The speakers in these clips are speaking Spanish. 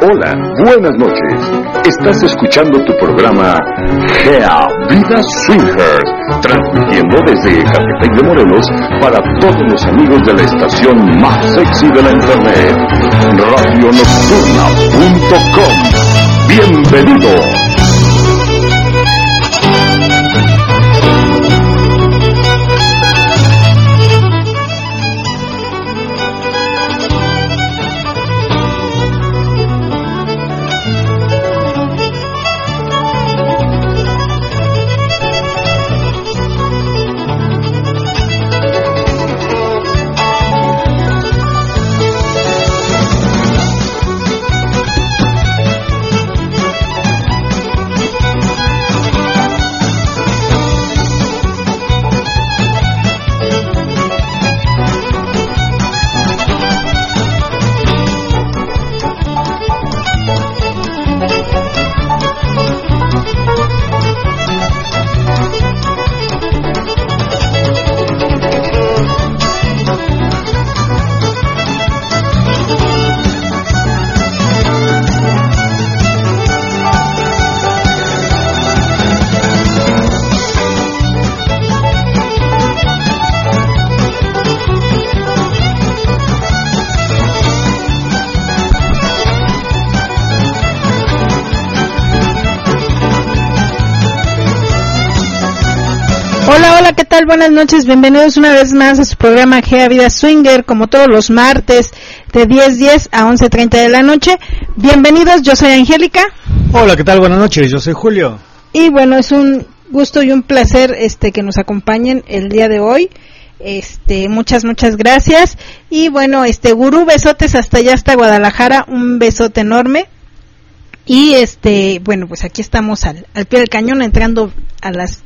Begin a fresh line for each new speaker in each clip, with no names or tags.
Hola, buenas noches. Estás escuchando tu programa Gea Vida Swingers, transmitiendo desde Ecatepec de Morelos para todos los amigos de la estación más sexy de la internet, radionocturna.com. ¡Bienvenidos!
Hola, ¿qué tal? Buenas noches, bienvenidos una vez más a su programa Gea Vida Swinger, como todos los martes de 10:10 a 11:30 de la noche. Bienvenidos, yo soy Angélica.
Hola, ¿qué tal? Buenas noches, yo soy Julio.
Y bueno, es un gusto y un placer que nos acompañen el día de hoy. Muchas gracias. Y bueno, Gurú, besotes hasta allá, hasta Guadalajara, un besote enorme. Y bueno, pues aquí estamos al pie del cañón, entrando a las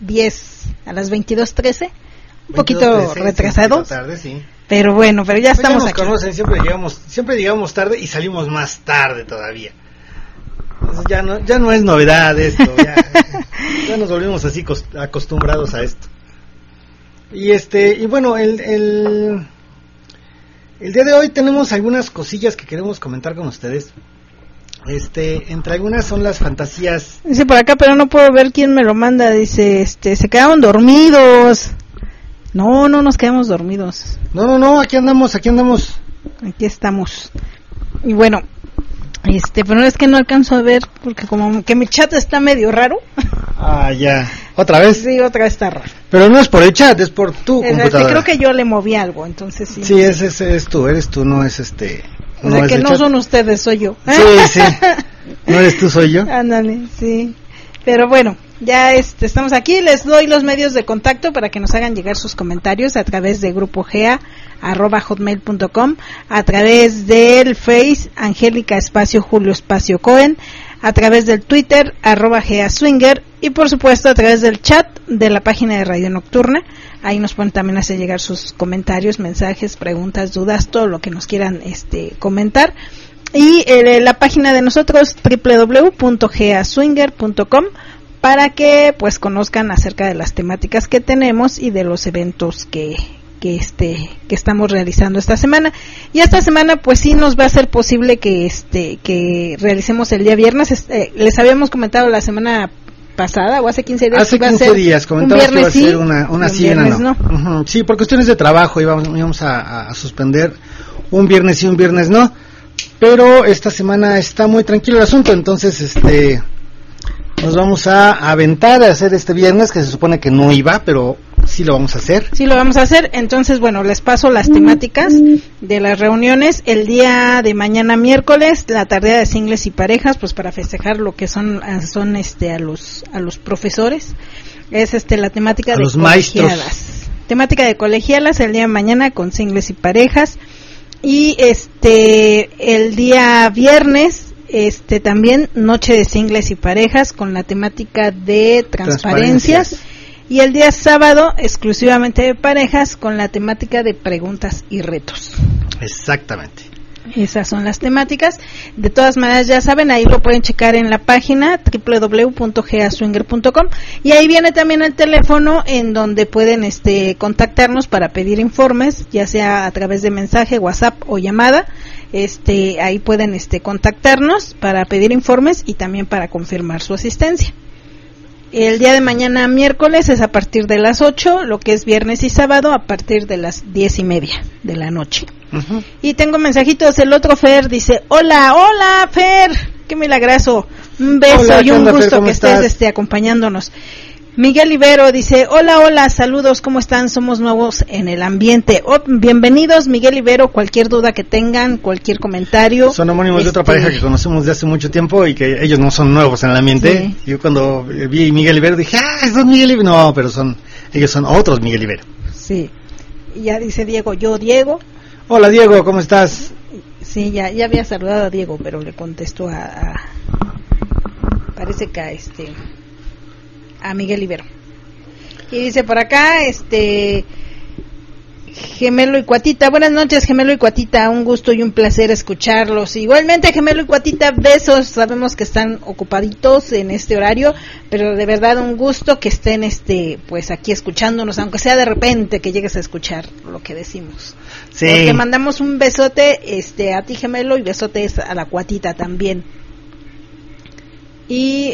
22:13, un poquito retrasado,
tarde, sí.
Pero bueno, ya estamos aquí.
Conocen, siempre llegamos tarde y salimos más tarde todavía. Entonces ya no es novedad esto, ya nos volvimos así acostumbrados a esto. Y bueno, el día de hoy tenemos algunas cosillas que queremos comentar con ustedes. Entre algunas son las fantasías.
Dice por acá, pero no puedo ver quién me lo manda. Dice, se quedaron dormidos. No nos quedamos dormidos.
No, aquí andamos.
Aquí estamos. Y bueno, pero es que no alcanzo a ver porque como que mi chat está medio raro.
Ah, ya. ¿Otra vez?
Sí, otra vez está raro.
Pero no es por el chat, es por tu computadora.
Creo que yo le moví algo, entonces sí.
Sí, ese eres tú, no es
O sea que no son ustedes, soy yo.
Sí. No eres tú, soy yo.
Ándale, sí. Pero bueno, ya estamos aquí. Les doy los medios de contacto para que nos hagan llegar sus comentarios a través de grupogea@hotmail.com, a través del Face Angélica espacio Julio espacio Cohen, a través del Twitter @GeaSwinger y por supuesto a través del chat de la página de Radio Nocturna. Ahí nos pueden también hacer llegar sus comentarios, mensajes, preguntas, dudas, todo lo que nos quieran comentar. Y la página de nosotros www.geaswinger.com para que pues conozcan acerca de las temáticas que tenemos y de los eventos que estamos realizando esta semana. Y esta semana pues sí nos va a ser posible que realicemos el día viernes. Les habíamos comentado la semana pasada o hace 15 días.
Hace 15 días comentamos que iba a ser una sí y una no.
Uh-huh.
Sí, por cuestiones de trabajo íbamos a suspender un viernes sí, un viernes no. Pero esta semana está muy tranquilo el asunto, entonces nos vamos a aventar a hacer este viernes, que se supone que no iba, pero sí lo vamos a hacer.
Sí lo vamos a hacer, entonces bueno, les paso las temáticas de las reuniones. El día de mañana miércoles, la tardea de singles y parejas, pues para festejar lo que son a los profesores. Es la temática de
los
colegialas.
Maestros.
Temática de colegialas el día de mañana con singles y parejas. Y el día viernes también noche de singles y parejas con la temática de transparencias. Y el día sábado exclusivamente de parejas con la temática de preguntas y retos.
Exactamente.
Esas son las temáticas. De todas maneras, ya saben, ahí lo pueden checar en la página www.geaswinger.com y ahí viene también el teléfono en donde pueden contactarnos para pedir informes, ya sea a través de mensaje, WhatsApp o llamada. ahí pueden contactarnos para pedir informes y también para confirmar su asistencia. El día de mañana, miércoles, es a partir de las 8, lo que es viernes y sábado a partir de las 10:30 de la noche. Uh-huh. Y tengo mensajitos. El otro Fer dice: hola Fer, qué milagroso, un beso. Hola, y un gusto Fer, que estés acompañándonos. Miguel Ibero dice: hola, saludos, ¿cómo están? Somos nuevos en el ambiente. Bienvenidos, Miguel Ibero. Cualquier duda que tengan, cualquier comentario.
Son homónimos de otra pareja que conocemos de hace mucho tiempo y que ellos no son nuevos en el ambiente. Sí. Yo cuando vi Miguel Ibero dije: son Miguel Ibero. No, pero ellos son otros Miguel Ibero.
Sí. Y ya dice Diego: Diego.
Hola Diego, ¿cómo estás?
Sí, ya había saludado a Diego, pero le contestó parece que a Miguel Ibero. Y dice por acá, Gemelo y Cuatita: buenas noches, Gemelo y Cuatita, un gusto y un placer escucharlos. Igualmente, Gemelo y Cuatita, besos. Sabemos que están ocupaditos en este horario, pero de verdad un gusto que estén pues aquí escuchándonos, aunque sea de repente que llegues a escuchar lo que decimos. Sí. Porque mandamos un besote a ti, Gemelo, y besotes a la Cuatita también. Y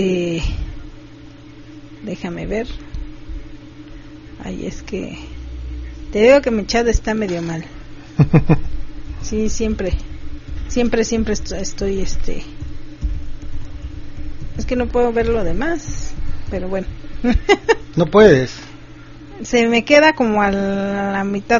déjame ver. Ay, es que te digo que mi chat está medio mal. Sí, siempre estoy es que no puedo ver lo demás, pero bueno.
No puedes.
Se me queda como a la mitad.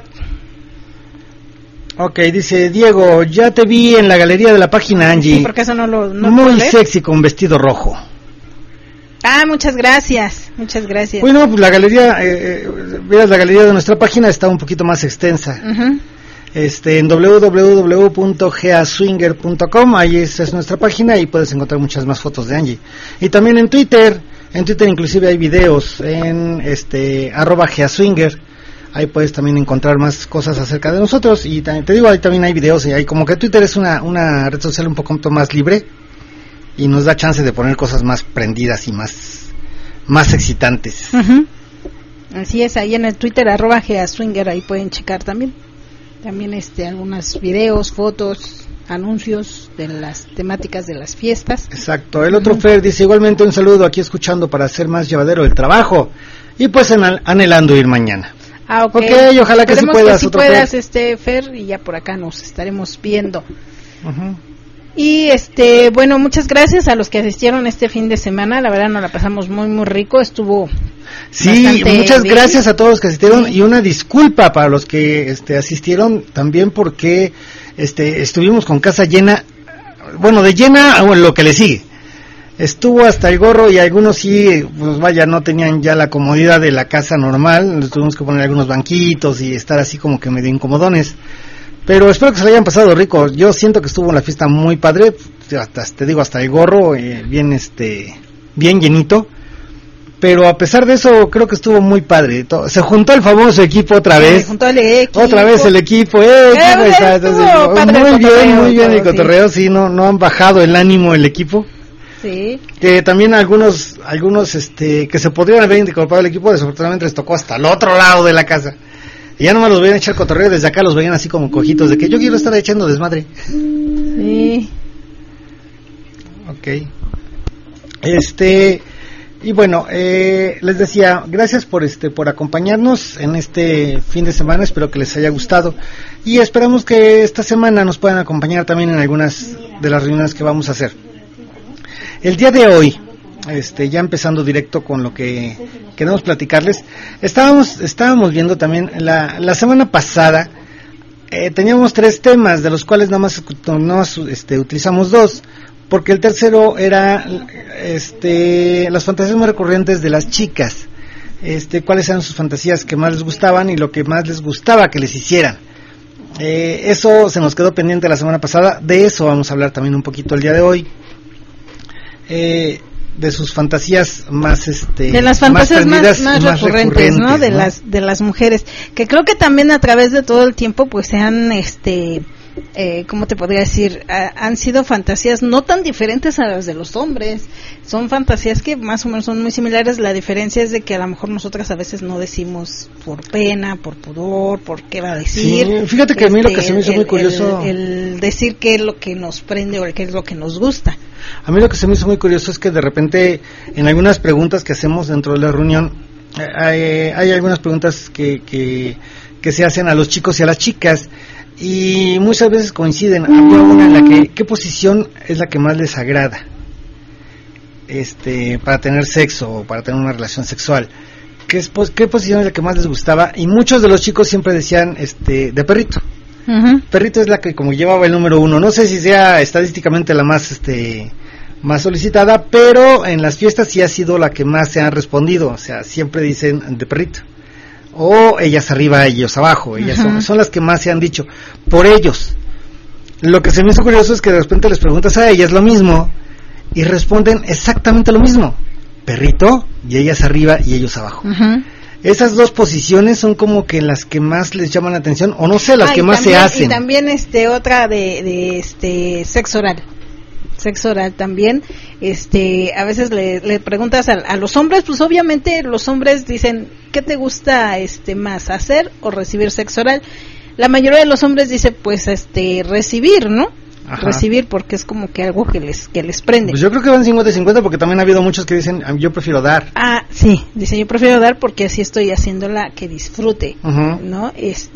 Ok, dice Diego: ya te vi en la galería de la página, Angie.
Sí, porque eso no
muy sexy con vestido rojo.
Muchas gracias.
Bueno, pues la galería, veas, la galería de nuestra página está un poquito más extensa. Uh-huh. En www.geaswinger.com, ahí es nuestra página y puedes encontrar muchas más fotos de Angie. Y también en Twitter inclusive hay videos en @geaswinger. Ahí puedes también encontrar más cosas acerca de nosotros y te digo, ahí también hay videos y hay como que Twitter es una red social un poco más libre y nos da chance de poner cosas más prendidas y más excitantes.
Uh-huh. Así es, ahí en el Twitter @geaswinger, ahí pueden checar también algunos videos, fotos, anuncios de las temáticas de las fiestas.
Exacto. El otro Fer dice: igualmente un saludo, aquí escuchando para hacer más llevadero el trabajo y pues anhelando ir mañana.
Okay,
ojalá que sí puedas.
Que sí puedas, Fer, y ya por acá nos estaremos viendo. Uh-huh. Y bueno, muchas gracias a los que asistieron este fin de semana. La verdad nos la pasamos muy muy rico, estuvo
muchas
bien.
Gracias a todos los que asistieron, sí. Y una disculpa para los que asistieron también porque estuvimos con casa llena, bueno, de llena lo que le sigue. Estuvo hasta el gorro y algunos sí, pues vaya, no tenían ya la comodidad de la casa normal, les tuvimos que poner algunos banquitos y estar así como que medio incomodones. Pero espero que se lo hayan pasado rico. Yo siento que estuvo la fiesta muy padre, hasta el gorro, bien llenito. Pero a pesar de eso, creo que estuvo muy padre. Se juntó el famoso equipo otra vez.
Se juntó el equipo.
Otra vez el equipo. Muy bien el cotorreo, sí, no han bajado el ánimo el equipo.
Sí.
Que también algunos que se podrían haber incorporado al equipo, desafortunadamente les tocó hasta el otro lado de la casa. Y ya nomás los veían echar cotorreo, desde acá los veían así como cojitos, de que yo quiero estar echando desmadre.
Sí.
Ok. Y bueno, les decía, gracias por acompañarnos en este fin de semana, espero que les haya gustado. Y esperamos que esta semana nos puedan acompañar también en algunas de las reuniones que vamos a hacer. El día de hoy, ya empezando directo con lo que queremos platicarles, estábamos viendo también la semana pasada, teníamos 3 temas, de los cuales nada más utilizamos 2, porque el tercero era las fantasías más recurrentes de las chicas, cuáles eran sus fantasías que más les gustaban y lo que más les gustaba que les hicieran. Eso se nos quedó pendiente la semana pasada, de eso vamos a hablar también un poquito el día de hoy. De sus fantasías más
de las fantasías más recurrentes, ¿no? De las mujeres, que creo que también a través de todo el tiempo pues se han ¿cómo te podría decir? Han sido fantasías no tan diferentes a las de los hombres, son fantasías que más o menos son muy similares. La diferencia es de que a lo mejor nosotras a veces no decimos por pena, por pudor, por qué va a decir.
Sí, fíjate que a mí lo que se me hizo muy curioso,
el decir qué es lo que nos prende o qué es lo que nos gusta.
A mí lo que se me hizo muy curioso es que de repente en algunas preguntas que hacemos dentro de la reunión hay algunas preguntas que se hacen a los chicos y a las chicas, y muchas veces coinciden. Había una en la que, ¿qué posición es la que más les agrada para tener sexo o para tener una relación sexual? ¿Qué posición es la que más les gustaba? Y muchos de los chicos siempre decían de perrito. Uh-huh. Perrito es la que como llevaba el número 1. No sé si sea estadísticamente la más más solicitada, pero en las fiestas sí ha sido la que más se han respondido. O sea, siempre dicen de perrito. O ellas arriba, ellos abajo. Ellas son las que más se han dicho por ellos. Lo que se me hizo curioso es que de repente les preguntas a ellas lo mismo y responden exactamente lo mismo: perrito, y ellas arriba y ellos abajo. Esas dos posiciones son como que las que más les llaman la atención, o no sé, las que más
también,
se hacen.
Y también otra de sexo oral. Sexo oral también. A veces le preguntas a los hombres, pues obviamente los hombres dicen, ¿qué te gusta más, hacer o recibir sexo oral? La mayoría de los hombres dice, pues recibir, ¿no? Ajá. Recibir, porque es como que algo que les prende.
Pues yo creo que van 50-50, porque también ha habido muchos que dicen, yo prefiero dar.
Ah, sí, dice, yo prefiero dar porque así estoy haciéndola que disfrute, ¿no?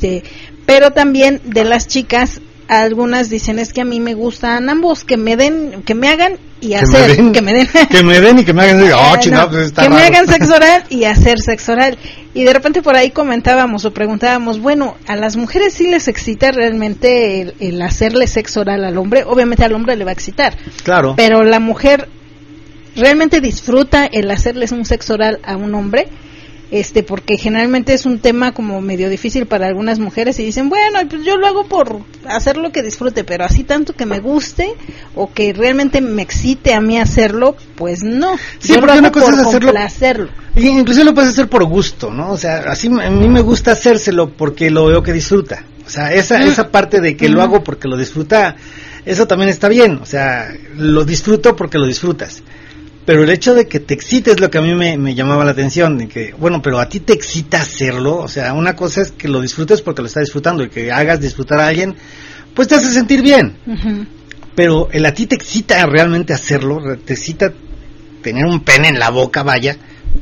Pero también de las chicas, algunas dicen, es que a mí me gustan ambos, que me den, que me hagan y hacer, que me den
y que me hagan, pues está
que
raro.
me hagan sexo oral y hacer sexo oral. Y de repente por ahí comentábamos o preguntábamos, bueno, a las mujeres sí les excita realmente el hacerle sexo oral al hombre. Obviamente al hombre le va a excitar,
claro,
pero la mujer realmente disfruta el hacerles un sexo oral a un hombre. Porque generalmente es un tema como medio difícil para algunas mujeres y dicen, bueno, pues yo lo hago por hacer lo que disfrute, pero así tanto que me guste o que realmente me excite a mí hacerlo, pues no.
Sí,
yo
porque una cosa es
hacerlo.
Y incluso lo puedes hacer por gusto, ¿no? O sea, así a mí me gusta hacérselo porque lo veo que disfruta. O sea, esa parte de que lo hago porque lo disfruta, eso también está bien. O sea, lo disfruto porque lo disfrutas. Pero el hecho de que te excites es lo que a mí me llamaba la atención, de que, bueno, pero a ti te excita hacerlo. O sea, una cosa es que lo disfrutes porque lo estás disfrutando, y que hagas disfrutar a alguien, pues te hace sentir bien. Pero a ti te excita realmente hacerlo, te excita tener un pene en la boca, vaya.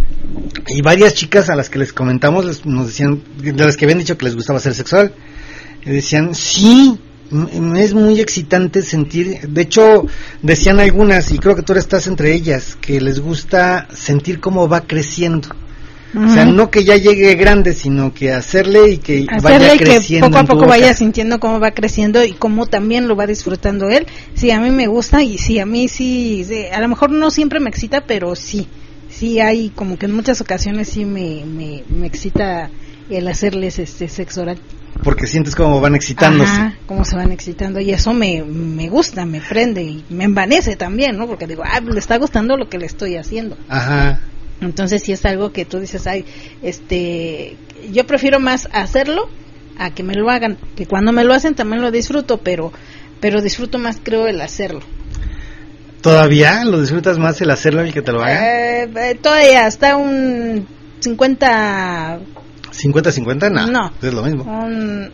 Y varias chicas a las que les comentamos nos decían, de las que habían dicho que les gustaba hacer sexual, decían, sí, es muy excitante sentir. De hecho, decían algunas, y creo que tú estás entre ellas, que les gusta sentir cómo va creciendo. O sea, no que ya llegue grande, sino que hacerle y que vaya creciendo,
que poco a poco vaya sintiendo cómo va creciendo y cómo también lo va disfrutando él. Sí, a mí me gusta, y sí, a mí sí, a lo mejor no siempre me excita, pero sí hay como que en muchas ocasiones sí me excita el hacerles sexo oral.
Porque sientes cómo van excitándose.
Ajá, cómo se van excitando, y eso me gusta, me prende y me envanece también, ¿no? Porque digo, le está gustando lo que le estoy haciendo.
Ajá.
Entonces sí es algo que tú dices, yo prefiero más hacerlo a que me lo hagan, que cuando me lo hacen también lo disfruto, pero disfruto más, creo, el hacerlo.
¿Todavía lo disfrutas más el hacerlo y que te lo hagan?
Todavía está un 50...
¿50-50?
No,
es lo mismo.
Un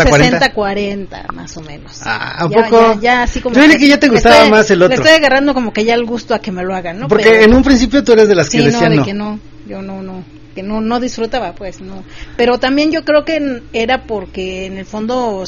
60-40
más o menos.
¿A poco?
Ya así como
yo creí que ya te gustaba más el otro.
Le estoy agarrando como que ya el gusto a que me lo hagan, ¿no?
Porque en un principio tú eres de las que decían no.
Que no, yo que no disfrutaba, pues, no. Pero también yo creo que era porque en el fondo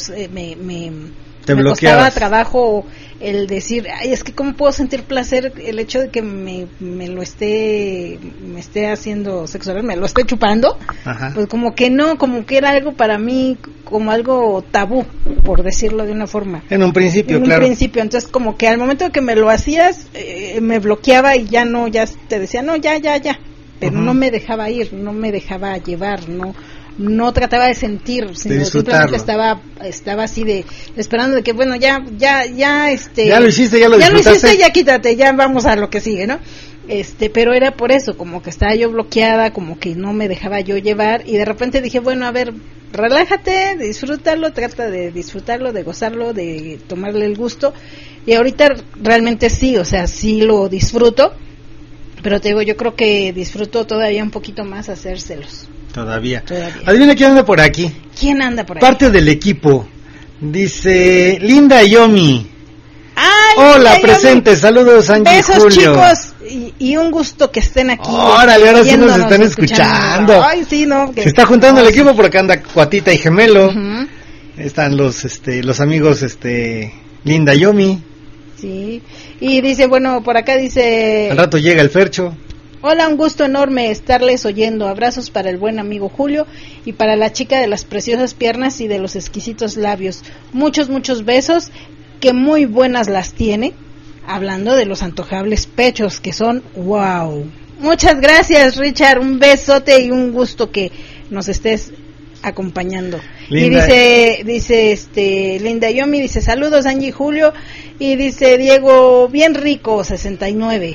me costaba trabajo el decir, es que cómo puedo sentir placer el hecho de que me esté haciendo sexo oral, me lo esté chupando. Ajá. Pues como que no, como que era algo para mí como algo tabú, por decirlo de una forma.
En un principio, claro.
Entonces como que al momento de que me lo hacías, me bloqueaba y ya te decía, no, ya, pero no me dejaba ir, no me dejaba llevar, no trataba de sentir, sino simplemente estaba así esperando de que bueno, ya
lo hiciste, ya lo disfrutaste,
ya quítate, ya vamos a lo que sigue, ¿no? Pero era por eso, como que estaba yo bloqueada, como que no me dejaba yo llevar, y de repente dije, bueno, a ver, relájate, disfrútalo, trata de disfrutarlo, de gozarlo, de tomarle el gusto, y ahorita realmente sí, o sea, sí lo disfruto, pero te digo, yo creo que disfruto todavía un poquito más hacérselos.
Todavía. Adivina quién anda por aquí.
¿Quién anda por ahí?
Parte del equipo. Dice Linda Yomi.
¡Ay,
hola,
Linda
presente!
Yomi!
Saludos, Angie.
Besos,
Julio.
Chicos, y un gusto que estén aquí.
Órale, ahora sí nos están escuchando.
Ay, sí, no.
Se está juntando el equipo porque anda Cuatita y Gemelo. Están los amigos, Linda Yomi.
Sí. Y dice, bueno, por acá dice.
Al rato llega el Fercho.
Hola, un gusto enorme estarles oyendo. Abrazos para el buen amigo Julio y para la chica de las preciosas piernas y de los exquisitos labios. Muchos, muchos besos, que muy buenas las tiene. Hablando de los antojables pechos, que son wow. Muchas gracias, Richard. Un besote y un gusto que nos estés acompañando. Linda. Y dice Linda Yomi, dice saludos Angie y Julio, y dice Diego, bien rico, 69.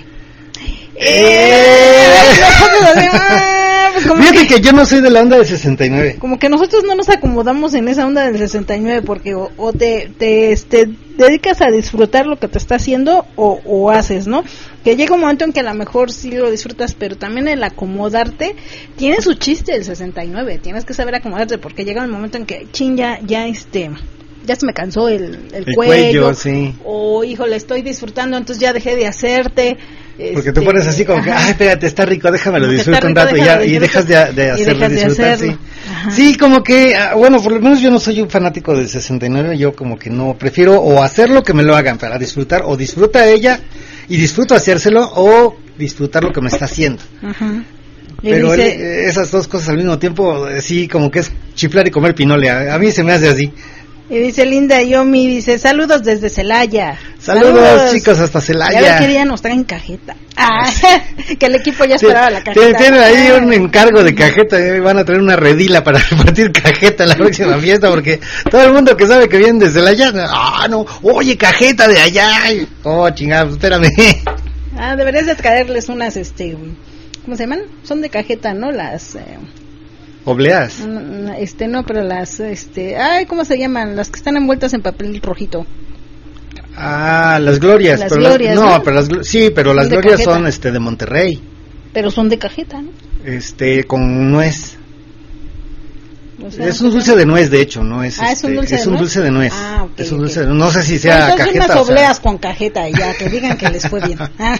Pues fíjate que yo no soy de la onda del 69.
Como que nosotros no nos acomodamos en esa onda del 69, porque o te dedicas a disfrutar lo que te está haciendo o haces, ¿no? Que llega un momento en que a lo mejor sí lo disfrutas, pero también el acomodarte tiene su chiste el 69. Tienes que saber acomodarte, porque llega el momento en que ya se me cansó el cuello,
sí.
O híjole, estoy disfrutando, entonces ya dejé de hacerte.
Porque te pones así como que, ay, espérate, está rico, déjamelo disfruto un rato y dejas de hacerlo disfrutar, sí. Sí, como que, bueno, por lo menos yo no soy un fanático del 69, yo como que no, prefiero o hacerlo que me lo hagan para disfrutar, o disfruta ella y disfruto hacérselo, o disfrutar lo que me está haciendo. Pero esas dos cosas al mismo tiempo, sí, como que es chiflar y comer pinole, a mí se me hace así.
Y dice Linda Yomi, dice saludos desde Celaya.
Saludos chicos hasta Celaya.
Ya que día nos traen cajeta. Que el equipo ya esperaba la cajeta.
Tienen ahí un encargo de cajeta, van a traer una redila para repartir cajeta en la próxima fiesta, porque todo el mundo que sabe que vienen de Celaya, no, oye, cajeta de allá. Oh, chingada, espérame.
Deberías de traerles unas, ¿cómo se llaman? Son de cajeta, ¿no? Las
obleas.
No, pero las, ¿cómo se llaman? Las que están envueltas en papel rojito.
Las glorias.
Las glorias, ¿no?
Pero pero las glorias son, de Monterrey.
Pero son de cajeta, ¿no?
Con nuez.
O sea,
es un dulce de nuez, de hecho, no es.
¿Es un dulce de nuez?
Es un dulce de nuez.
Okay,
es un dulce de nuez. No sé si sea
entonces
cajeta.
Unas obleas con cajeta y ya, que digan que les fue bien.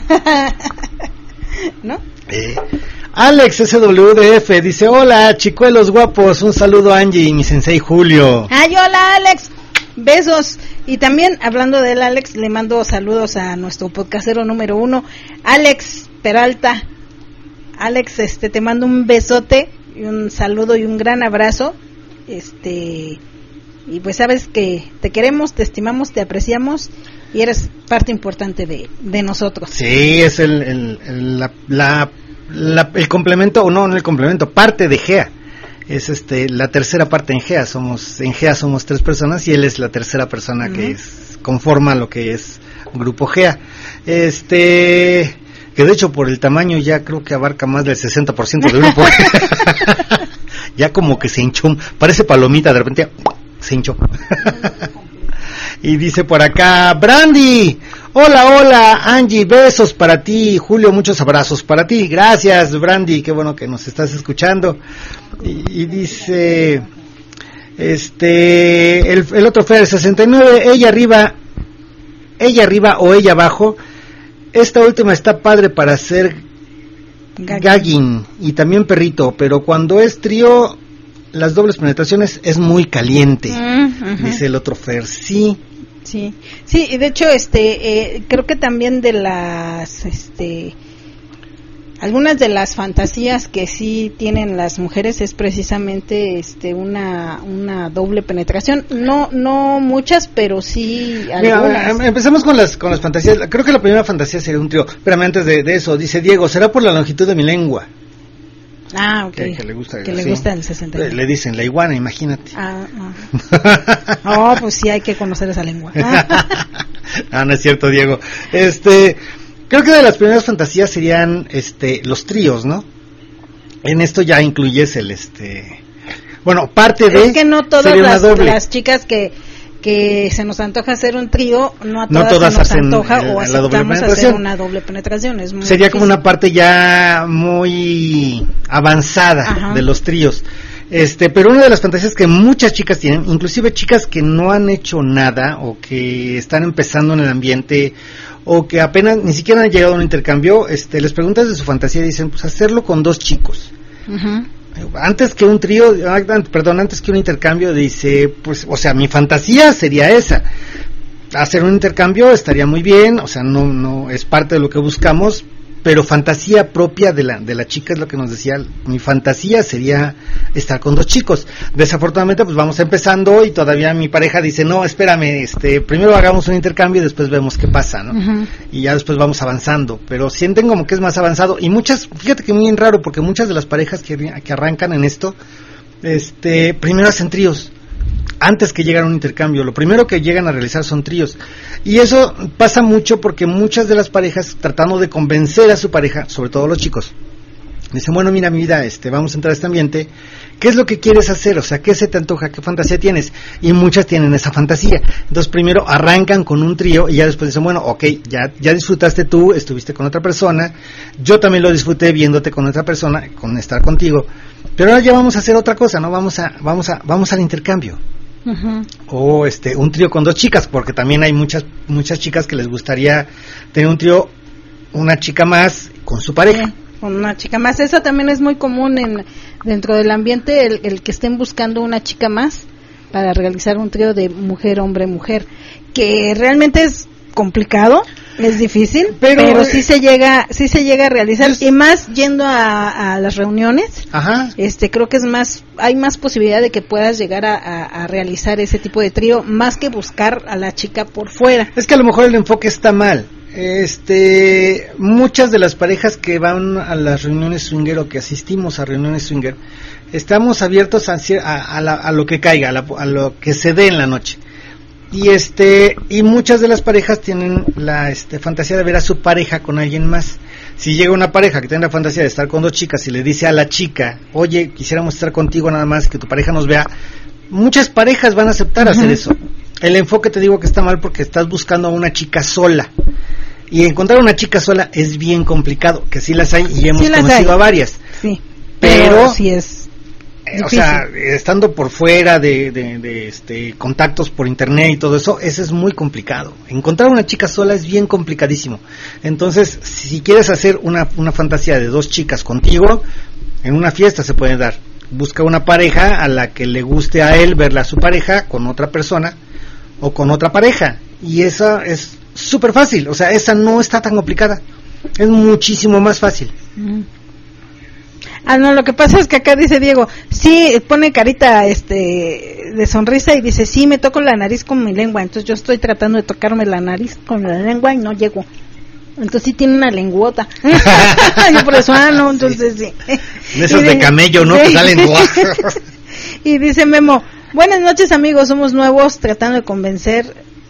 ¿No?
Alex SWDF dice, hola chicuelos guapos, un saludo a Angie y mi sensei Julio.
Hola Alex, besos. Y también hablando del Alex, le mando saludos a nuestro podcastero número 1, Alex Peralta. Alex, te mando un besote y un saludo y un gran abrazo. Y pues sabes que te queremos, te estimamos, te apreciamos y eres parte importante de nosotros.
Sí, es el complemento, o no el complemento, parte de GEA. Es la tercera parte en GEA. En GEA somos 3 personas y él es la tercera persona que conforma lo que es Grupo GEA. Que de hecho por el tamaño ya creo que abarca más del 60% del grupo. Ya como que se hinchó, parece palomita, de repente se hinchó. Y dice por acá, Brandy, hola Angie, besos para ti, Julio, muchos abrazos para ti, gracias Brandy, qué bueno que nos estás escuchando. Y dice, el otro Fer, 69, ella arriba o ella abajo, esta última está padre para hacer gagging y también perrito, pero cuando es trío, las dobles penetraciones es muy caliente, dice el otro Fer, sí, y de hecho creo que también de las algunas de las fantasías que sí tienen las mujeres es precisamente una doble penetración, no muchas, pero sí algunas. Mira, empecemos con las fantasías. Creo que la primera fantasía sería un trío. Espérame, antes de eso, dice Diego, será por la longitud de mi lengua.
Ok.
Que le gusta,
le gusta el 69.
Le dicen la iguana, imagínate.
Pues sí hay que conocer esa lengua.
No es cierto, Diego. Creo que de las primeras fantasías serían los tríos, ¿no? En esto ya incluyes el bueno, parte de...
Es que no todas las chicas que se nos antoja hacer un trío, no a todas se nos antoja o aceptamos hacer una doble penetración. Es muy
Sería
difícil.
Como una parte ya muy avanzada. Ajá. De los tríos. Pero una de las fantasías que muchas chicas tienen, inclusive chicas que no han hecho nada o que están empezando en el ambiente o que apenas ni siquiera han llegado a un intercambio, les preguntas de su fantasía y dicen, pues hacerlo con 2 chicos. Uh-huh. Antes que un trío, antes que un intercambio, dice, pues, o sea, mi fantasía sería esa. Hacer un intercambio estaría muy bien, o sea, no es parte de lo que buscamos, pero fantasía propia de la chica es lo que nos decía. Mi fantasía sería estar con 2 chicos. Desafortunadamente, pues vamos empezando y todavía mi pareja dice, no, espérame, primero hagamos un intercambio y después vemos qué pasa, ¿no? Uh-huh. Y ya después vamos avanzando, pero sienten como que es más avanzado. Y fíjate que muy raro, porque muchas de las parejas que arrancan en esto, primero hacen tríos. Antes que llegar a un intercambio, lo primero que llegan a realizar son tríos. Y eso pasa mucho porque muchas de las parejas, tratando de convencer a su pareja, sobre todo los chicos, dicen, bueno, mira mi vida, vamos a entrar a este ambiente, ¿qué es lo que quieres hacer? O sea, ¿qué se te antoja? ¿Qué fantasía tienes? Y muchas tienen esa fantasía. Entonces primero arrancan con un trío y ya después dicen, bueno, ok, ya disfrutaste tú, estuviste con otra persona, yo también lo disfruté viéndote con otra persona, con estar contigo, pero ahora ya vamos a hacer otra cosa, ¿no? Vamos al intercambio. Uh-huh. O un trío con 2 chicas, porque también hay muchas chicas que les gustaría tener un trío, una chica más con su pareja.
Con una chica más, eso también es muy común dentro del ambiente, el que estén buscando una chica más para realizar un trío de mujer, hombre, mujer, que realmente es complicado, es difícil, pero sí se llega a realizar, y más yendo a las reuniones. Ajá. Creo que hay más posibilidad de que puedas llegar a realizar ese tipo de trío, más que buscar a la chica por fuera.
Es que a lo mejor el enfoque está mal. Muchas de las parejas que van a las reuniones swinger o que asistimos a reuniones swinger, estamos abiertos a lo que caiga, a lo que se dé en la noche. Y muchas de las parejas tienen la fantasía de ver a su pareja con alguien más. Si llega una pareja que tiene la fantasía de estar con 2 chicas y le dice a la chica, oye, quisiéramos estar contigo nada más, que tu pareja nos vea, muchas parejas van a aceptar hacer eso. El enfoque, te digo que está mal, porque estás buscando a una chica sola, y encontrar una chica sola es bien complicado, que sí las hay y hemos conocido a varias.
Sí, pero sí es
o sea, estando por fuera de contactos por internet y todo eso, es muy complicado. Encontrar una chica sola es bien complicadísimo. Entonces, si quieres hacer una fantasía de 2 chicas contigo, en una fiesta se puede dar. Busca una pareja a la que le guste a él verla a su pareja con otra persona o con otra pareja, y esa es súper fácil. O sea, esa no está tan complicada, es muchísimo más fácil.
No, lo que pasa es que acá dice Diego, sí, pone carita de sonrisa y dice, sí, me toco la nariz con mi lengua. Entonces yo estoy tratando de tocarme la nariz con la lengua y no llego. Entonces sí tiene una lenguota. Yo por eso, no, entonces sí.
De esas de camello, ¿no? Sí. Que salen.
Y dice Memo, buenas noches amigos, somos nuevos tratando de convencer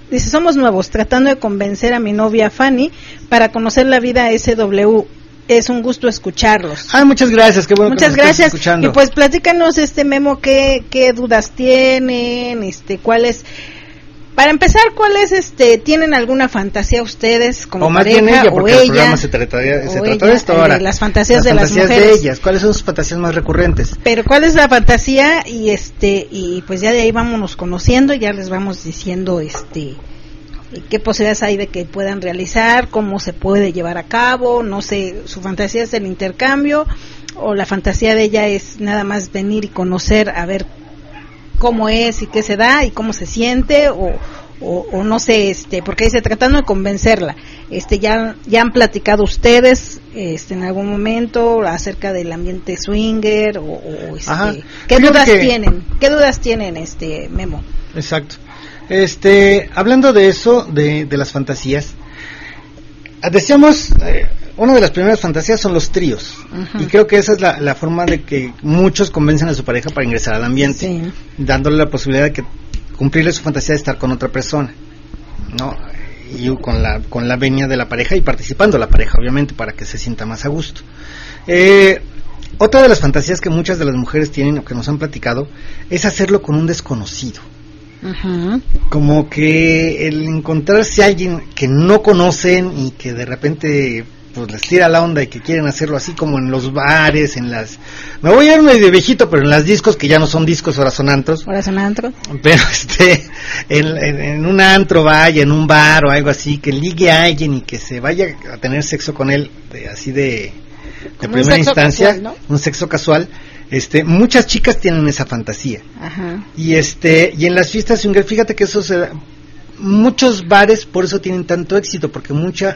a mi novia Fanny para conocer la vida SW. Es un gusto escucharlos.
Muchas gracias, qué bueno.
Muchas gracias. Y pues platícanos, Memo, qué dudas tienen, cuáles. Para empezar, ¿cuáles tienen alguna fantasía ustedes como pareja,
bien ella, porque
o
el programa se trata de esto ahora.
Las fantasías de las mujeres.
De ellas, ¿cuáles son sus fantasías más recurrentes?
Pero ¿cuál es la fantasía? Y pues ya de ahí vámonos conociendo, ya les vamos diciendo qué posibilidades hay de que puedan realizar, cómo se puede llevar a cabo. No sé, su fantasía es el intercambio, o la fantasía de ella es nada más venir y conocer, a ver cómo es y qué se da y cómo se siente, o no sé, porque dice tratando de convencerla. Ya han platicado ustedes en algún momento acerca del ambiente swinger, ¿qué dudas tienen Memo?
Exacto. Hablando de eso, de las fantasías, decíamos, una de las primeras fantasías son los tríos. Uh-huh. Y creo que esa es la forma de que muchos convencen a su pareja para ingresar al ambiente, sí, dándole la posibilidad de cumplirle su fantasía de estar con otra persona, ¿no? y con la venia de la pareja y participando la pareja, obviamente, para que se sienta más a gusto. Otra de las fantasías que muchas de las mujeres tienen o que nos han platicado es hacerlo con un desconocido.
Ajá.
Como que el encontrarse a alguien que no conocen y que de repente pues les tira la onda y que quieren hacerlo así como en los bares, me voy a ir medio viejito, pero en las discos, que ya no son discos, ahora son antros.
Ahora son antros.
Pero en un antro vaya, en un bar o algo así, que ligue a alguien y que se vaya a tener sexo con él, de primera instancia, casual, ¿no? Un sexo casual. Muchas chicas tienen esa fantasía. Ajá. Y en las fiestas swinger, fíjate que eso se da, muchos bares por eso tienen tanto éxito, porque mucho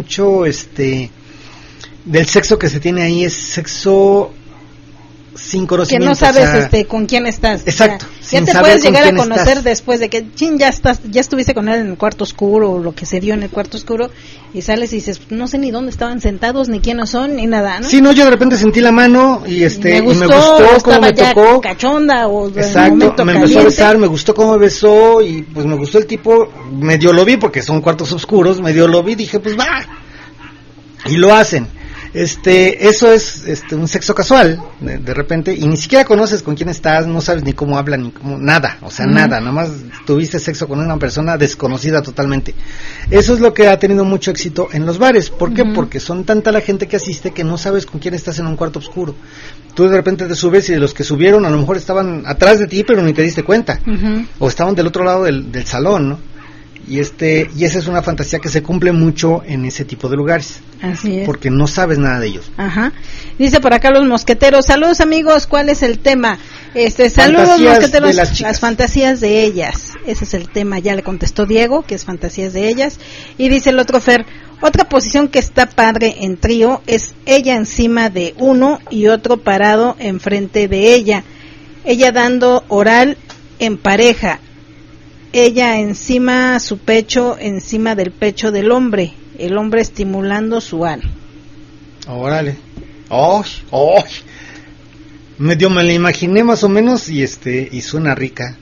del sexo que se tiene ahí es sexo sin conocimiento,
que no sabes, o sea, con quién estás.
Exacto.
O sea, ya te puedes llegar a conocer después de que ya estuviste con él en el cuarto oscuro, o lo que se dio en el cuarto oscuro, y sales y dices, no sé ni dónde estaban sentados, ni quiénes son, ni nada, ¿no?
Sí, no, yo de repente sentí la mano y me gustó cómo me tocó.
Cachonda, o
exacto, me empezó a besar, me gustó cómo me besó, y pues me gustó el tipo, medio lo vi, porque son cuartos oscuros, medio lo vi, dije, pues va, y lo hacen. Eso es un sexo casual, de repente, y ni siquiera conoces con quién estás, no sabes ni cómo hablan, ni cómo, nada, o sea, nada más tuviste sexo con una persona desconocida totalmente. Eso es lo que ha tenido mucho éxito en los bares. ¿Por qué? Porque son tanta la gente que asiste que no sabes con quién estás en un cuarto oscuro. Tú de repente te subes y de los que subieron a lo mejor estaban atrás de ti, pero ni te diste cuenta, o estaban del otro lado del salón, ¿no? Y esa es una fantasía que se cumple mucho en ese tipo de lugares.
Así es.
Porque no sabes nada de ellos.
Ajá. Dice por acá los mosqueteros, saludos amigos, ¿cuál es el tema? Saludos
fantasías
mosqueteros,
de
las fantasías de ellas. Ese es el tema, ya le contestó Diego, que es fantasías de ellas. Y dice el otro Fer, otra posición que está padre en trío es ella encima de uno y otro parado enfrente de ella. Ella dando oral en pareja. Ella encima su pecho, encima del pecho del hombre, el hombre estimulando su ano.
Órale. Medio me la imaginé más o menos y suena rica.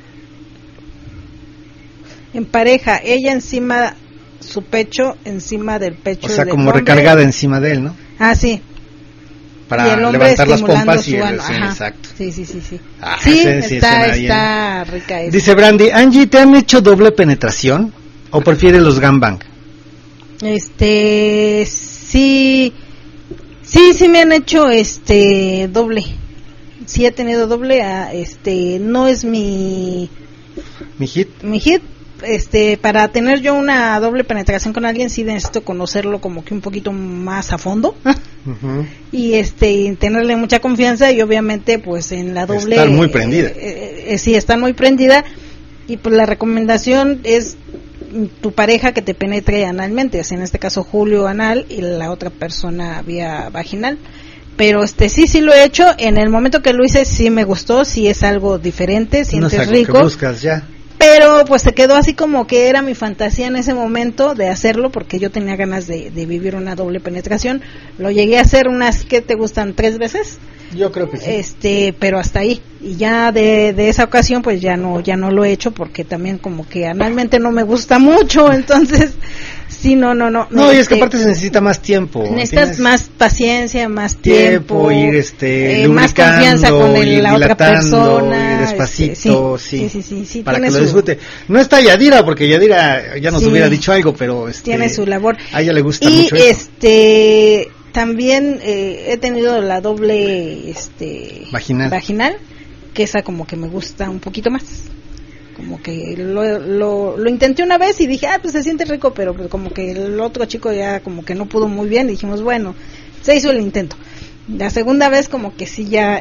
En pareja, ella encima su pecho, encima del pecho del hombre.
O sea, como recargada encima de él, ¿no?
Ah, sí.
Para levantar las pompas y exacto.
Sí.
Sí,
está rica esa.
Dice Brandy, Angie, ¿te han hecho doble penetración o prefieres los gangbang?
Sí me han hecho doble. Sí he tenido doble, no es mi
hit.
Mi hit. Para tener yo una doble penetración con alguien sí necesito conocerlo como que un poquito más a fondo. Y tenerle mucha confianza, y obviamente pues en la doble
estar muy prendida.
Sí, estar muy prendida, y pues la recomendación es tu pareja que te penetre analmente, o sea, en este caso Julio anal y la otra persona vía vaginal. Pero sí lo he hecho. En el momento que lo hice sí me gustó, sí es algo diferente, sientes
no es algo
rico.
Que buscas ya.
Pero pues se quedó así como que era mi fantasía en ese momento de hacerlo, porque yo tenía ganas de vivir una doble penetración. Lo llegué a hacer unas, ¿qué te gustan? 3 veces.
Yo creo que sí.
Pero hasta ahí. Y ya de esa ocasión pues ya no lo he hecho, porque también como que analmente no me gusta mucho, entonces sí, no.
No, y es que aparte se necesita más tiempo.
Necesitas más paciencia, más tiempo,
ir
más confianza con la otra persona,
ir despacito,
sí,
para que lo disfrute. No está Yadira, porque Yadira ya nos hubiera dicho algo, pero
tiene su labor.
A ella le gusta mucho eso.
También he tenido la doble vaginal, que esa como que me gusta un poquito más. Como que lo intenté una vez y dije, pues se siente rico, pero pues como que el otro chico ya como que no pudo muy bien, y dijimos, bueno, se hizo el intento. La segunda vez como que sí ya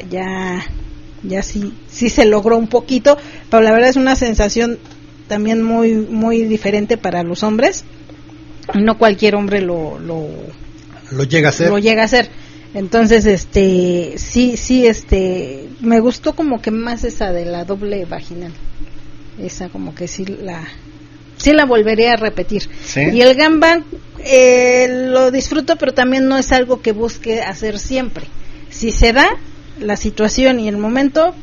sí se logró un poquito, pero la verdad es una sensación también muy muy diferente para los hombres. No cualquier hombre lo
llega a hacer.
Entonces, sí, me gustó como que más esa de la doble vaginal. Esa como que sí la volveré a repetir. ¿Sí? Y el gangbang lo disfruto, pero también no es algo que busque hacer siempre. Si se da la situación y el momento,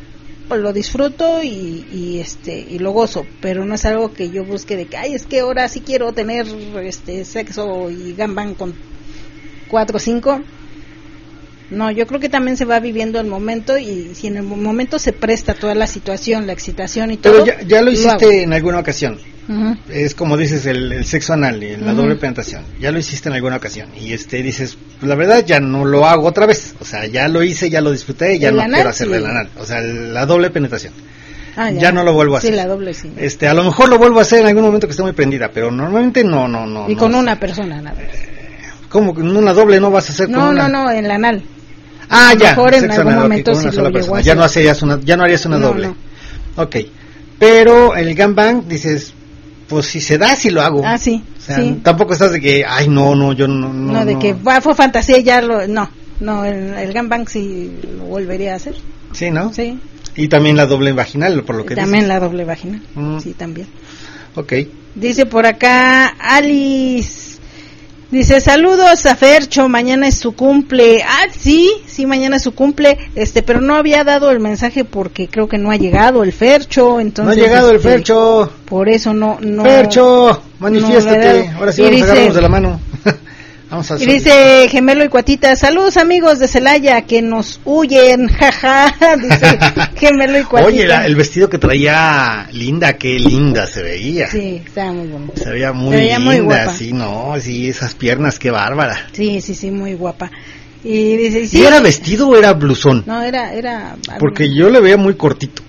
pues lo disfruto y lo gozo, pero no es algo que yo busque de que, ay, es que ahora sí quiero tener sexo y gangbang con 4 o 5. No, yo creo que también se va viviendo el momento, y si en el momento se presta toda la situación, la excitación y todo.
Pero ya lo hiciste en alguna ocasión.
Uh-huh.
Es como dices, el sexo anal y la doble penetración. Ya lo hiciste en alguna ocasión y dices, pues la verdad ya no lo hago otra vez. O sea, ya lo hice, ya lo disfruté, ya no quiero hacerle el anal. O sea, la doble penetración. Ya no lo vuelvo a hacer.
Sí, la doble sí.
A lo mejor lo vuelvo a hacer en algún momento que esté muy prendida, pero normalmente no.
Y con una persona, nada.
¿Cómo? ¿En una doble no vas a hacer con una?
No, en la anal.
Ah, ya.
Mejor en algún momento
con una
si
sola
lo
persona.
llegó a hacer.
Ya no harías una doble.
No.
Ok. Pero el gangbang dices, pues si se da, sí lo hago.
Ah, sí.
O sea,
sí.
tampoco estás de que, ay, no, yo no.
No, de que fue fantasía y ya lo. No, el gangbang sí lo volvería a hacer.
Sí, ¿no?
Sí.
Y también la doble vaginal, por lo que
también
dices.
la doble vaginal. Sí, también.
Ok.
Dice por acá Alice. Dice, saludos a Fercho, mañana es su cumple. Ah, sí, mañana es su cumple, pero no había dado el mensaje porque creo que no ha llegado el Fercho, entonces...
No ha llegado el Fercho.
Por eso no...
Fercho, manifiéstate, ahora sí vamos a agarrarnos de la mano. Vamos a
y dice Gemelo y Cuatita, saludos amigos de Celaya que nos huyen, jaja, dice Gemelo y Cuatita.
Oye, el vestido que traía Linda, qué linda se veía.
Sí, estaba muy bonita.
Se veía muy linda,
muy guapa.
Sí, esas piernas, qué bárbara.
Sí, muy guapa. Y dice, sí.
¿Y era vestido o era blusón?
No, era
porque yo le veía muy cortito.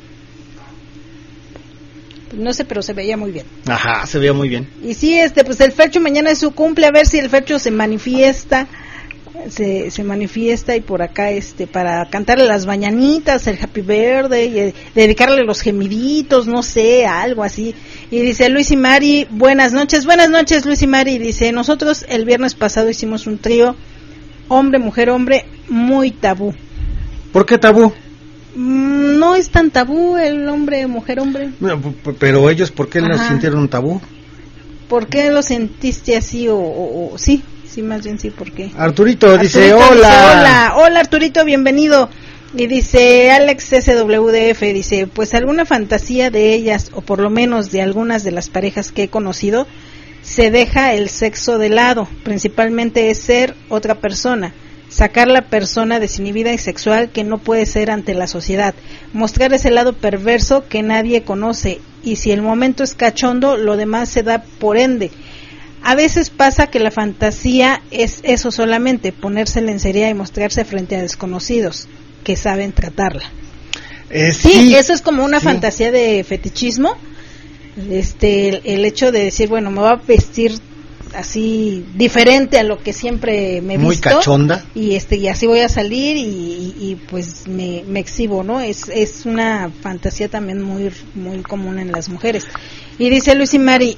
No sé, pero se veía muy bien.
Ajá, se veía muy bien.
Y sí, pues el Fercho mañana es su cumple, a ver si el Fercho se manifiesta, se manifiesta y por acá para cantarle las mañanitas, el Happy Birthday, y dedicarle los gemiditos, no sé, algo así. Y dice Luis y Mari, buenas noches Luis y Mari, dice, nosotros el viernes pasado hicimos un trío, hombre, mujer, hombre, muy tabú.
¿Por qué tabú?
No es tan tabú el hombre, mujer, hombre.
Pero ellos, ¿por qué lo sintieron un tabú?
¿Por qué lo sentiste así o sí, más bien sí, ¿por qué?
Arturito dice, hola.
Hola Arturito, bienvenido. Y dice Alex SWDF, dice, pues alguna fantasía de ellas, o por lo menos de algunas de las parejas que he conocido, se deja el sexo de lado, principalmente es ser otra persona. Sacar la persona desinhibida y sexual que no puede ser ante la sociedad, mostrar ese lado perverso que nadie conoce, y si el momento es cachondo, lo demás se da por ende. A veces pasa que la fantasía es eso solamente, ponerse lencería y mostrarse frente a desconocidos que saben tratarla. Sí, eso es como una fantasía de fetichismo, el hecho de decir, bueno, me voy a vestir así diferente a lo que siempre me he visto,
muy cachonda,
y así voy a salir y pues me exhibo, ¿no? Es una fantasía también muy común en las mujeres. Y dice Luis y Mari,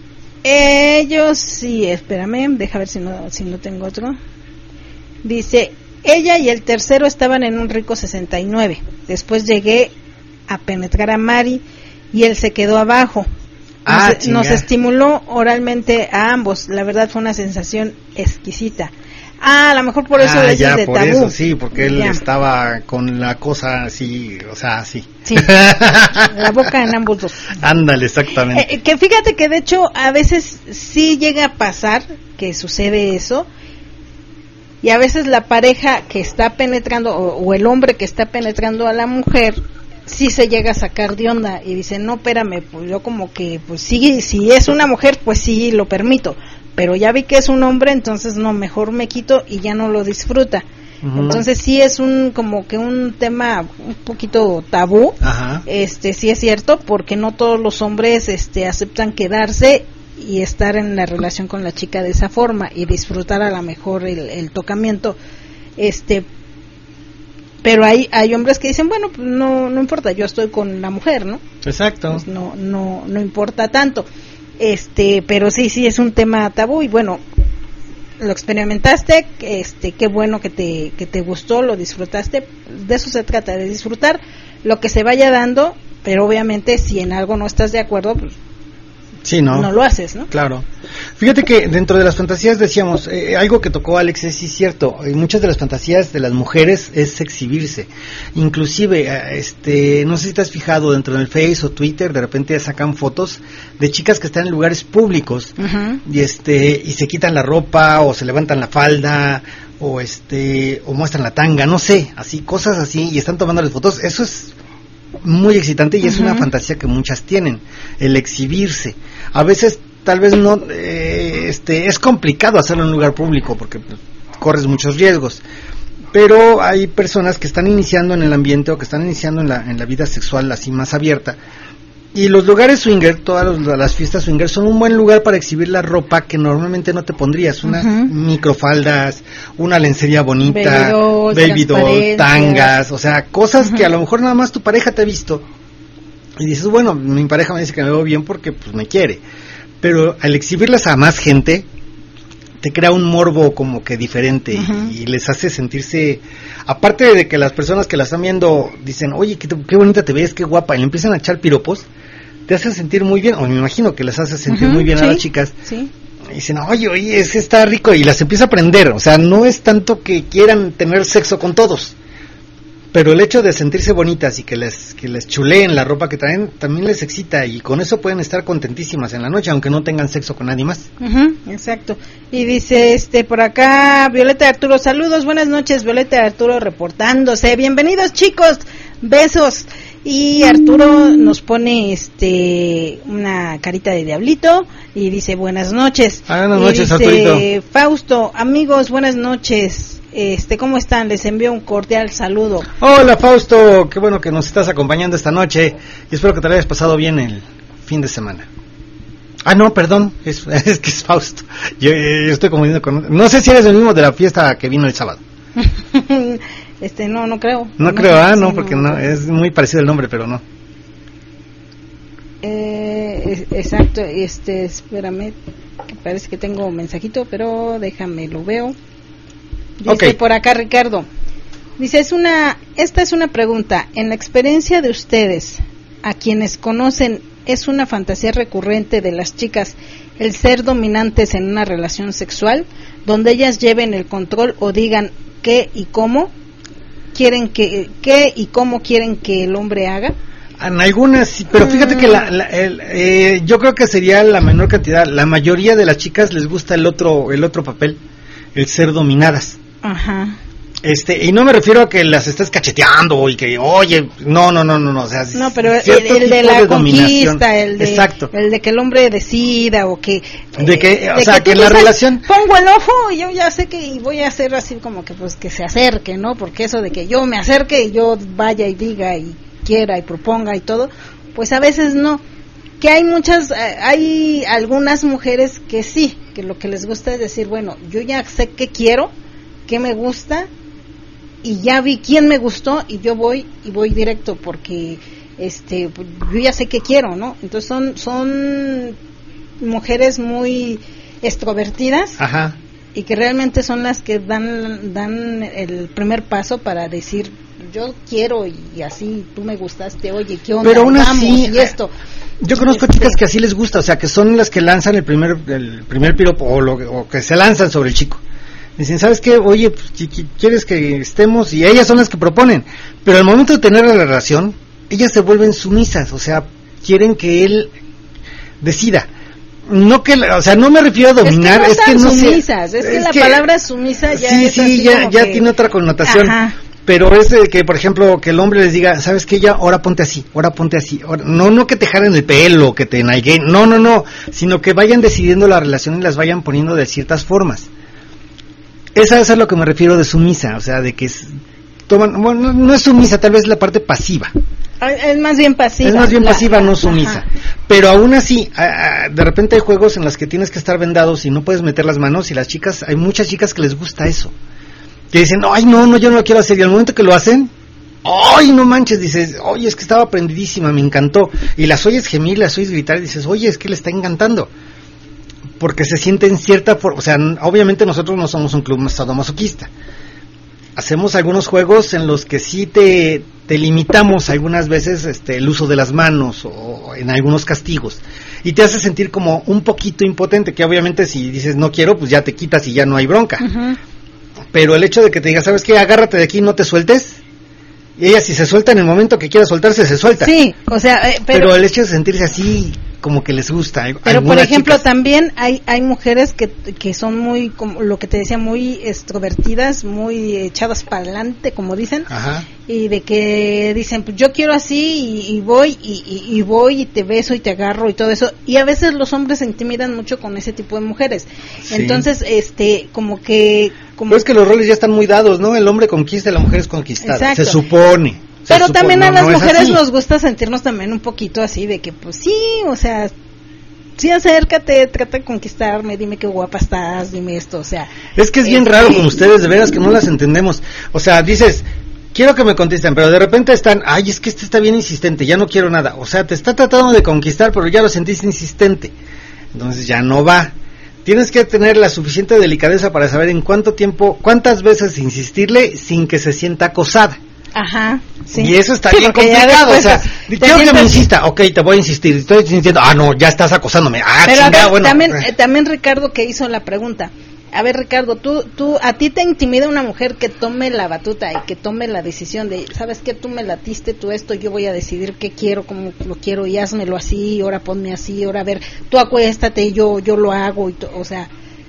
ellos sí, espérame, deja ver si no tengo otro. Dice, ella y el tercero estaban en un rico 69. Después llegué a penetrar a Mari y él se quedó abajo. Nos estimuló oralmente a ambos. La verdad fue una sensación exquisita. A lo mejor por eso le dices de
por
tabú.
Eso, sí, porque él estaba con la cosa así, o sea, así.
Sí, la boca en ambos dos.
Ándale, exactamente.
Que fíjate que de hecho a veces sí llega a pasar que sucede eso, y a veces la pareja que está penetrando o el hombre que está penetrando a la mujer sí se llega a sacar de onda y dice, no, espérame, pues yo como que, pues sí, si es una mujer, pues sí lo permito, pero ya vi que es un hombre, entonces no, mejor me quito y ya no lo disfruta. Uh-huh. Entonces sí es como que un tema un poquito tabú.
Ajá.
Sí es cierto, porque no todos los hombres aceptan quedarse y estar en la relación con la chica de esa forma y disfrutar a lo mejor el tocamiento, pero hay hombres que dicen, bueno, pues no importa, yo estoy con la mujer, ¿no?
Exacto.
Pues no importa tanto. Pero sí es un tema tabú y bueno, lo experimentaste, qué bueno que te gustó, lo disfrutaste. De eso se trata, de disfrutar lo que se vaya dando, pero obviamente si en algo no estás de acuerdo, pues
Sí, no
lo haces, ¿no?
Claro. Fíjate que dentro de las fantasías decíamos, algo que tocó Alex es sí cierto, muchas de las fantasías de las mujeres es exhibirse. Inclusive, no sé si te has fijado dentro del Face o Twitter, de repente sacan fotos de chicas que están en lugares públicos y se quitan la ropa o se levantan la falda o muestran la tanga, no sé, así cosas así y están tomándoles fotos. Eso es muy excitante y es una fantasía que muchas tienen, el exhibirse. A veces tal vez no, es complicado hacerlo en un lugar público porque corres muchos riesgos, pero hay personas que están iniciando en el ambiente o que están iniciando en la vida sexual así más abierta. Y los lugares swinger, todas las fiestas swinger son un buen lugar para exhibir la ropa que normalmente no te pondrías, unas microfaldas, una lencería bonita, baby doll, tangas, o sea, cosas que a lo mejor nada más tu pareja te ha visto y dices, bueno, mi pareja me dice que me veo bien porque pues me quiere, pero al exhibirlas a más gente te crea un morbo como que diferente y les hace sentirse, aparte de que las personas que la están viendo dicen, oye, qué bonita te ves, qué guapa, y le empiezan a echar piropos, te hace sentir muy bien, o me imagino que les hace sentir muy bien a las chicas, y dicen, oye, ese está rico, y las empieza a aprender, o sea, no es tanto que quieran tener sexo con todos, pero el hecho de sentirse bonitas y que les chuleen la ropa que traen también les excita y con eso pueden estar contentísimas en la noche aunque no tengan sexo con nadie más.
Exacto. Y dice por acá Violeta Arturo, saludos, buenas noches, Violeta Arturo reportándose. Bienvenidos chicos, besos. Y Arturo nos pone una carita de diablito y dice buenas noches.
Buenas noches,
Arturito. Fausto, amigos, buenas noches. ¿Cómo están? Les envío un cordial saludo.
Hola Fausto, qué bueno que nos estás acompañando esta noche y espero que te hayas pasado bien el fin de semana. No, perdón, es que es Fausto. Yo estoy confundiendo con... No sé si eres el mismo de la fiesta que vino el sábado.
No creo.
No creo, no, porque no, es muy parecido el nombre, pero no.
Exacto, espérame, que parece que tengo un mensajito, pero déjame, lo veo. Dice por acá Ricardo, dice, esta es una pregunta, en la experiencia de ustedes, a quienes conocen, ¿es una fantasía recurrente de las chicas el ser dominantes en una relación sexual, donde ellas lleven el control o digan qué y cómo quieren qué y cómo quieren que el hombre haga?
En algunas sí, pero fíjate que yo creo que sería la menor cantidad. La mayoría de las chicas les gusta el otro papel, el ser dominadas. Y no me refiero a que las estés cacheteando y que, oye, no, o sea,
no, pero el de la conquista, el de que el hombre decida o que
que en la relación
pongo el ojo y yo ya sé que y voy a hacer así como que pues que se acerque, ¿no? Porque eso de que yo me acerque y yo vaya y diga y quiera y proponga y todo, pues a veces no. Que hay algunas mujeres que sí, que lo que les gusta es decir, bueno, yo ya sé qué quiero, qué me gusta y ya vi quién me gustó y yo voy directo porque yo ya sé qué quiero, ¿no? Entonces son mujeres muy extrovertidas y que realmente son las que dan el primer paso para decir yo quiero y así tú me gustaste, oye, ¿qué onda?
Pero aún así,
y esto.
Yo conozco chicas que así les gusta, o sea, que son las que lanzan el primer piropo o que se lanzan sobre el chico. Dicen, ¿sabes qué? Oye, pues, ¿quieres que estemos? Y ellas son las que proponen. Pero al momento de tener la relación, ellas se vuelven sumisas, o sea, quieren que él decida. No que, o sea, no me refiero a dominar,
es que no sumisas, es que la palabra sumisa ya es así
ya tiene otra connotación. Pero es que, por ejemplo, que el hombre les diga, ¿sabes qué? Ya, ahora ponte así. No que te jalen el pelo, que te nalguen, no, sino que vayan decidiendo la relación y las vayan poniendo de ciertas formas. Eso es a lo que me refiero de sumisa, o sea, de que toman, no es sumisa, tal vez la parte pasiva.
Es más bien pasiva.
Es más bien pasiva, no sumisa. Pero aún así, de repente hay juegos en los que tienes que estar vendados y no puedes meter las manos y hay muchas chicas que les gusta eso. Que dicen, ay, no, yo no lo quiero hacer. Y al momento que lo hacen, ay, no manches, dices, oye, es que estaba prendidísima, me encantó. Y las oyes gemir, las oyes gritar y dices, oye, es que le está encantando. Porque se sienten cierta forma, o sea, obviamente nosotros no somos un club sadomasoquista. Hacemos algunos juegos en los que sí te limitamos algunas veces el uso de las manos o en algunos castigos. y te hace sentir como un poquito impotente, que obviamente si dices no quiero, pues ya te quitas y ya no hay bronca. Uh-huh. Pero el hecho de que te diga, ¿sabes qué? Agárrate de aquí, no te sueltes. Y ella si se suelta en el momento que quiera soltarse, se suelta.
Sí, o sea,
pero el hecho de sentirse así, como que les gusta.
Pero por ejemplo, chicas, también hay mujeres que son muy, como lo que te decía, muy extrovertidas, muy echadas para adelante, como dicen. Ajá. Y de que dicen, pues yo quiero así y voy y te beso y te agarro y todo eso. Y a veces los hombres se intimidan mucho con ese tipo de mujeres. Sí. Entonces, como que...
Pero es que los roles ya están muy dados, ¿no? El hombre conquista y la mujer es conquistada. Exacto. Se supone.
Pero también a las mujeres nos gusta sentirnos también un poquito así de que, pues sí, o sea, sí, acércate, trata de conquistarme, dime qué guapa estás, dime esto, o sea.
Es que es bien raro con ustedes, de veras que no las entendemos. O sea, dices, quiero que me contesten, pero de repente están, ay, es que este está bien insistente, ya no quiero nada. O sea, te está tratando de conquistar, pero ya lo sentiste insistente. Entonces ya no va. Tienes que tener la suficiente delicadeza para saber en cuánto tiempo, cuántas veces insistirle sin que se sienta acosada.
Ajá, sí.
Y eso está bien complicado, o sea, quiero que me insista, ok, te voy a insistir, estoy insistiendo, no, ya estás acosándome,
pero chingada, bueno. También Ricardo que hizo la pregunta, a ver Ricardo, a ti te intimida una mujer que tome la batuta y que tome la decisión de, ¿sabes qué? Tú me latiste, tú esto, yo voy a decidir qué quiero, cómo lo quiero y házmelo así, ahora ponme así, ahora a ver, tú acuéstate y yo lo hago, o sea...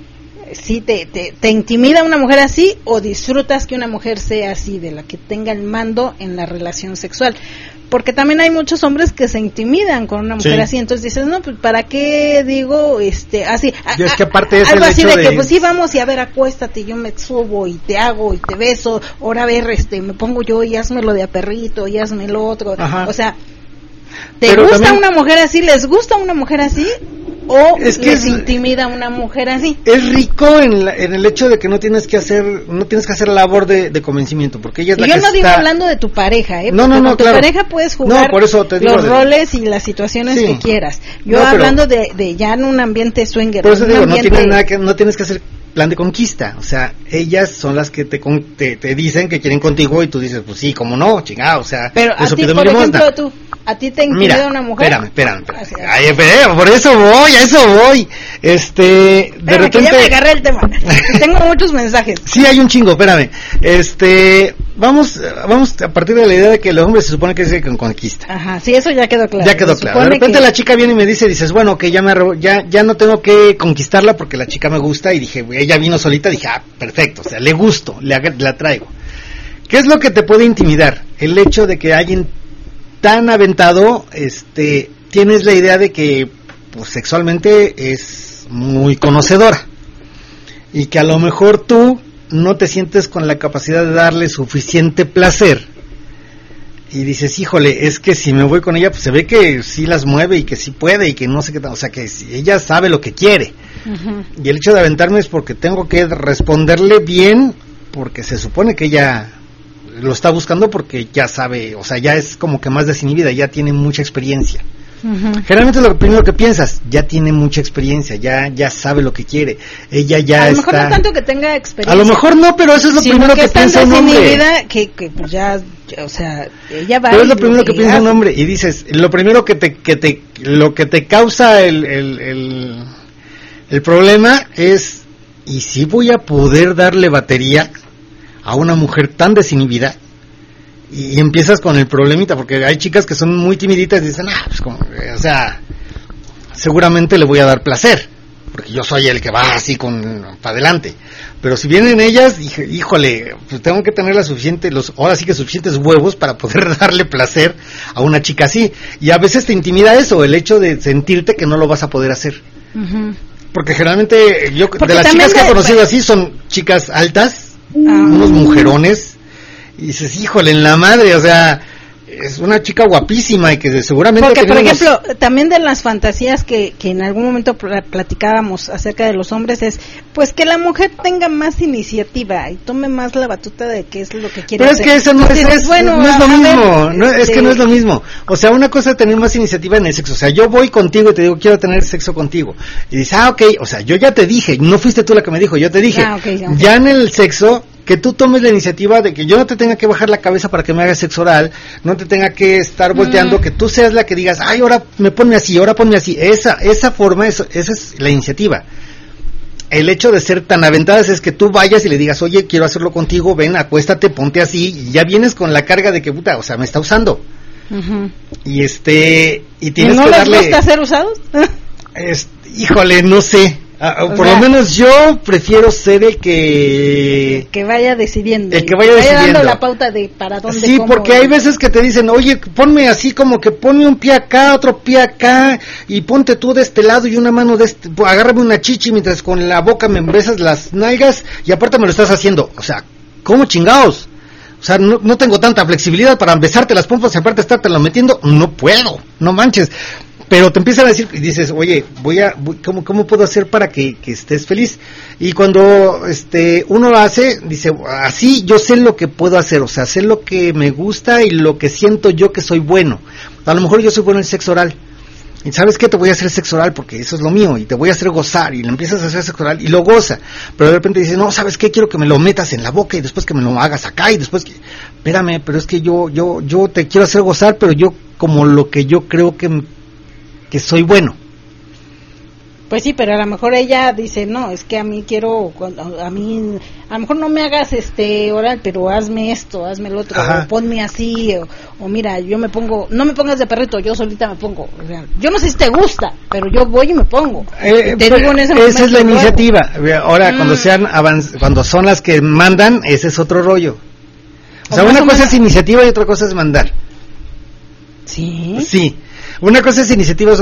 ¿Sí te intimida una mujer así o disfrutas que una mujer sea así, de la que tenga el mando en la relación sexual? Porque también hay muchos hombres que se intimidan con una mujer así, entonces dices, no, pues ¿para qué digo así?
Yo es que aparte es
algo así de que, pues sí, vamos y a ver, acuéstate, yo me subo y te hago y te beso, ahora a ver, me pongo yo y házmelo de a perrito y hazme lo otro. Ajá. O sea, ¿te gusta también... una mujer así? ¿Les gusta una mujer así? ¿O es que les intimida una mujer así?
Es rico en el hecho de que no tienes que hacer labor de convencimiento, porque ella es la
yo
que
no digo hablando de tu pareja,
no,
con tu
claro.
pareja puedes jugar
por eso te digo,
los roles y las situaciones que quieras. Yo hablando de ya en un ambiente swinger.
Por eso digo, no tienes que hacer plan de conquista, o sea, ellas son las que te dicen que quieren contigo y tú dices, pues sí, cómo no, chingado, o sea,
pero a ti, por ejemplo, ¿a ti te intimida una mujer?
Espérame. Ay, por eso voy, a eso voy. De repente...
que ya me agarré el tema. Tengo muchos mensajes.
Sí, hay un chingo, espérame. Vamos a partir de la idea de que el hombre se supone que es con conquista.
Ajá, sí, eso ya quedó claro.
Ya quedó claro. De repente la chica viene y me dices, bueno, que ya no tengo que conquistarla porque la chica me gusta, y dije, ella vino solita, dije, perfecto, o sea, le gusto, la traigo. ¿Qué es lo que te puede intimidar? El hecho de que alguien tan aventado, tienes la idea de que pues sexualmente es muy conocedora y que a lo mejor tú no te sientes con la capacidad de darle suficiente placer y dices, híjole, es que si me voy con ella, pues se ve que sí las mueve y que sí puede y que no sé qué, o sea, que ella sabe lo que quiere. Uh-huh. Y el hecho de aventarme es porque tengo que responderle bien, porque se supone que ella lo está buscando porque ya sabe, o sea, ya es como que más desinhibida, ya tiene mucha experiencia. Uh-huh. Generalmente lo primero que piensas, ya tiene mucha experiencia, ya sabe lo que quiere, ella ya está... A lo
mejor no tanto que tenga experiencia.
A lo mejor no, pero eso es lo primero que piensa un hombre.
Que pues ya, o sea, ella va...
Pero es lo primero que piensa un hombre, y dices, lo primero que te causa el problema es, ¿y si voy a poder darle batería a una mujer tan desinhibida? Y empiezas con el problemita, porque hay chicas que son muy timiditas y dicen, pues como, o sea, seguramente le voy a dar placer, porque yo soy el que va así para adelante. Pero si vienen ellas, híjole, pues tengo que tener ahora sí que suficientes huevos para poder darle placer a una chica así. Y a veces te intimida eso, el hecho de sentirte que no lo vas a poder hacer. Uh-huh. Porque generalmente de las chicas que he conocido así son chicas altas, unos mujerones, y dices, híjole, en la madre, o sea, es una chica guapísima y que seguramente...
Porque, por ejemplo, también de las fantasías que en algún momento platicábamos acerca de los hombres es, pues que la mujer tenga más iniciativa y tome más la batuta de qué es lo que quiere hacer.
Pero es que eso no es lo mismo, es que no es lo mismo. O sea, una cosa es tener más iniciativa en el sexo, o sea, yo voy contigo y te digo, quiero tener sexo contigo. Y dices, ok, o sea, yo ya te dije, no fuiste tú la que me dijo, yo te dije. Okay. Ya en el sexo... que tú tomes la iniciativa de que yo no te tenga que bajar la cabeza para que me hagas sexo oral, no te tenga que estar volteando, que tú seas la que digas, ay, ahora me ponme así, ahora ponme así. Esa forma, esa es la iniciativa. El hecho de ser tan aventadas es que tú vayas y le digas, oye, quiero hacerlo contigo, ven, acuéstate, ponte así, y ya vienes con la carga de que, puta, o sea, me está usando. Y y tienes
¿No
que darle...
les gusta ser usados?
Híjole, no sé. Por lo menos yo prefiero ser el que
vaya decidiendo.
El que vaya decidiendo.
Dando la pauta de para dónde.
Sí,
cómo,
porque hay veces que te dicen, oye, ponme así como que ponme un pie acá, otro pie acá, y ponte tú de este lado y una mano de este, agárrame una chichi mientras con la boca me besas las nalgas y aparte me lo estás haciendo. O sea, ¿cómo chingados? O sea, no tengo tanta flexibilidad para besarte las pompas y aparte estártelo metiendo. No puedo, no manches. Pero te empiezan a decir, y dices, oye, ¿cómo puedo hacer para que estés feliz? Y cuando uno lo hace, dice, así yo sé lo que puedo hacer, o sea, sé lo que me gusta y lo que siento yo que soy bueno. A lo mejor yo soy bueno en sexo oral. Y ¿sabes qué? Te voy a hacer sexo oral porque eso es lo mío, y te voy a hacer gozar, y le empiezas a hacer sexo oral, y lo goza. Pero de repente dices, no, ¿sabes qué? Quiero que me lo metas en la boca, y después que me lo hagas acá, y después que... Espérame, pero es que yo te quiero hacer gozar, pero yo como lo que yo creo que soy bueno.
Pues sí, pero a lo mejor ella dice, no, es que a mí a lo mejor no me hagas oral, pero hazme esto, hazme el otro, o ponme así, o mira, yo me pongo, no me pongas de perrito, yo solita me pongo, o sea, yo no sé si te gusta, pero yo voy y me pongo. Te digo en ese momento,
esa es la iniciativa. Ahora, cuando son las que mandan, ese es otro rollo. O sea, una cosa es iniciativa y otra cosa es mandar.
Sí.
Sí. Una cosa es iniciativa,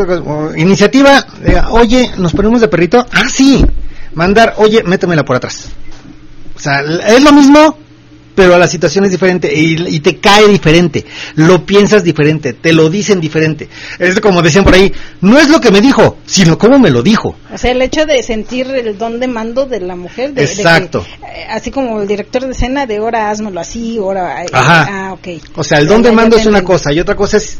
oye, ¿nos ponemos de perrito? Ah, sí. Mandar, oye, métemela por atrás. O sea, es lo mismo, pero la situación es diferente y te cae diferente. Lo piensas diferente, te lo dicen diferente. Es como decían por ahí, no es lo que me dijo, sino cómo me lo dijo.
O sea, el hecho de sentir el don de mando de la mujer.
Exacto.
De que, así como el director de escena de ahora házmelo así, ahora...
ok. O sea, el don de mando es una cosa, y otra cosa es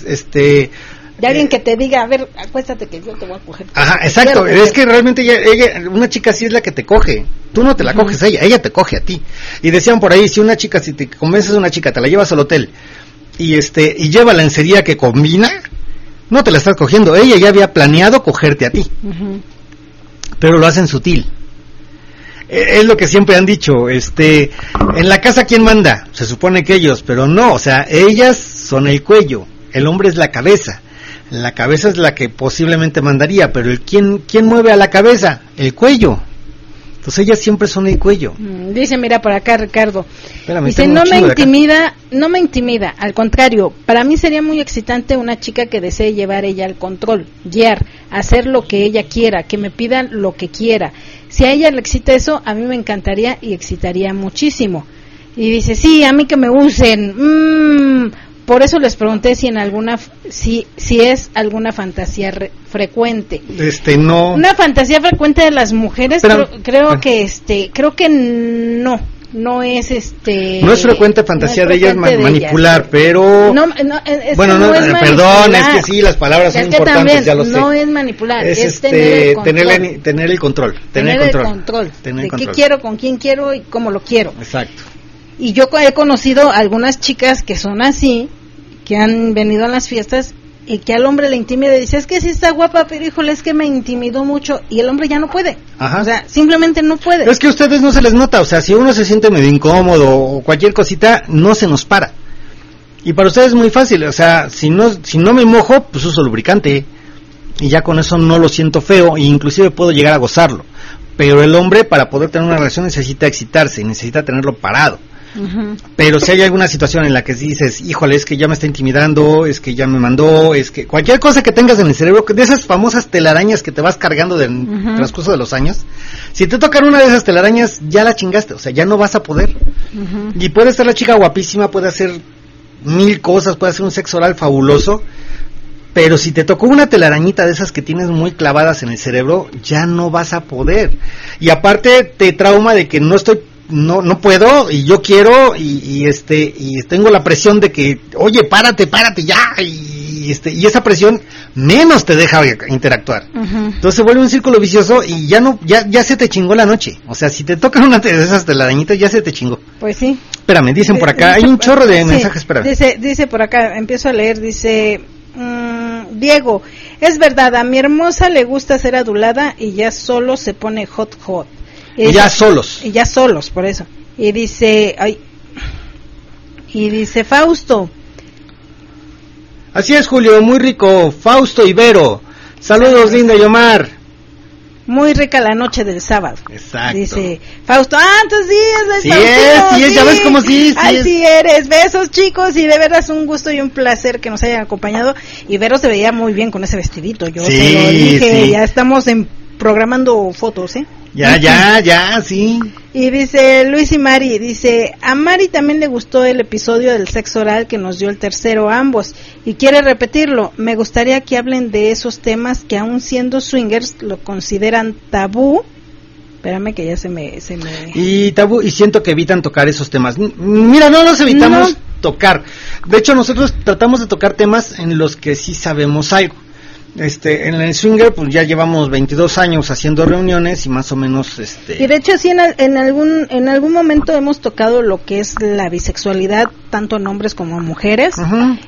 de alguien que te diga, a ver, acuéstate que yo te voy a coger.
Exacto, es que realmente ella, una chica sí es la que te coge, tú no te la coges a ella te coge a ti. Y decían por ahí, si te convences a una chica, te la llevas al hotel, y lleva la lencería que combina, no te la estás cogiendo, ella ya había planeado cogerte a ti. Pero lo hacen sutil. Es lo que siempre han dicho, en la casa ¿quién manda? Se supone que ellos, pero no, o sea, ellas son el cuello, el hombre es la cabeza. La cabeza es la que posiblemente mandaría, pero ¿quién mueve a la cabeza? El cuello. Entonces ellas siempre son el cuello.
Dice, mira por acá Ricardo.
Espérame,
dice, no me intimida, al contrario, para mí sería muy excitante una chica que desee llevar ella el control, guiar, hacer lo que ella quiera, que me pidan lo que quiera. Si a ella le excita eso, a mí me encantaría y excitaría muchísimo. Y dice, sí, a mí que me usen. Por eso les pregunté si es alguna fantasía frecuente.
No.
Una fantasía frecuente de las mujeres, pero, creo que no es
no es frecuente fantasía no es de ellas manipular, ellas, pero perdón, es que sí, las palabras son importantes, también, ya lo sé.
No es manipular, es tener el control. Tener el control. De qué quiero, con quién quiero y cómo lo quiero.
Exacto.
Y yo he conocido algunas chicas que son así, que han venido a las fiestas y que al hombre le intimida y dice, es que sí está guapa, pero híjole, es que me intimidó mucho, y el hombre ya no puede. O sea, simplemente no puede.
Es que a ustedes no se les nota, o sea, si uno se siente medio incómodo o cualquier cosita, no se nos para. Y para ustedes es muy fácil, o sea, si no me mojo, pues uso lubricante y ya con eso no lo siento feo e inclusive puedo llegar a gozarlo. Pero el hombre, para poder tener una relación, necesita excitarse, necesita tenerlo parado. Pero si hay alguna situación en la que dices, híjole, es que ya me está intimidando, es que ya me mandó, es que cualquier cosa que tengas en el cerebro, de esas famosas telarañas que te vas cargando del transcurso de los años, si te tocan una de esas telarañas, ya la chingaste, o sea, ya no vas a poder. Y puede estar la chica guapísima, puede hacer 1000 cosas, puede hacer un sexo oral fabuloso, pero si te tocó una telarañita de esas que tienes muy clavadas en el cerebro, ya no vas a poder. Y aparte te trauma de que no estoy no puedo y yo quiero y tengo la presión de que, oye, párate ya, y esa presión menos te deja interactuar. Uh-huh. Entonces se vuelve un círculo vicioso y ya se te chingó la noche. O sea, si te tocan una de esas telarañitas, ya se te chingó.
Pues sí.
Espérame, dicen por acá, hay un chorro de mensajes, espérame.
Dice por acá, empiezo a leer, dice... Diego, es verdad, a mi hermosa le gusta ser adulada y ya solo se pone hot.
Y ya solos,
por eso. Y dice Fausto.
Así es, Julio, muy rico, Fausto Ibero. Saludos, linda y Omar.
Muy rica la noche del sábado.
Exacto.
Dice Fausto, entonces sí
es, ya ves cómo sí
así eres. Besos, chicos, y de verdad es un gusto y un placer que nos hayan acompañado. Y Vero se veía muy bien con ese vestidito. Yo se lo dije, ya estamos programando fotos, ¿eh?
Ya, sí.
Y dice Luis y Mari, dice, a Mari también le gustó el episodio del sexo oral que nos dio el tercero a ambos y quiere repetirlo. Me gustaría que hablen de esos temas que aún siendo swingers lo consideran tabú. Espérame que ya se me...
Y tabú, y siento que evitan tocar esos temas. Mira, no los evitamos tocar. De hecho, nosotros tratamos de tocar temas en los que sí sabemos algo. En el swinger pues ya llevamos 22 años haciendo reuniones y más o menos
y de hecho sí en algún momento hemos tocado lo que es la bisexualidad tanto en hombres como en mujeres. Uh-huh.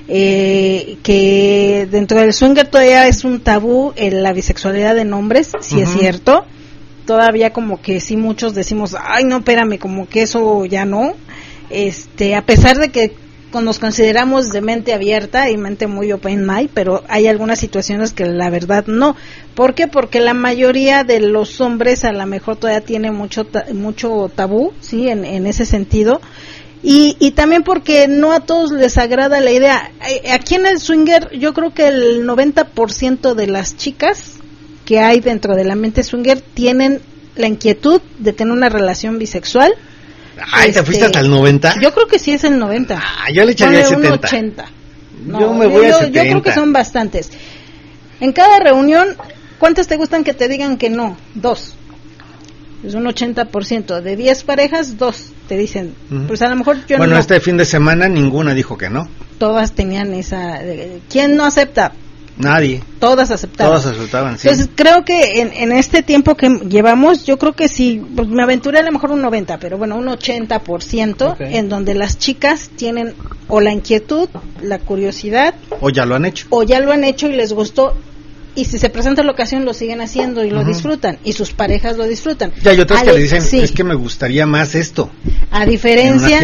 Que dentro del swinger todavía es un tabú la bisexualidad en hombres, sí. Uh-huh. Es cierto, todavía como que sí muchos decimos, ay no, espérame, como que eso ya no, a pesar de que nos consideramos de mente abierta y mente muy open mind, pero hay algunas situaciones que la verdad no. ¿Por qué? Porque la mayoría de los hombres a lo mejor todavía tiene mucho tabú, sí, en ese sentido. Y también porque no a todos les agrada la idea. Aquí en el swinger yo creo que el 90% de las chicas que hay dentro del ambiente swinger tienen la inquietud de tener una relación bisexual.
Ay, ¿te fuiste hasta el 90?
Yo creo que sí es el 90.
Yo le echaría el 70.
80. No,
yo me voy a 70.
Yo creo que son bastantes. En cada reunión, ¿cuántas te gustan que te digan que no? 2. Es un 80%. De 10 parejas, 2 te dicen. Uh-huh. Pues a lo mejor yo
Bueno, este fin de semana ninguna dijo que no.
Todas tenían esa... ¿Quién no acepta?
Nadie.
Todas aceptaban.
Todas aceptaban, sí.
Entonces creo que en este tiempo que llevamos, yo creo que sí, pues me aventuré a lo mejor un 90, pero bueno, un 80%, okay. En donde las chicas tienen o la inquietud, la curiosidad.
O ya lo han hecho.
Y les gustó. Y si se presenta la ocasión lo siguen haciendo y lo disfrutan. Y sus parejas lo disfrutan.
Ya hay otras que le dicen, sí. Es que me gustaría más esto.
A diferencia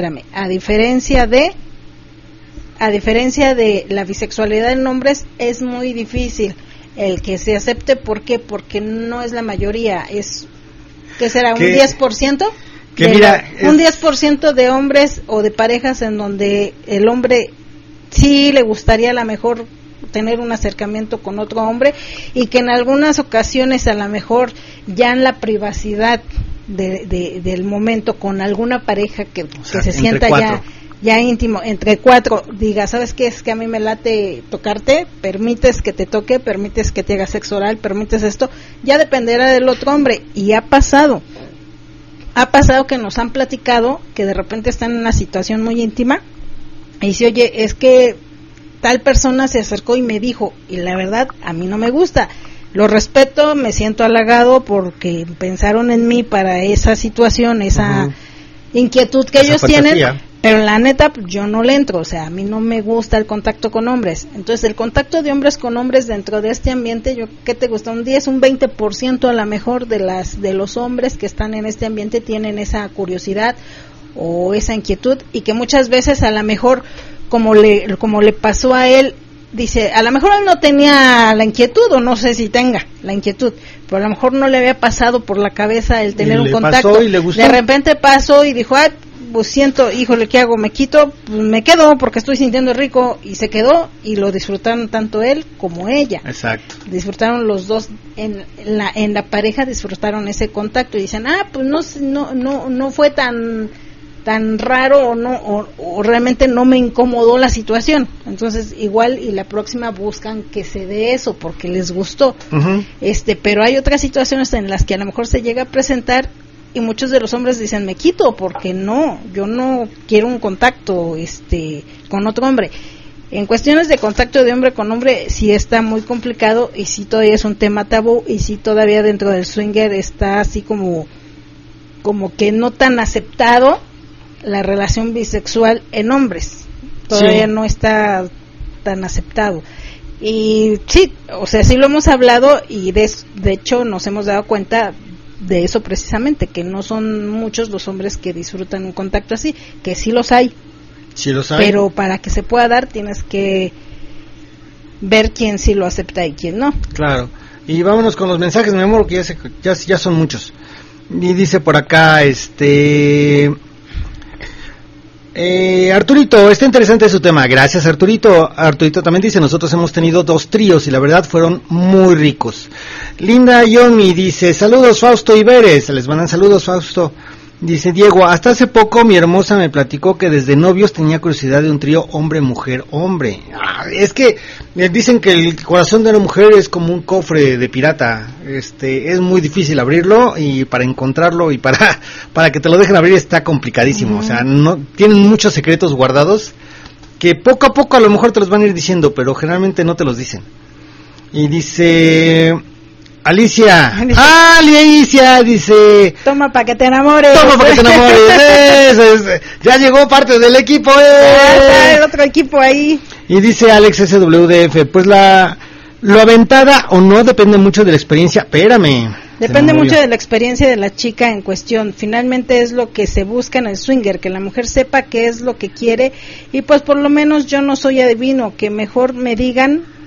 de la bisexualidad en hombres, es muy difícil el que se acepte. ¿Por qué? Porque no es la mayoría. Es, ¿qué será? ¿Un 10%? Un 10% de hombres o de parejas en donde el hombre sí le gustaría a lo mejor tener un acercamiento con otro hombre y que en algunas ocasiones a lo mejor ya en la privacidad del momento con alguna pareja que se sienta ya íntimo, entre 4, diga, ¿sabes qué? Es que a mí me late tocarte, permites que te toque, permites que te haga sexo oral, permites esto, ya dependerá del otro hombre. Y ha pasado que nos han platicado que de repente están en una situación muy íntima y dice, oye, es que tal persona se acercó y me dijo, y la verdad a mí no me gusta, lo respeto, me siento halagado porque pensaron en mí para esa situación, esa inquietud que ellos tienen, pero la neta yo no le entro, o sea, a mí no me gusta el contacto con hombres. Entonces el contacto de hombres con hombres dentro de este ambiente, yo, ¿qué te gusta? Un 10, un 20% a lo mejor de los hombres que están en este ambiente tienen esa curiosidad o esa inquietud, y que muchas veces a lo mejor como le pasó a él, dice, a lo mejor él no tenía la inquietud, o no sé si tenga la inquietud, pero a lo mejor no le había pasado por la cabeza el tener un contacto,
y le gustó.
De repente pasó y dijo, ay, pues siento, híjole, ¿qué hago? ¿Me quito? Pues me quedo porque estoy sintiendo rico, y se quedó, y lo disfrutaron tanto él como ella.
Exacto.
Disfrutaron los dos, en la pareja disfrutaron ese contacto, y dicen, pues no fue tan raro, o realmente no me incomodó la situación. Entonces igual y la próxima buscan que se dé eso porque les gustó. Uh-huh. Pero hay otras situaciones en las que a lo mejor se llega a presentar y muchos de los hombres dicen me quito porque yo no quiero un contacto con otro hombre. En cuestiones de contacto de hombre con hombre sí está muy complicado y sí todavía es un tema tabú y sí todavía dentro del swinger está así como que no tan aceptado la relación bisexual en hombres. Todavía no está tan aceptado. Y sí, o sea, sí lo hemos hablado y de hecho nos hemos dado cuenta de eso precisamente, que no son muchos los hombres que disfrutan un contacto así, que sí los hay.
Sí los hay.
Pero para que se pueda dar tienes que ver quién sí lo acepta y quién no.
Claro. Y vámonos con los mensajes, mi amor, que ya son muchos. Y dice por acá, Arturito, está interesante su tema. Gracias, Arturito. Arturito también dice, nosotros hemos tenido 2 tríos y la verdad fueron muy ricos. Linda Yomi dice, saludos Fausto y Veres. Les mandan saludos, Fausto. Dice Diego, hasta hace poco mi hermosa me platicó que desde novios tenía curiosidad de un trío hombre-mujer-hombre. Es que dicen que el corazón de una mujer es como un cofre de pirata. Es muy difícil abrirlo y para encontrarlo y para que te lo dejen abrir está complicadísimo. O sea, no tienen muchos secretos guardados que poco a poco a lo mejor te los van a ir diciendo, pero generalmente no te los dicen. Y dice Alicia, dice,
toma para que te enamores.
Ya llegó parte del equipo.
Está el otro equipo ahí.
Y dice Alex SWDF, pues lo aventada o no depende mucho de la experiencia. Espérame.
Depende mucho de la experiencia de la chica en cuestión. Finalmente es lo que se busca en el swinger, que la mujer sepa qué es lo que quiere. Y pues por lo menos yo no soy adivino, que mejor me digan.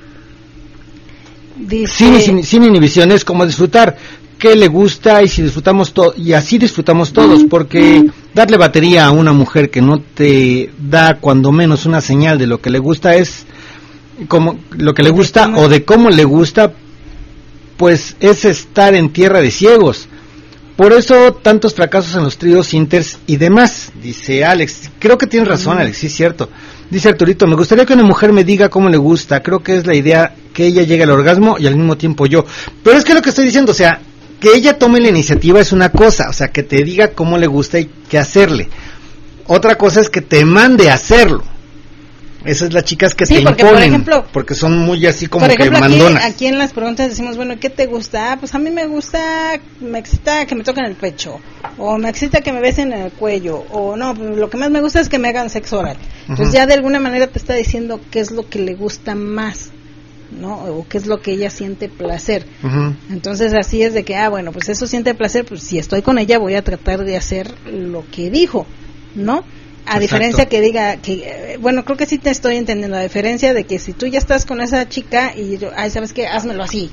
Dice,
sin inhibiciones, como disfrutar qué le gusta y si disfrutamos y así disfrutamos todos, porque darle batería a una mujer que no te da cuando menos una señal de lo que le gusta es como lo que le gusta o de cómo le gusta, pues es estar en tierra de ciegos. Por eso tantos fracasos en los tríos, inters y demás, dice Alex. Creo que tienes razón, Alex, sí es cierto. Dice Arturito, me gustaría que una mujer me diga cómo le gusta. Creo que es la idea que ella llegue al orgasmo y al mismo tiempo yo. Pero es que lo que estoy diciendo, o sea, que ella tome la iniciativa es una cosa, o sea, que te diga cómo le gusta y qué hacerle. Otra cosa es que te mande a hacerlo. Esas las chicas que te
porque,
imponen,
por ejemplo,
porque son muy así como
por ejemplo,
que mandonas.
Aquí en las preguntas decimos, bueno, ¿qué te gusta? Pues a mí me excita que me toquen el pecho, o me excita que me besen en el cuello, o no, lo que más me gusta es que me hagan sexo oral. Entonces ya de alguna manera te está diciendo qué es lo que le gusta más, ¿no? O qué es lo que ella siente placer. Entonces así es de que, bueno, pues eso siente placer, pues si estoy con ella voy a tratar de hacer lo que dijo, ¿no? A diferencia que diga que, bueno, creo que sí te estoy entendiendo, a diferencia de que si tú ya estás con esa chica y yo, ¿sabes qué? Házmelo así.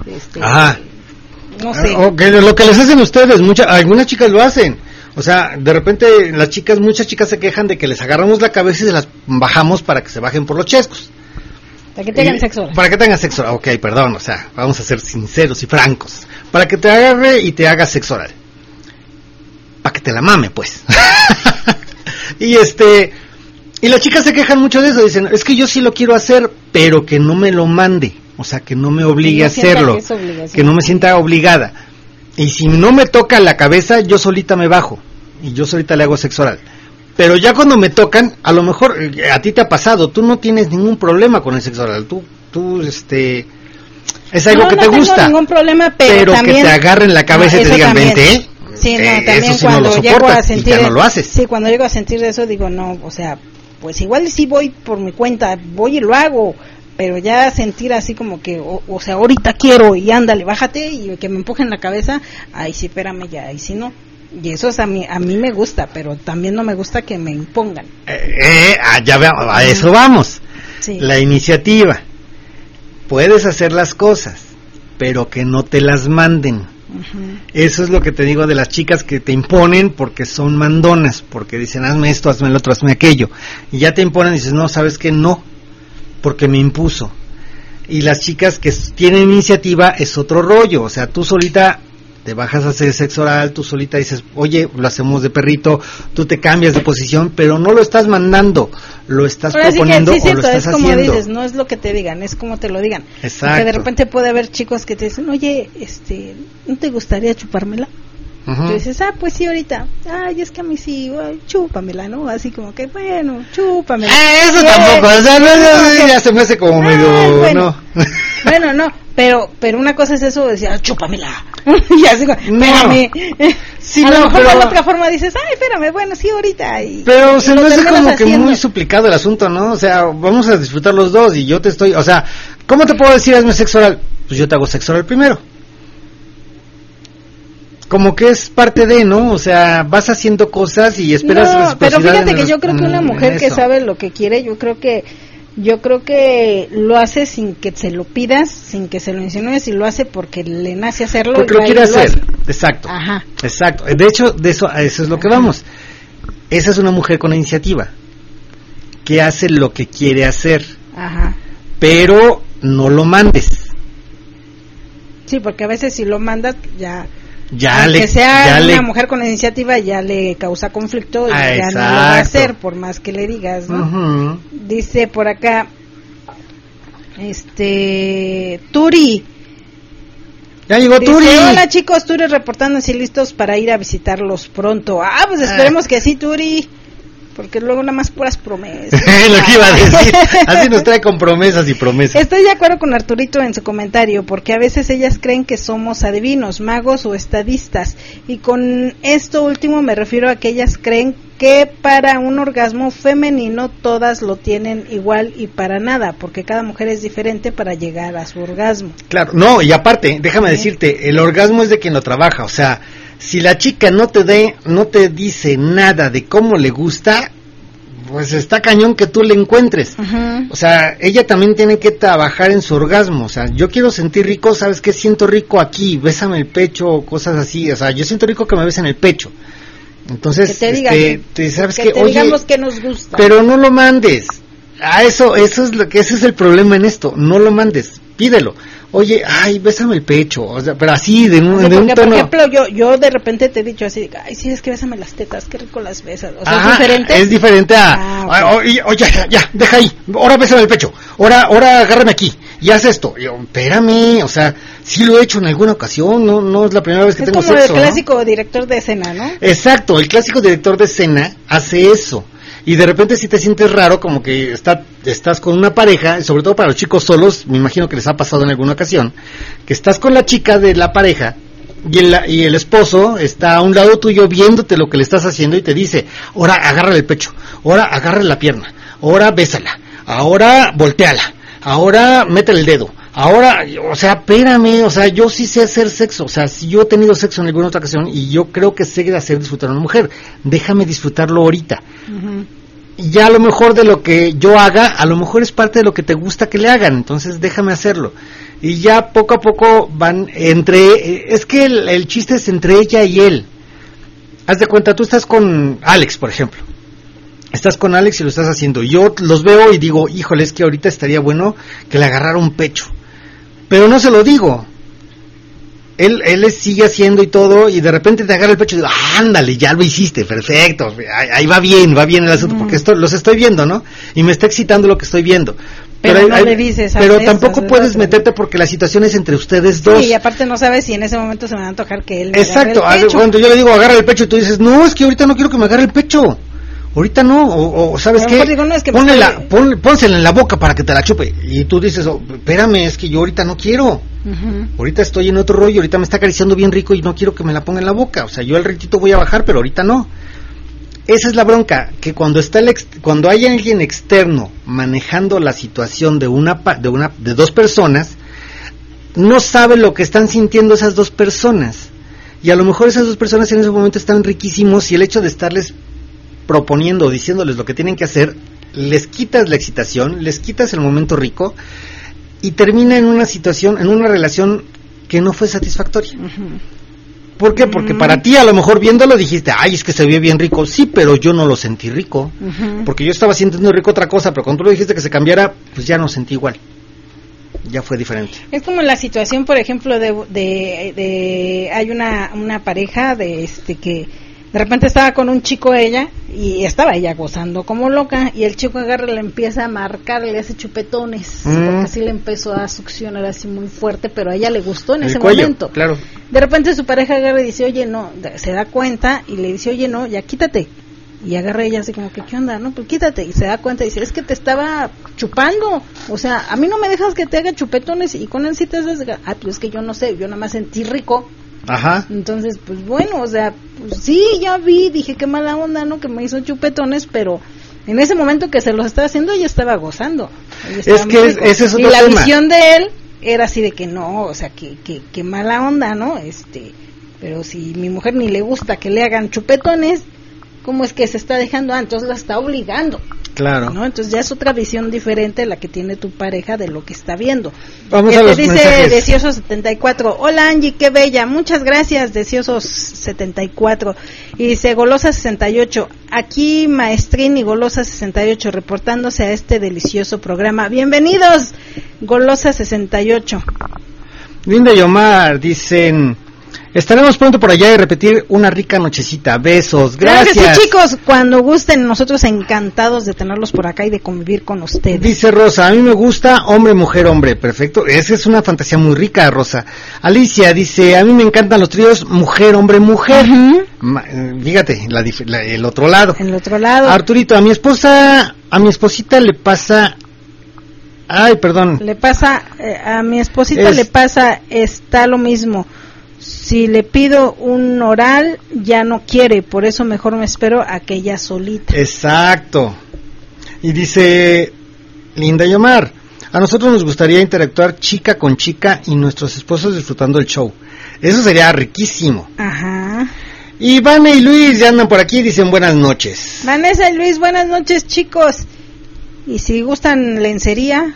No sé.
Lo que les hacen ustedes, algunas chicas lo hacen. O sea, de repente muchas chicas se quejan de que les agarramos la cabeza y se las bajamos para que se bajen por los chescos.
Para que tengan sexo oral.
Para que tengan sexo oral, perdón, o sea, vamos a ser sinceros y francos. Para que te agarre y te haga sexo oral. Para que te la mame, pues. Y las chicas se quejan mucho de eso, dicen, es que yo sí lo quiero hacer, pero que no me lo mande, o sea, que no me obligue a hacerlo, que no me sienta obligada. Y si no me toca la cabeza, yo solita me bajo y yo solita le hago sexo oral. Pero ya cuando me tocan, a lo mejor a ti te ha pasado, tú no tienes ningún problema con el sexo oral, tú es algo que te gusta. No tengo
ningún problema, pero también
que te agarren la cabeza y te digan, vente,
sí, también
eso sí
cuando
no lo
llego a
soportas y
sentir
ya no lo haces.
Sí, cuando llego a sentir eso digo, no, o sea, pues igual sí voy por mi cuenta, voy y lo hago, pero ya sentir así como que, o sea, ahorita quiero y ándale, bájate y que me empujen la cabeza, ahí sí, espérame ya, ahí sí no. Y eso es a mí me gusta, pero también no me gusta que me impongan.
Ya veamos, a eso vamos.
Sí.
La iniciativa. Puedes hacer las cosas, pero que no te las manden. Eso es lo que te digo de las chicas que te imponen porque son mandonas, porque dicen hazme esto, hazme el otro, hazme aquello, y ya te imponen y dices no, sabes que no, porque me impuso. Y las chicas que tienen iniciativa es otro rollo, o sea, tú solita te bajas a hacer sexo oral, tú solita dices, oye, lo hacemos de perrito, tú te cambias de posición, pero no lo estás mandando, lo estás proponiendo,
sí,
o lo estás
es como
haciendo.
Dices, no es lo que te digan, es como te lo digan.
Exacto.
Porque de repente puede haber chicos que te dicen, oye, ¿no te gustaría chupármela? Tú dices, pues sí, ahorita, ay, es que a mí sí, chúpamela, ¿no? Así como que, bueno, chúpamela.
Eso tampoco, o sea, no, ya se me hace como medio,
bueno,
no.
Bueno, no, pero una cosa es eso, decía, chúpamela. Y así como, espérame.
Sí,
a lo mejor
pero...
de otra forma dices, ay, espérame, bueno, sí, ahorita.
Pero se me hace como
haciendo.
Que muy suplicado el asunto, ¿no? O sea, vamos a disfrutar los dos y yo te estoy, o sea, ¿cómo te puedo decir hazme sexo oral? Pues yo te hago sexo oral primero. Como que es parte de, ¿no? O sea, vas haciendo cosas y esperas reciprocidad.
Pero fíjate que yo creo que una mujer que sabe lo que quiere, yo creo que lo hace sin que se lo pidas, sin que se lo insinúes, y lo hace porque le nace hacerlo.
Porque lo quiere hacer, exacto.
Ajá.
Exacto. De hecho, a eso es lo que vamos. Esa es una mujer con iniciativa, que hace lo que quiere hacer.
Ajá.
Pero no lo mandes.
Sí, porque a veces si lo mandas,
aunque
sea una mujer con iniciativa, ya le causa conflicto y ya no lo va a hacer, por más que le digas, ¿no?
Uh-huh.
Dice por acá, Turi.
Ya llegó Turi.
Hola chicos, Turi reportándose listos para ir a visitarlos pronto. Pues esperemos que sí, Turi. Porque luego nada más puras promesas.
Lo que iba a decir. Así nos trae con promesas y promesas.
Estoy de acuerdo con Arturito en su comentario, porque a veces ellas creen que somos adivinos, magos o estadistas. Y con esto último me refiero a que ellas creen que para un orgasmo femenino todas lo tienen igual y para nada, porque cada mujer es diferente para llegar a su orgasmo.
Claro, no, y aparte, déjame decirte, el orgasmo es de quien lo trabaja, o sea, si la chica no te dice nada de cómo le gusta, pues está cañón que tú le encuentres. Uh-huh. O sea, ella también tiene que trabajar en su orgasmo. O sea, yo quiero sentir rico, ¿sabes qué? Siento rico aquí, bésame el pecho, cosas así. O sea, yo siento rico que me besen el pecho. Entonces,
que te digan,
¿sabes
que te digamos que nos gusta.
Pero no lo mandes. Eso es ese es el problema en esto. No lo mandes, pídelo. Oye, bésame el pecho, o sea, pero así de un tono.
Por ejemplo, yo de repente te he dicho así, sí, es que bésame las tetas, qué rico las besas. O sea, es diferente.
Es diferente okay. Oye, ya, deja ahí, ahora bésame el pecho, ahora agárrame aquí, y haz esto. Yo, espérame, o sea, sí lo he hecho en alguna ocasión, no es la primera vez que tengo sexo. Es como
el clásico director de escena, ¿no?
Exacto, el clásico director de escena hace eso. Y de repente si te sientes raro, como que estás con una pareja, sobre todo para los chicos solos, me imagino que les ha pasado en alguna ocasión, que estás con la chica de la pareja y el esposo está a un lado tuyo viéndote lo que le estás haciendo y te dice, ahora agárrale el pecho, ahora agárrale la pierna, ahora bésala, ahora volteala, ahora métele el dedo. Ahora, o sea, espérame, o sea, yo sí sé hacer sexo, o sea, si yo he tenido sexo en alguna otra ocasión y yo creo que sé hacer disfrutar a una mujer, déjame disfrutarlo ahorita. Uh-huh. Y ya a lo mejor de lo que yo haga, a lo mejor es parte de lo que te gusta que le hagan, entonces déjame hacerlo. Y ya poco a poco van es que el chiste es entre ella y él. Haz de cuenta, tú estás con Alex, por ejemplo. Estás con Alex y lo estás haciendo. Yo los veo y digo, híjole, es que ahorita estaría bueno que le agarrara un pecho. Pero no se lo digo. Él sigue haciendo y todo, y de repente te agarra el pecho y digo, ándale, ya lo hiciste, perfecto. Ahí va bien el asunto, porque los estoy viendo, ¿no? Y me está excitando lo que estoy viendo.
Pero no le dices,
pero tampoco puedes meterte porque la situación es entre ustedes dos.
Sí, y aparte no sabes si en ese momento se me va a antojar que él me
Exacto,
agarre el pecho.
Cuando yo le digo agarra el pecho, tú dices, no, es que ahorita no quiero que me agarre el pecho. Ahorita no, o ¿sabes qué?
Digo, no, es que
pónsela en la boca para que te la chupe. Y tú dices, espérame, es que yo ahorita no quiero. Uh-huh. Ahorita estoy en otro rollo, ahorita me está acariciando bien rico y no quiero que me la ponga en la boca. O sea, yo al ratito voy a bajar, pero ahorita no. Esa es la bronca, que cuando hay alguien externo manejando la situación de dos personas, no sabe lo que están sintiendo esas dos personas. Y a lo mejor esas dos personas en ese momento están riquísimos y el hecho de estarles proponiendo o diciéndoles lo que tienen que hacer, les quitas la excitación, les quitas el momento rico y termina en una situación, en una relación que no fue satisfactoria. Uh-huh. ¿Por qué? Porque para ti a lo mejor viéndolo dijiste, es que se ve bien rico, sí, pero yo no lo sentí rico, uh-huh. Porque yo estaba sintiendo rico otra cosa, pero cuando tú lo dijiste que se cambiara, pues ya no sentí igual. Ya fue diferente.
Es como la situación, por ejemplo, hay una pareja que de repente estaba con un chico ella y estaba ella gozando como loca y el chico agarra y le empieza a marcar, le hace chupetones, porque así le empezó a succionar así muy fuerte, pero a ella le gustó en ese
cuello,
momento.
Claro.
de repente su pareja agarra y dice, oye, no, se da cuenta y le dice, oye, no, ya quítate. Y agarra ella así como que, ¿qué onda? No, pues quítate. Y se da cuenta y dice, es que te estaba chupando. O sea, a mí no me dejas que te haga chupetones y con él sí te haces... Ah, pues es que yo no sé, yo nada más sentí rico.
Ajá.
Entonces, pues bueno, o sea, pues sí, ya vi, dije, qué mala onda, ¿no? Que me hizo chupetones, pero en ese momento que se los estaba haciendo, ella estaba gozando.
Es que ese es otro tema.
Y la visión de él era así de que no, o sea, que mala onda, ¿no? Pero si mi mujer ni le gusta que le hagan chupetones, ¿cómo es que se está dejando? Entonces la está obligando.
Claro.
¿No? Entonces ya es otra visión diferente la que tiene tu pareja de lo que está viendo.
Vamos a los
dice
mensajes.
Deseoso74, hola Angie, qué bella, muchas gracias Deseosos74. Y dice Golosa68, aquí Maestrín y Golosa68 reportándose a este delicioso programa. Bienvenidos, Golosa68.
Linda y Omar dicen, estaremos pronto por allá y repetir una rica nochecita. Besos, gracias.
Claro que sí, chicos, cuando gusten, nosotros encantados de tenerlos por acá y de convivir con ustedes.
Dice Rosa, a mí me gusta hombre, mujer, hombre. Perfecto, esa es una fantasía muy rica, Rosa. Alicia dice, a mí me encantan los tríos mujer, hombre, mujer. Fíjate, el otro lado.
El otro lado.
Arturito, a mi esposita le pasa... Ay, perdón.
Le pasa, a mi esposita le pasa, está lo mismo. Si le pido un oral, ya no quiere, por eso mejor me espero a que ella solita.
Exacto. Y dice Linda y Omar, a nosotros nos gustaría interactuar chica con chica y nuestros esposos disfrutando el show. Eso sería riquísimo.
Ajá.
Y Vane y Luis ya andan por aquí y dicen buenas noches.
Vanessa y Luis, buenas noches, chicos. Y si gustan lencería,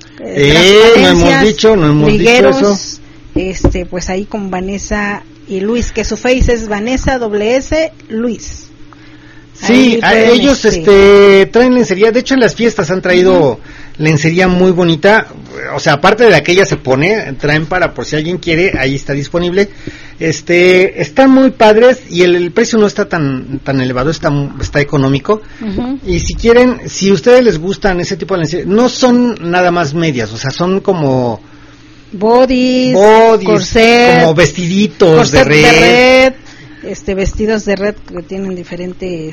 no hemos dicho eso.
Pues ahí con Vanessa y Luis, que su face es Vanessa WS Luis.
Sí, ellos traen lencería, de hecho en las fiestas han traído lencería muy bonita, o sea, aparte de aquella se pone, traen para por si alguien quiere, ahí está disponible. Están muy padres y el precio no está tan elevado, está económico. Y si quieren, si ustedes les gustan ese tipo de lencería, no son nada más medias, o sea, son como bodies, corset, como vestiditos de red,
vestidos de red que tienen diferente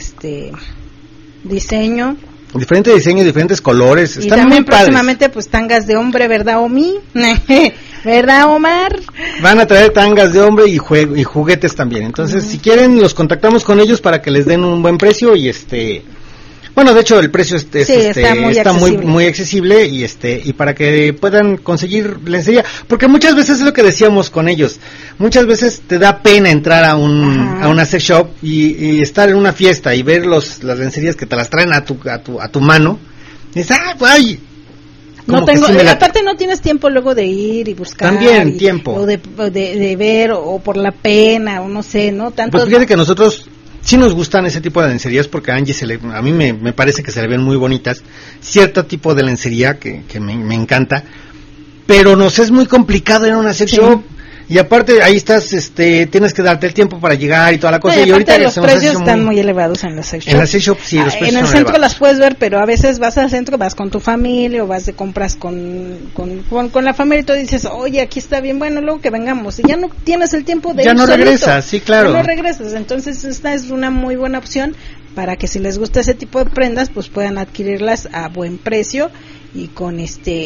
diseño,
diferentes colores,
y
están
también
muy padres.
Próximamente pues tangas de hombre, ¿verdad, Omi? ¿Verdad, Omar?
Van a traer tangas de hombre y juguetes también. Entonces, si quieren, los contactamos con ellos para que les den un buen precio y bueno, de hecho el precio está muy accesible y para que puedan conseguir lencería, porque muchas veces es lo que decíamos con ellos. Muchas veces te da pena entrar a una sex shop y estar en una fiesta y ver las lencerías que te las traen a tu mano. Y dices, ¡ay!
No tengo, aparte no tienes tiempo luego de ir y buscar.
También tiempo.
O de ver, o por la pena, o no sé, ¿no? Tanto.
Pues fíjate que nosotros sí nos gustan ese tipo de lencerías porque a Angie a mí me parece que se le ven muy bonitas. Cierto tipo de lencería que me encanta. Pero nos es muy complicado ir a una sex shop. Y aparte ahí estás, tienes que darte el tiempo para llegar y toda la cosa.
Y ahorita los precios están muy elevados en las sex shops.
En las sex shops sí, los precios
en el
son
centro
elevados.
las puedes ver, pero a veces vas al centro, vas con tu familia o vas de compras con la familia y tú dices, oye, aquí está bien, bueno, luego que vengamos. Y ya no tienes el tiempo de ir
no
solito.
regresas, sí, claro.
Ya no regresas, entonces esta es una muy buena opción para que si les gusta ese tipo de prendas, pues puedan adquirirlas a buen precio y con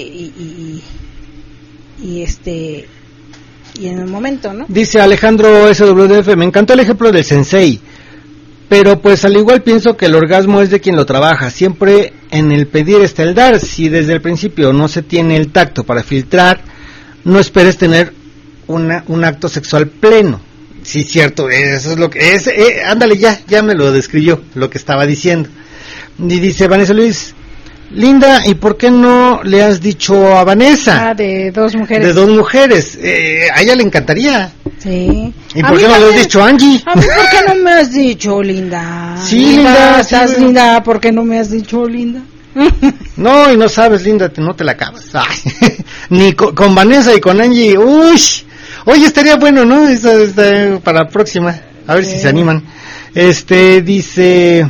y en el momento, ¿no?
Dice Alejandro SWF, me encantó el ejemplo del sensei, pero pues al igual pienso que el orgasmo es de quien lo trabaja, siempre en el pedir está el dar. Si desde el principio no se tiene el tacto para filtrar, no esperes tener un acto sexual pleno. Sí, cierto, eso es lo que es. Ándale, ya me lo describió lo que estaba diciendo. Y dice Vanessa Luis, Linda, ¿y por qué no le has dicho a Vanessa?
De dos mujeres.
De dos mujeres. A ella le encantaría.
Sí.
¿Y por qué no le has dicho a Angie?
A mí, ¿por qué no me has dicho, Linda?
Sí, Linda.
¿Estás
sí,
linda? ¿Por qué no me has dicho, Linda?
No, y no sabes, Linda, no te la acabas. Ay, ni con Vanessa y con Angie. Uy. Oye, estaría bueno, ¿no? Para la próxima. A ver si se animan. Dice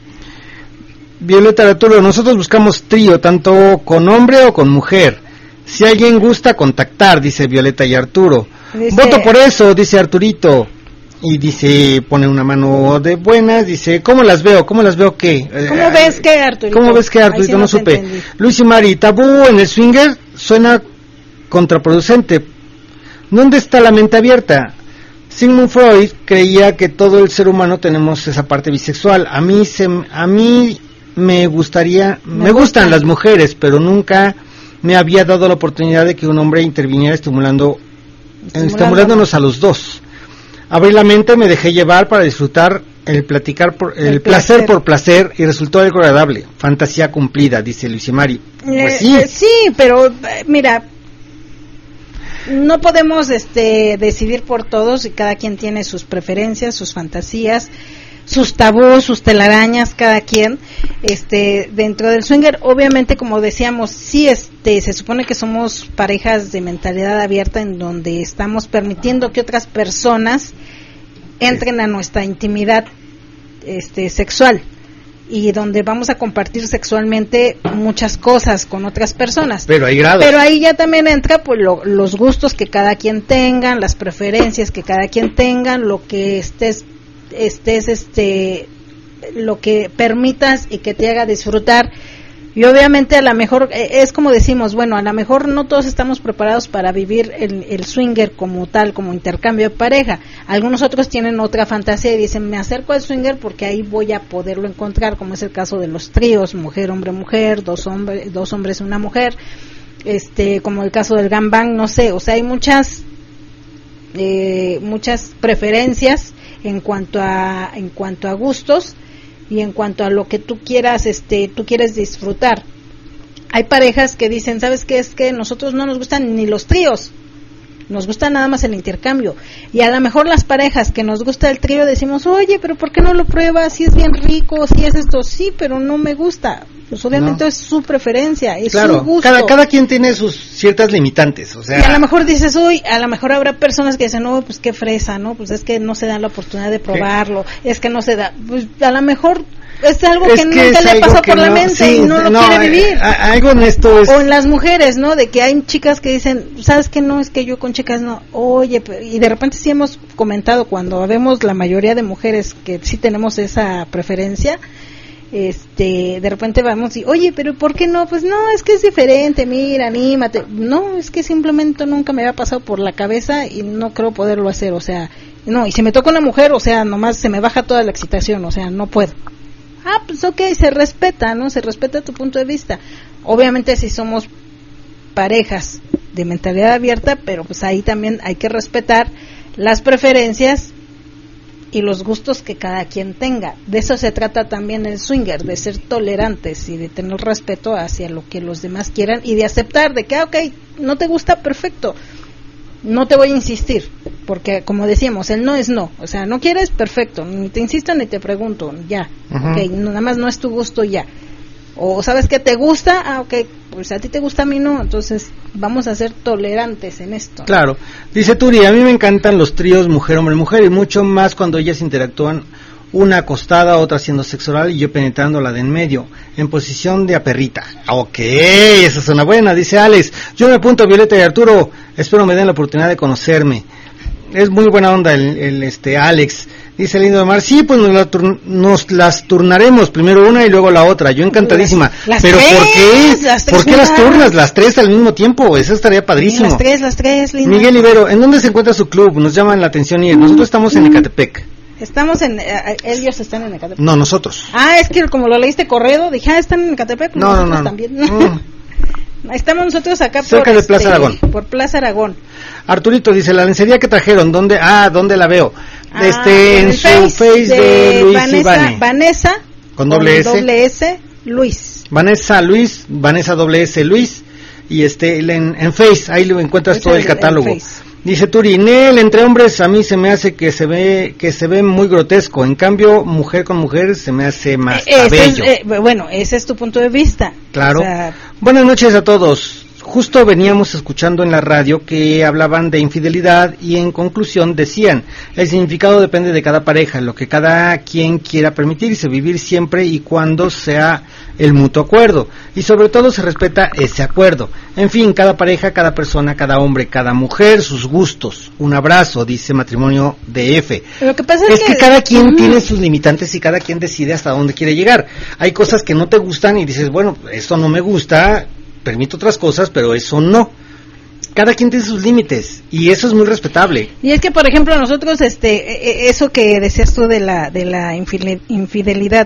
Violeta Arturo, nosotros buscamos trío, tanto con hombre o con mujer. Si alguien gusta contactar, dice Violeta y Arturo. Voto por eso, dice Arturito. Y dice, pone una mano de buenas, dice, ¿cómo las veo? ¿Cómo las veo qué?
¿Cómo ves que, Arturito?
¿Cómo ves que, Arturito? No supe. Entendí. Luis y Mari, tabú en el swinger suena contraproducente. ¿Dónde está la mente abierta? Sigmund Freud creía que todo el ser humano tenemos esa parte bisexual. A mí me gustan las mujeres, pero nunca me había dado la oportunidad de que un hombre interviniera estimulándonos a los dos. Abrí la mente, me dejé llevar para disfrutar el placer por placer, y resultó algo agradable. Fantasía cumplida, dice Luis y Mari. Pues sí.
Sí, pero mira, no podemos decidir por todos, y cada quien tiene sus preferencias, sus fantasías, sus tabús, sus telarañas, cada quien dentro del swinger. Obviamente, como decíamos, sí se supone que somos parejas de mentalidad abierta, en donde estamos permitiendo que otras personas entren a nuestra intimidad sexual, y donde vamos a compartir sexualmente muchas cosas con otras personas.
Pero hay grados.
Pero ahí ya también entra pues los gustos que cada quien tengan, las preferencias que cada quien tengan, lo que lo que permitas y que te haga disfrutar. Y obviamente a lo mejor es como decimos, bueno, a lo mejor no todos estamos preparados para vivir el swinger como tal, como intercambio de pareja. Algunos otros tienen otra fantasía y dicen, me acerco al swinger porque ahí voy a poderlo encontrar, como es el caso de los tríos, mujer, hombre, mujer, dos hombres, una mujer, como el caso del gangbang, no sé, o sea, hay muchas preferencias en cuanto a gustos, y en cuanto a lo que tú quieras, tú quieres disfrutar. Hay parejas que dicen, ¿sabes qué? Es que nosotros no nos gustan ni los tríos, nos gusta nada más el intercambio. Y a lo mejor las parejas que nos gusta el trío decimos, oye, pero ¿por qué no lo pruebas? Si es bien rico, si es esto, sí, pero no me gusta. Pues obviamente no. Es su preferencia, es
claro,
su gusto.
Cada quien tiene sus ciertas limitantes, o sea.
Y a lo mejor dices, a lo mejor habrá personas que dicen, no, pues qué fresa, ¿no? Pues es que no se da la oportunidad de probarlo, es que no se da, pues a lo mejor es algo que nunca le pasó por la mente, sí, y no lo quiere vivir.
Algo en esto es.
O en las mujeres, ¿no? De que hay chicas que dicen, ¿sabes qué? No, es que yo con chicas no. Oye, y de repente sí hemos comentado, cuando vemos la mayoría de mujeres que sí tenemos esa preferencia, de repente vamos y, oye, pero ¿por qué no? Pues no, es que es diferente, mira, anímate. No, es que simplemente nunca me había pasado por la cabeza y no creo poderlo hacer, o sea, no, y si me toca una mujer, o sea, nomás se me baja toda la excitación, o sea, no puedo. Pues ok, se respeta, ¿no? Se respeta tu punto de vista. Obviamente si somos parejas de mentalidad abierta, pero pues ahí también hay que respetar las preferencias y los gustos que cada quien tenga. De eso se trata también el swinger, de ser tolerantes y de tener respeto hacia lo que los demás quieran, y de aceptar de que, ok, no te gusta, perfecto, no te voy a insistir, porque como decíamos, el no es no, o sea, no quieres, perfecto, ni te insisto ni te pregunto, ya, ok, nada más no es tu gusto, ya. O sabes que te gusta, ok, pues a ti te gusta, a mí no, entonces vamos a ser tolerantes en esto.
Claro, dice Turi, a mí me encantan los tríos mujer, hombre, mujer, y mucho más cuando ellas interactúan, una acostada, otra haciendo sexo oral y yo penetrándola de en medio, en posición de aperrita. Ok, esa es una buena, dice Alex. Yo me apunto a Violeta y Arturo, espero me den la oportunidad de conocerme. Es muy buena onda el Alex. Dice Lindo de Mar, sí, pues nos las turnaremos, primero una y luego la otra, yo encantadísima. Pero
tres,
¿por qué? ¿Por qué las turnas? Las tres al mismo tiempo, eso estaría padrísimo.
Las tres, Linda.
Miguel Ibero, ¿en dónde se encuentra su club? Nos llaman la atención y nosotros estamos en Ecatepec.
Estamos ellos están en Ecatepec.
No, nosotros.
Es que como lo leíste corrido, dije, están en Ecatepec.
No.
También. Estamos nosotros acá
cerca de Plaza Aragón.
Por Plaza Aragón.
Arturito dice, la lencería que trajeron, ¿dónde la veo? En su face de Luis
Vanessa
con doble
S Luis.
Vanessa doble S Luis, y en Face, ahí lo encuentras todo el catálogo. Dice Turi, Nel, entre hombres a mí se me hace que se ve muy grotesco, en cambio mujer con mujer se me hace más bello.
Bueno, ese es tu punto de vista.
Claro. O sea, buenas noches a todos. justo veníamos escuchando en la radio que hablaban de infidelidad y en conclusión decían, el significado depende de cada pareja, lo que cada quien quiera permitirse vivir siempre y cuando sea el mutuo acuerdo, y sobre todo se respeta ese acuerdo. En fin, cada pareja, cada persona, cada hombre, cada mujer, sus gustos. Un abrazo, dice Matrimonio DF.
Lo que pasa
es que cada quien tiene sus limitantes y cada quien decide hasta dónde quiere llegar. Hay cosas que no te gustan y dices, bueno, esto no me gusta, permito otras cosas, pero eso no. Cada quien tiene sus límites y eso es muy respetable.
Y es que, por ejemplo, nosotros, eso que decías tú de la infidelidad,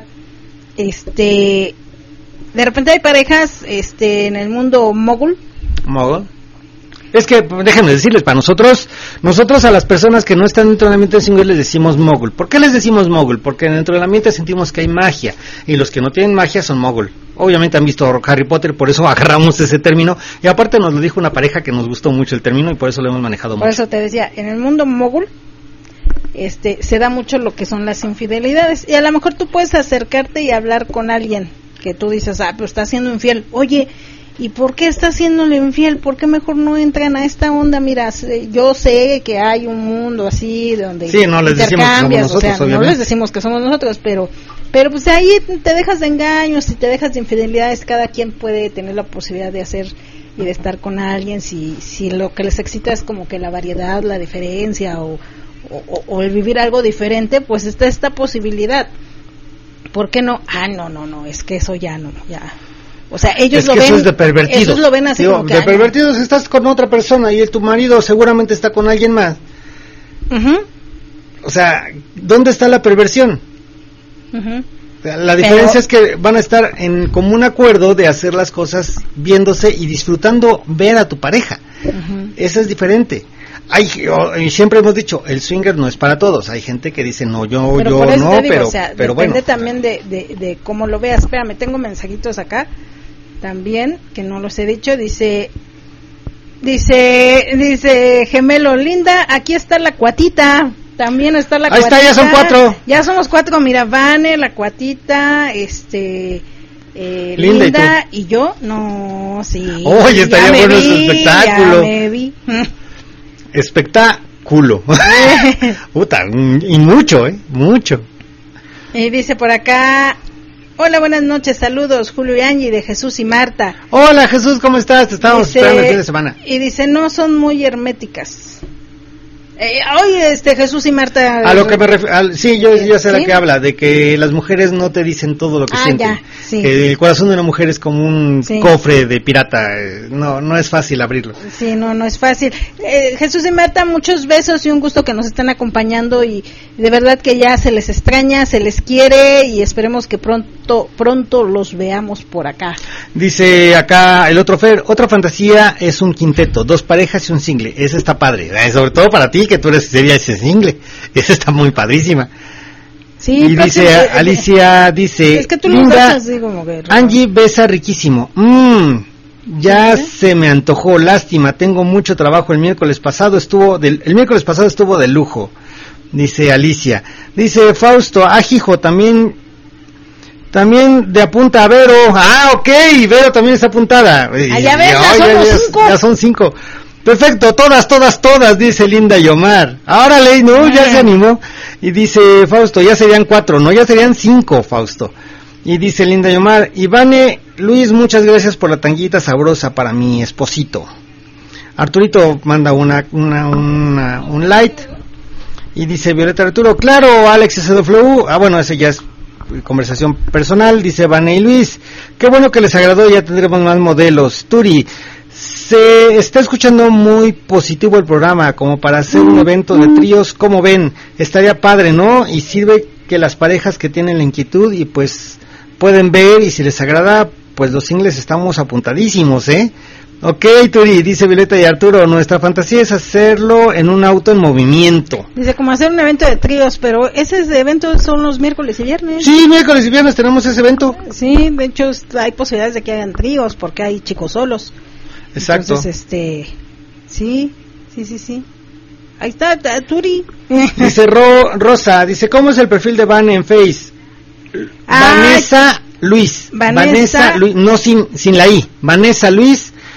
de repente hay parejas, en el mundo mogul.
Es que, déjenme decirles, para nosotros a las personas que no están dentro del ambiente single les decimos mogul. ¿Por qué les decimos mogul? Porque dentro del ambiente sentimos que hay magia, y los que no tienen magia son mogul. Obviamente han visto Harry Potter, por eso agarramos ese término, y aparte nos lo dijo una pareja que nos gustó mucho el término, y por eso lo hemos manejado mucho.
Por eso te decía, en el mundo mogul, se da mucho lo que son las infidelidades, y a lo mejor tú puedes acercarte y hablar con alguien, que tú dices, pero está siendo infiel, oye, ¿y por qué está siéndole infiel? ¿Por qué mejor no entran a esta onda? Mira, yo sé que hay un mundo así donde
sí, no les decimos que somos nosotros,
no les decimos que somos nosotros, pero pues ahí te dejas de engaños y te dejas de infidelidades. Cada quien puede tener la posibilidad de hacer y de estar con alguien si lo que les excita es como que la variedad, la diferencia o el vivir algo diferente, pues está esta posibilidad. ¿Por qué no? No, es que eso ya no, ya. O sea, ellos lo ven.
Eso es de pervertidos.
Ellos lo ven así.
Digo,
como que,
de pervertidos estás con otra persona y tu marido seguramente está con alguien más.
Uh-huh.
O sea, ¿dónde está la perversión?
Uh-huh.
La diferencia es que van a estar en común acuerdo de hacer las cosas viéndose y disfrutando ver a tu pareja. Uh-huh. Eso es diferente. Siempre hemos dicho, el swinger no es para todos. Hay gente que dice, no, yo no,
pero
pero
depende
bueno.
también de cómo lo veas. Espérame, tengo mensajitos acá también, que no los he dicho. Dice Gemelo, linda, aquí está la cuatita. También está la cuatita.
Ahí está, ya son 4.
Ya somos 4, mira, Vane, la cuatita, Linda y yo, no, sí.
Oye, estaría bueno ese espectáculo.
Ya me vi.
Espectáculo. Puta, y mucho, mucho.
Y dice por acá, hola, buenas noches, saludos, Julio y Angie de Jesús y Marta.
Hola Jesús, ¿cómo estás? Te estábamos esperando el fin de semana.
Y dice, no son muy herméticas. Oye, Jesús y Marta.
A lo que me refiero, sí, yo ya sé, ¿sí? La que habla, de que las mujeres no te dicen todo lo que sienten.
Ya, sí.
Que el corazón de una mujer es como un cofre de pirata, no es fácil abrirlo.
Sí, no es fácil. Jesús y Marta, muchos besos y un gusto que nos están acompañando y de verdad que ya se les extraña, se les quiere y esperemos que pronto los veamos por acá.
Dice acá el otro Fer, otra fantasía es un quinteto, 2 parejas y un single, esa está padre, sobre todo para ti que tú serías ese single, esa está muy padrísima.
Sí,
y dice Alicia, dice,
es que tú
linda,
así como que,
Angie besa riquísimo. Ya se me antojó, lástima, tengo mucho trabajo, el miércoles pasado estuvo de lujo. Dice Alicia. Dice Fausto, hijo, también de apunta a Vero. Ok, Vero también está apuntada. Ya son 5. Perfecto, todas, dice Linda y Omar. Ahora ya se animó. Y dice Fausto, ya serían 4, no, ya serían 5, Fausto. Y dice Linda y Omar, Ivane, Luis, muchas gracias por la tanguita sabrosa para mi esposito. Arturito manda un light. Y dice Violeta Arturo, claro, Alex SW. Bueno, ese ya es conversación personal. Dice Vane y Luis, qué bueno que les agradó, ya tendremos más modelos. Turi, se está escuchando muy positivo el programa, como para hacer un evento de tríos, ¿cómo ven? Estaría padre, ¿no? Y sirve que las parejas que tienen la inquietud y pues pueden ver, y si les agrada, pues los singles estamos apuntadísimos, Ok, Turi, dice Violeta y Arturo, nuestra fantasía es hacerlo en un auto en movimiento.
Dice, como hacer un evento de tríos, pero ese evento son los miércoles y viernes.
Sí, miércoles y viernes tenemos ese evento.
Sí, de hecho hay posibilidades de que hagan tríos, porque hay chicos solos.
Exacto.
Entonces, sí. Ahí está, Turi.
Dice Rosa, dice, ¿cómo es el perfil de Van en Face? Vanessa Luis, no sin la I, Vanessa Luis,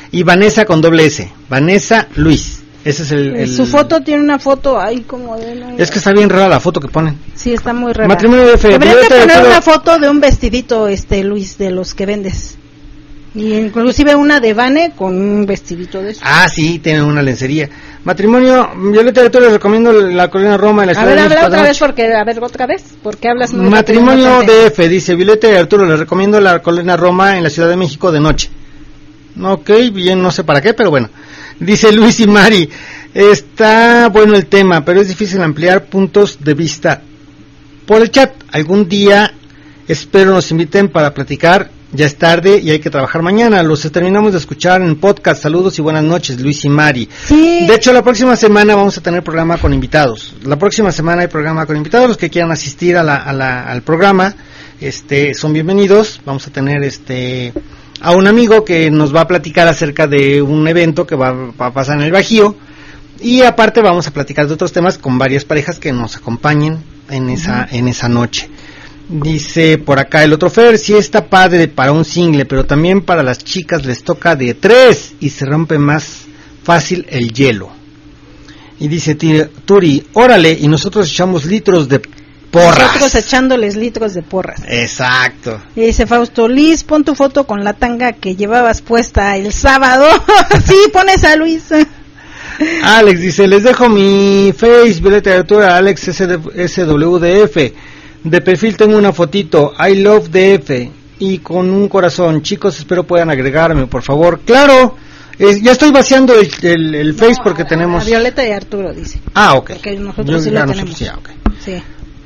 y Vanessa con doble S, Vanessa Luis. Ese es el...
Su foto tiene una foto ahí como de... No,
es que está bien rara la foto que ponen.
Sí, está muy rara.
Matrimonio de F.
Deberían de poner una foto de un vestidito, Luis, de los que vendes. Y inclusive una de Vane con un vestidito de eso.
Ah, sí, tienen una lencería. Matrimonio, Violeta de Toro, les recomiendo la Colonia Roma en la Ciudad de México.
Otra vez, porque hablas muy
Matrimonio DF, dice Violeta de Arturo, les recomiendo la Colonia Roma en la Ciudad de México de noche. Ok, bien, no sé para qué, pero bueno. Dice Luis y Mari, está bueno el tema, pero es difícil ampliar puntos de vista por el chat. Algún día espero nos inviten para platicar. Ya es tarde y hay que trabajar mañana. Los terminamos de escuchar en podcast. Saludos y buenas noches, Luis y Mari.
Sí.
De hecho, la próxima semana vamos a tener programa con invitados. La próxima semana hay programa con invitados. Los que quieran asistir al programa, son bienvenidos. Vamos a tener a un amigo que nos va a platicar acerca de un evento que va a pasar en el Bajío. Y aparte vamos a platicar de otros temas con varias parejas que nos acompañen en esa noche. Dice por acá el otro Fer, sí está padre para un single, pero también para las chicas les toca de 3 y se rompe más fácil el hielo. Y dice Turi, órale, y nosotros echamos litros de porras.
Nosotros echándoles litros de porras.
Exacto.
Y dice Fausto, Liz, pon tu foto con la tanga que llevabas puesta el sábado. Sí, pones a Luis.
Alex dice, les dejo mi Face, Violeta de Arturo, Alex SWDF. De perfil tengo una fotito, I love DF, y con un corazón. Chicos, espero puedan agregarme, por favor. ¡Claro! Ya estoy vaciando el Face porque tenemos...
Violeta y Arturo, dice.
Ah, ok.
Porque nosotros sí lo tenemos.
Sí, okay.
Sí.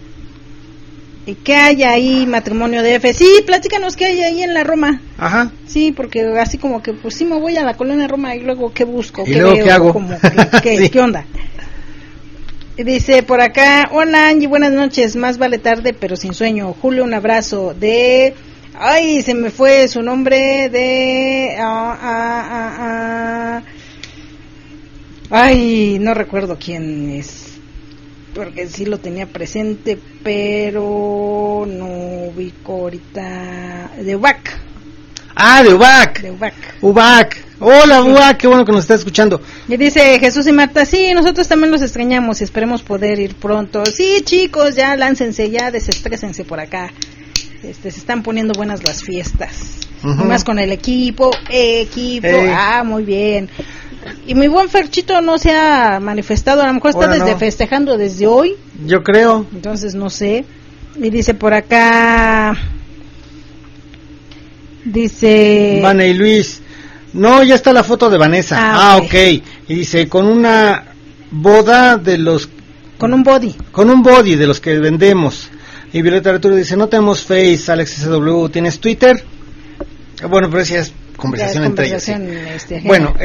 ¿Y qué hay ahí, Matrimonio DF? Sí, platícanos qué hay ahí en la Roma.
Ajá.
Sí, porque así como que, pues sí me voy a la Colonia Roma y luego ¿qué busco?
¿Y luego qué hago?
Como, sí. ¿Qué onda? Dice por acá, hola Angie, buenas noches, más vale tarde pero sin sueño. Julio, un abrazo de... Ay, se me fue su nombre de... Ay, no recuerdo quién es, porque sí lo tenía presente, pero no ubico ahorita. De UBAC.
Ah, de UBAC.
De UBAC.
UBAC. Hola, UBAC, qué bueno que nos está escuchando.
Y dice Jesús y Marta, sí, nosotros también los extrañamos y esperemos poder ir pronto. Sí, chicos, ya láncense, ya desestrésense por acá. Se están poniendo buenas las fiestas. Más con el equipo. Muy bien. Y mi buen Ferchito no se ha manifestado, a lo mejor está festejando desde hoy.
Yo creo.
Entonces no sé. Y dice por acá, dice
Vane y Luis, no, ya está la foto de Vanessa. Ok. Y dice, con una boda de los...
Con un body
de los que vendemos. Y Violeta Arturo dice, no tenemos Face, Alex SW, ¿tienes Twitter? Bueno, pero esa es conversación entre ellos. Sí. Bueno,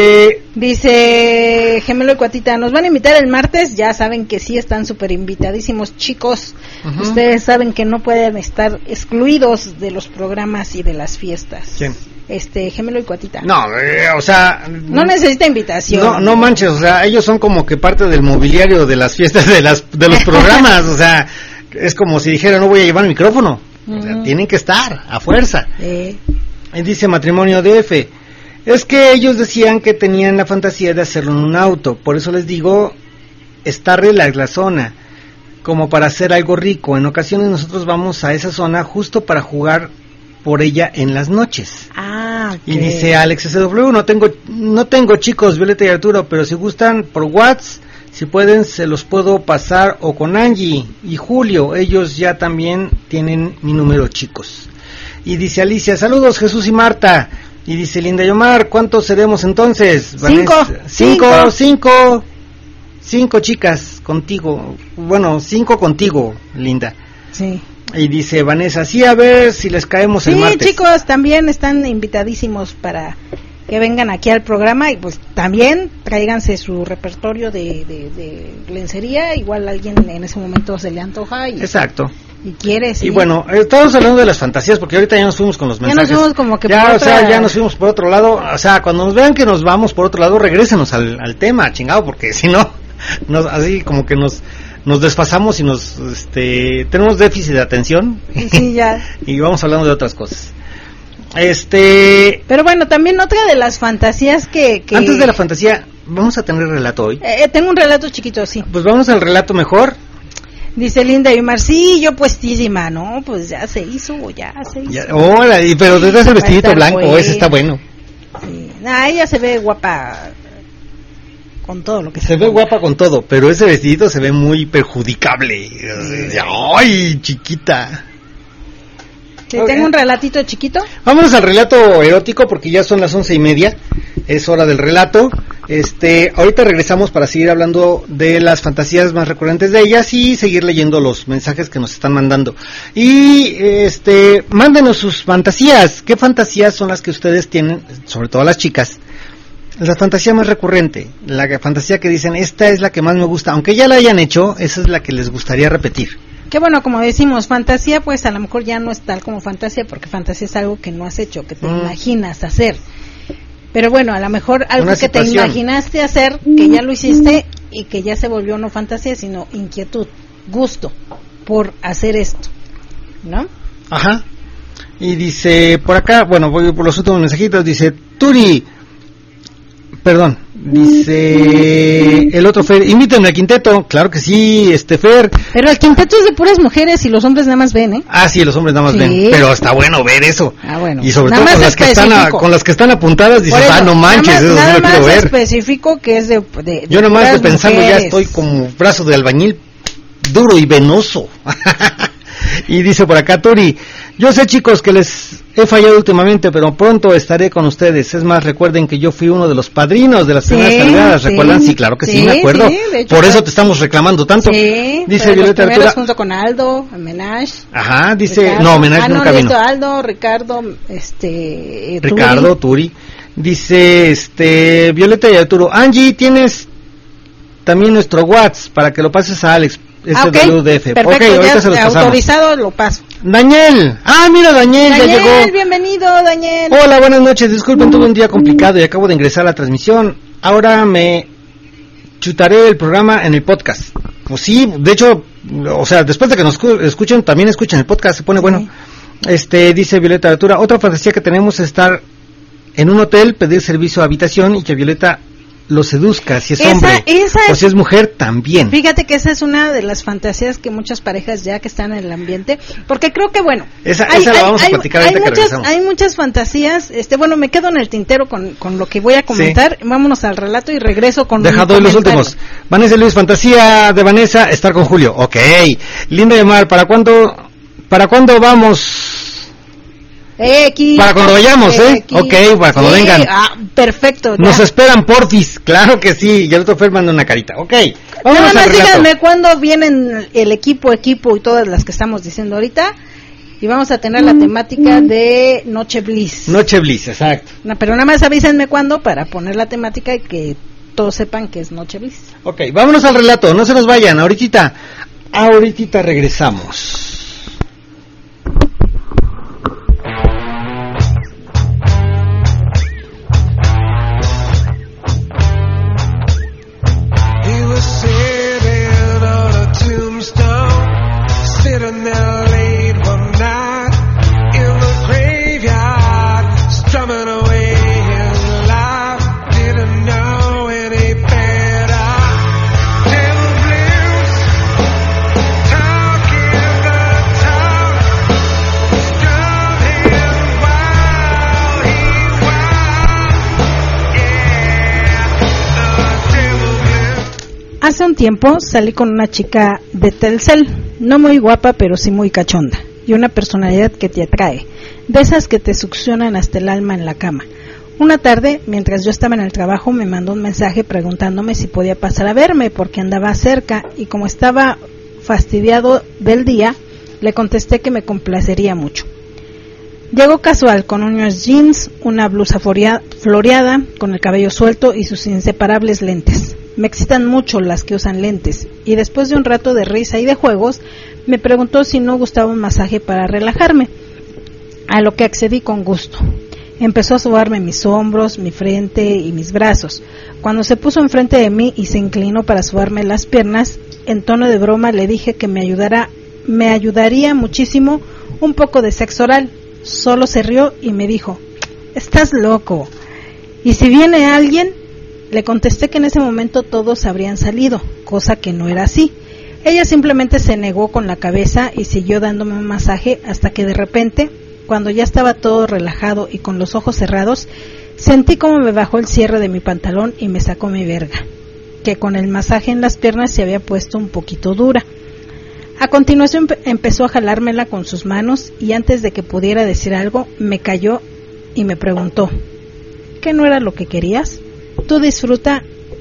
dice Gemelo y Cuatita, nos van a invitar el martes, ya saben que sí están súper invitadísimos, chicos. Ustedes saben que no pueden estar excluidos de los programas y de las fiestas.
¿Quién?
Gemelo y Cuatita.
No, o sea...
No necesita invitación.
No manches, o sea, ellos son como que parte del mobiliario de las fiestas de los programas, o sea, es como si dijera, no voy a llevar el micrófono. O sea, tienen que estar, a fuerza. Dice Matrimonio DF, es que ellos decían que tenían la fantasía de hacerlo en un auto, por eso les digo, está relax la zona, como para hacer algo rico. En ocasiones nosotros vamos a esa zona justo para jugar por ella en las noches.
Okay.
Y dice Alex SW, no tengo chicos, Violeta y Arturo, pero si gustan por WhatsApp, si pueden se los puedo pasar, o con Angie y Julio, ellos ya también tienen mi número, chicos. Y dice Alicia, saludos Jesús y Marta. Y dice Linda y Omar, ¿cuántos seremos entonces? 5 chicas contigo. Bueno, 5 contigo, Linda.
Sí.
Y dice Vanessa, sí, a ver si les caemos el martes.
Sí, chicos, también están invitadísimos para que vengan aquí al programa y pues también tráiganse su repertorio de lencería, igual a alguien en ese momento se le antoja y...
Exacto.
Y quieres.
Y bueno, estamos hablando de las fantasías porque ahorita ya nos fuimos con los mensajes.
Ya nos fuimos como que
ya, ya nos fuimos por otro lado. O sea, cuando nos vean que nos vamos por otro lado, regrésenos al tema, chingado, porque si no, así como que nos desfasamos y tenemos déficit de atención.
Sí, ya.
Y vamos hablando de otras cosas.
Pero bueno, también otra de las fantasías que...
Antes de la fantasía, ¿vamos a tener relato hoy?
Tengo un relato chiquito, sí.
Pues vamos al relato mejor.
Dice Linda y Omar, sí, yo puestísima, ¿no? Pues ya se hizo.
Hola, pero te das el vestidito blanco,
bueno.
Ese está bueno.
Sí. Ella se ve guapa con todo lo que
se ve guapa con todo, pero ese vestidito se ve muy perjudicable. ¡Ay, chiquita!
Sí, okay. Tengo un relatito chiquito.
Vámonos al relato erótico porque ya son las 11:30. Es hora del relato. Ahorita regresamos para seguir hablando de las fantasías más recurrentes de ellas y seguir leyendo los mensajes que nos están mandando. Y mándenos sus fantasías. ¿Qué fantasías son las que ustedes tienen, sobre todo las chicas? La fantasía más recurrente, la fantasía que dicen, esta es la que más me gusta, aunque ya la hayan hecho, esa es la que les gustaría repetir.
Que bueno, como decimos, fantasía pues a lo mejor ya no es tal como fantasía, porque fantasía es algo que no has hecho, que te imaginas hacer. Pero bueno, a lo mejor algo que te imaginaste hacer, que ya lo hiciste y que ya se volvió no fantasía, sino inquietud, gusto por hacer esto, ¿no?
Ajá. Y dice, por acá, bueno, voy por los últimos mensajitos, dice, Turi, perdón, dice el otro Fer, invítenme al quinteto. Claro que sí, Fer.
Pero el quinteto es de puras mujeres y los hombres nada más ven, ¿eh?
Ah, sí, los hombres nada más ven, pero está bueno ver eso.
Ah, bueno.
Y sobre todo con las que están apuntadas, dices, no manches, eso sí lo quiero ver.
Específico que es de
yo nomás de pensando mujeres. Ya estoy como brazo de albañil, duro y venoso. Y dice por acá Turi, yo sé chicos que les he fallado últimamente, pero pronto estaré con ustedes. Es más, recuerden que yo fui uno de los padrinos de las primeras cargadas, ¿recuerdan? Sí, claro que sí, me acuerdo. Sí, hecho, por eso te estamos reclamando tanto.
Sí,
dice Violeta Artura,
junto con Aldo, Menage.
Ajá, dice, Ricardo. No, Menage nunca vino.
Aldo, Ricardo,
Ricardo, Turi. Dice, Violeta y Arturo, Angie, tienes también nuestro WhatsApp para que lo pases a Alex.
Okay, perfecto,
ahorita se
los autorizado, lo paso.
Daniel, mira Daniel ya llegó.
Bienvenido Daniel.
Hola, buenas noches, disculpen, tuve un día complicado y acabo de ingresar a la transmisión. Ahora me chutaré el programa en el podcast. Pues sí, de hecho, o sea, después de que nos escuchen, también escuchen el podcast, se pone bueno. Dice Violeta Artura, otra fantasía que tenemos es estar en un hotel, pedir servicio a habitación y que Violeta lo seduzca, si es hombre o si es mujer también.
Fíjate que esa es una de las fantasías que muchas parejas ya que están en el ambiente, porque creo que bueno,
esa la vamos a platicar ahorita que regresamos.
Hay muchas fantasías, bueno, me quedo en el tintero con lo que voy a comentar. Sí. Vámonos al relato y regreso con
dejado los últimos. Vanessa Luis, fantasía de Vanessa, estar con Julio. Okay. Linda de Mar, ¿para cuándo vamos? Para cuando vayamos, okay, para cuando vengan.
Perfecto.
Nos esperan, porfis, claro que sí. Y el otro Fer manda una carita, okay.
Nada más díganme cuándo vienen el equipo y todas las que estamos diciendo ahorita. Y vamos a tener la temática de Noche Bliss.
Noche Bliss, exacto.
No, pero nada más avísenme cuándo para poner la temática y que todos sepan que es Noche Bliss.
Okay, vámonos al relato, no se nos vayan, ahorita regresamos.
Hace un tiempo salí con una chica de Telcel, no muy guapa pero sí muy cachonda, y una personalidad que te atrae, de esas que te succionan hasta el alma en la cama. Una tarde, mientras yo estaba en el trabajo, me mandó un mensaje preguntándome si podía pasar a verme porque andaba cerca, y como estaba fastidiado del día, le contesté que me complacería mucho. Llegó casual, con unos jeans, una blusa floreada, con el cabello suelto y sus inseparables lentes. Me excitan mucho las que usan lentes, y después de un rato de risa y de juegos, me preguntó si no gustaba un masaje para relajarme, a lo que accedí con gusto. Empezó a sobarme mis hombros, mi frente y mis brazos. Cuando se puso enfrente de mí y se inclinó para sobarme las piernas, en tono de broma le dije que me ayudaría muchísimo un poco de sexo oral, solo se rió y me dijo: estás loco. ¿Y si viene alguien? Le contesté que en ese momento todos habrían salido, cosa que no era así. Ella simplemente se negó con la cabeza y siguió dándome un masaje hasta que de repente, cuando ya estaba todo relajado y con los ojos cerrados, sentí como me bajó el cierre de mi pantalón y me sacó mi verga, que con el masaje en las piernas se había puesto un poquito dura. A continuación empezó a jalármela con sus manos y antes de que pudiera decir algo, me calló y me preguntó: ¿qué no era lo que querías? Tú disfruta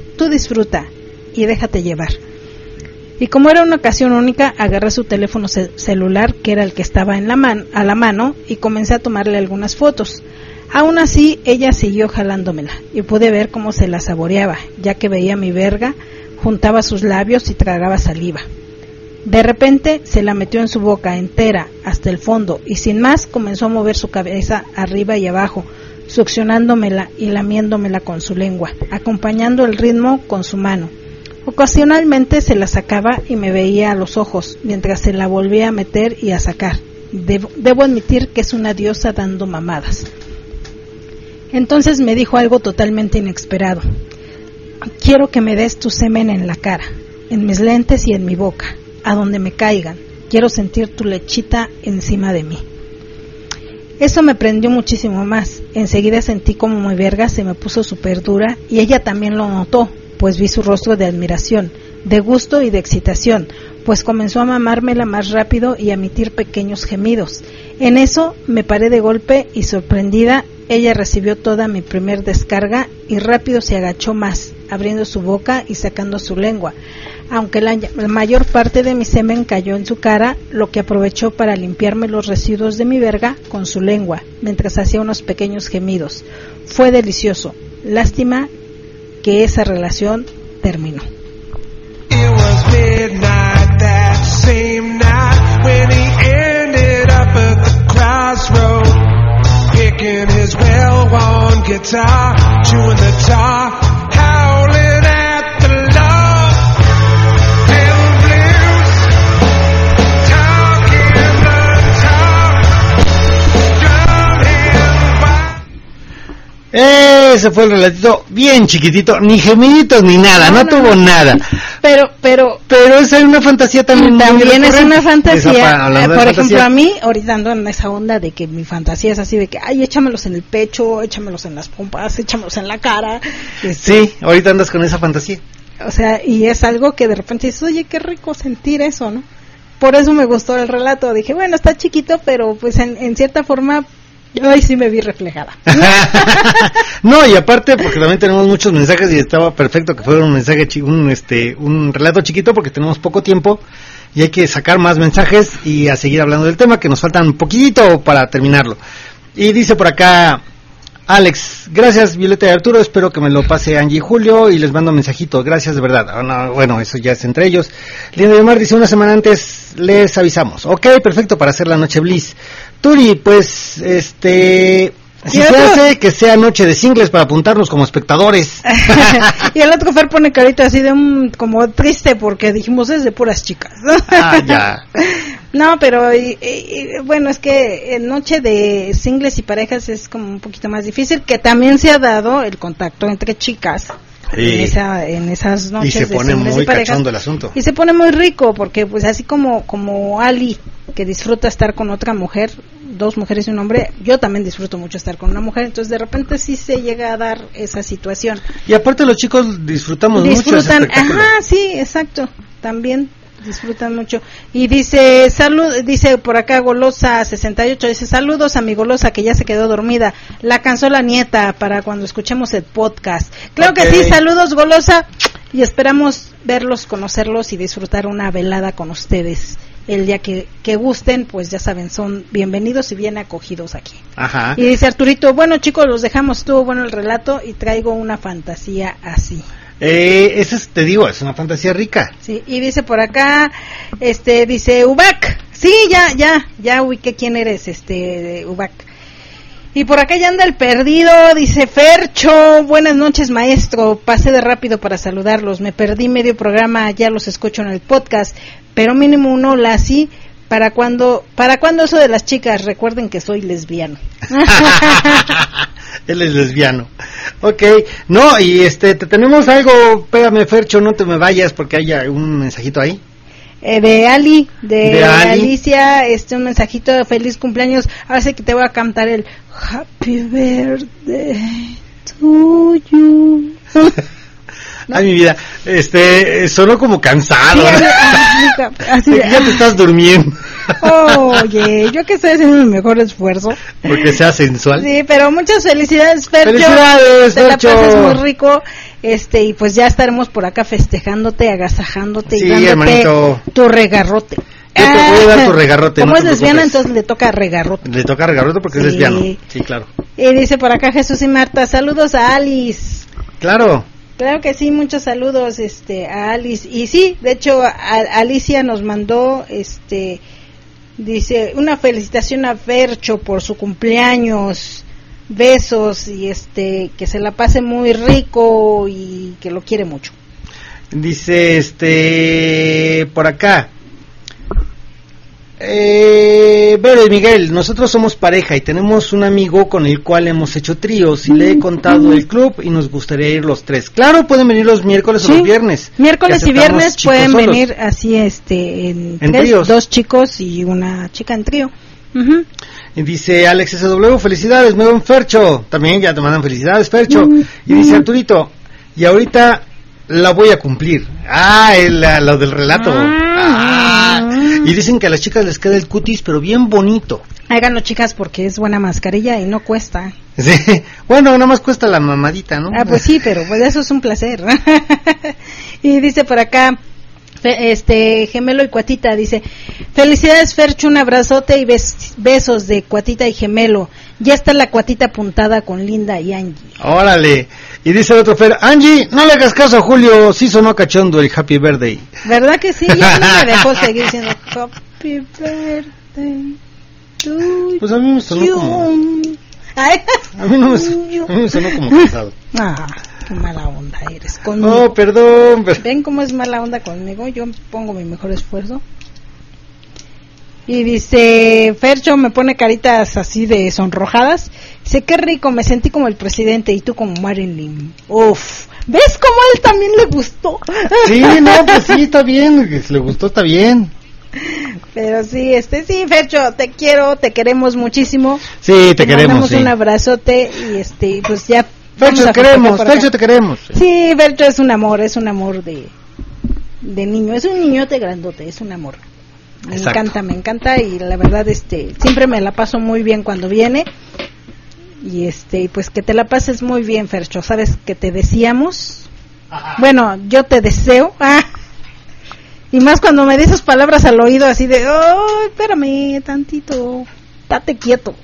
y déjate llevar. Y como era una ocasión única, agarré su teléfono celular, que era el que estaba a la mano, y comencé a tomarle algunas fotos. Aún así, ella siguió jalándomela, y pude ver cómo se la saboreaba, ya que veía mi verga, juntaba sus labios y tragaba saliva. De repente, se la metió en su boca entera, hasta el fondo, y sin más, comenzó a mover su cabeza arriba y abajo, succionándomela y lamiéndomela con su lengua, acompañando el ritmo con su mano. Ocasionalmente se la sacaba y me veía a los ojos, mientras se la volvía a meter y a sacar. Debo admitir que es una diosa dando mamadas. Entonces me dijo algo totalmente inesperado: quiero que me des tu semen en la cara, en mis lentes y en mi boca, a donde me caigan. Quiero sentir tu lechita encima de mí. Eso me prendió muchísimo más. Enseguida sentí como mi verga se me puso súper dura y ella también lo notó, pues vi su rostro de admiración, de gusto y de excitación, pues comenzó a mamármela más rápido y a emitir pequeños gemidos. En eso me paré de golpe y sorprendida, ella recibió toda mi primer descarga y rápido se agachó más, abriendo su boca y sacando su lengua, aunque la mayor parte de mi semen cayó en su cara, lo que aprovechó para limpiarme los residuos de mi verga con su lengua, mientras hacía unos pequeños gemidos. Fue delicioso. Lástima que esa relación terminó.
It was midnight that same night when he ended up at the crossroad, picking his well-worn guitar, chewing the tar, howling at the love and blues, talking the talk, drumming by.
Ese fue el relatito bien chiquitito, ni gemiditos ni nada, no tuvo nada.
Pero
esa es una fantasía también.
También es una fantasía.
Por
ejemplo,
fantasía.
a mí, ahorita ando en esa onda de que mi fantasía es así de que, ay, échamelos en el pecho, échamelos en las pompas, échamelos en la cara.
Sí, ahorita andas con esa fantasía.
O sea, y es algo que de repente dices, oye, qué rico sentir eso, ¿no? Por eso me gustó el relato. Dije, bueno, está chiquito, pero pues en cierta forma, ay, sí me vi reflejada.
No, y aparte porque también tenemos muchos mensajes y estaba perfecto que fuera un mensaje un relato chiquito porque tenemos poco tiempo y hay que sacar más mensajes y a seguir hablando del tema, que nos faltan un poquito para terminarlo. Y dice por acá Alex: gracias Violeta y Arturo, espero que me lo pase Angie y Julio y les mando un mensajito, gracias de verdad. Bueno, eso ya es entre ellos. Linda de Mar dice: una semana antes les avisamos. Ok, perfecto, para hacer la noche Bliss. Turi, pues si se hace que sea noche de singles para apuntarnos como espectadores.
Y el otro Fer pone carita así de como triste porque dijimos es de puras chicas.
Ya.
No, pero bueno, es que en noche de singles y parejas es como un poquito más difícil, que también se ha dado el contacto entre chicas. Sí. En esas noches
y se pone muy cachondo el asunto
y se pone muy rico porque pues así como Ali, que disfruta estar con otra mujer, dos mujeres y un hombre, yo también disfruto mucho estar con una mujer, entonces de repente sí se llega a dar esa situación.
Y aparte los chicos disfrutan mucho ese espectáculo.
Ajá, sí, exacto, también disfrutan mucho. Y dice dice por acá Golosa 68, dice: saludos a mi Golosa que ya se quedó dormida, la cansó la nieta para cuando escuchemos el podcast. Claro okay. Que sí, saludos Golosa, y esperamos verlos, conocerlos y disfrutar una velada con ustedes el día que gusten, pues ya saben, son bienvenidos y bien acogidos aquí.
Ajá.
Y dice Arturito: bueno chicos, los dejamos, estuvo bueno el relato y traigo una fantasía así.
Esa te digo, es una fantasía rica.
Sí, y dice por acá, dice Ubac, sí, ya ubiqué quién eres, Ubac. Y por acá ya anda el perdido, dice Fercho: buenas noches maestro, pasé de rápido para saludarlos, me perdí medio programa, ya los escucho en el podcast, pero mínimo un hola así ¿Para cuándo eso de las chicas? Recuerden que soy lesbiano.
Él es lesbiano. Ok, no, y te tenemos algo, pégame Fercho, no te me vayas porque hay un mensajito ahí.
De Ali, de
Ali.
Alicia, un mensajito de feliz cumpleaños. Ahora sí que te voy a cantar el Happy Birthday to you.
¿No? Ay, mi vida, sonó como cansado.
Sí, así
ya te estás durmiendo.
Oye, yo que estoy haciendo mi mejor esfuerzo.
Porque sea sensual.
Sí, pero muchas felicidades, Fercho.
Felicidades, Fercho.
Te la pases muy rico. Y pues ya estaremos por acá festejándote, agasajándote
sí,
y dándote
hermanito.
Tu regarrote.
Yo te voy a dar tu regarrote.
Como
no
es lesbiana, entonces le toca regarrote.
Le toca regarrote porque es lesbiano. Sí, claro.
Y dice por acá Jesús y Marta, saludos a Alice.
Claro.
Claro que sí, muchos saludos a Alice. Y sí, de hecho, Alicia nos mandó, dice, una felicitación a Fercho por su cumpleaños. Besos y que se la pase muy rico y que lo quiere mucho.
Dice por acá Vero y Miguel, nosotros somos pareja y tenemos un amigo con el cual hemos hecho tríos y le he contado del club y nos gustaría ir los tres. Claro, pueden venir los miércoles o los viernes.
Miércoles y viernes pueden
solos.
venir así en
tríos.
2 chicos y una chica en trío. Uh-huh.
Y dice Alex SW, felicidades, muy buen Fercho. También ya te mandan felicidades, Fercho. Y dice Arturito, y ahorita la voy a cumplir. Lo del relato. Y dicen que a las chicas les queda el cutis, pero bien bonito.
Háganlo, chicas, porque es buena mascarilla y no cuesta.
Sí. Bueno, nada más cuesta la mamadita, ¿no?
Pues sí, pero pues eso es un placer. Y dice por acá, Gemelo y Cuatita, dice, felicidades Fercho, un abrazote y besos de Cuatita y Gemelo. Ya está la Cuatita apuntada con Linda y Angie.
Órale. Y dice el otro Fer, Angie, no le hagas caso a Julio, sí sonó cachondo el Happy Birthday.
¿Verdad que sí? Ya no me dejó seguir diciendo Happy Birthday to
pues a mí me sonó
you.
como...
Ay.
A mí me sonó como cansado.
Qué mala onda eres conmigo.
Oh, perdón.
¿Ven cómo es mala onda conmigo? Yo pongo mi mejor esfuerzo. Y dice, Fercho me pone caritas así de sonrojadas. Dice, qué rico, me sentí como el presidente y tú como Marilyn. Uf, ¿ves cómo a él también le gustó?
Sí, no, pues sí, está bien, si le gustó está bien.
Pero sí, sí, Fercho, te quiero, te queremos muchísimo.
Sí, te queremos,
mandamos
sí.
un abrazote y pues ya.
Fercho, te queremos, Fercho, te queremos.
Sí, Fercho es un amor de niño, es un niñote grandote, es un amor. Me encanta y la verdad siempre me la paso muy bien cuando viene. Y pues que te la pases muy bien, Fercho. Sabes que te deseamos. Bueno, yo te deseo. Y más cuando me dices palabras al oído así de, "Oh, espérame tantito. Date quieto."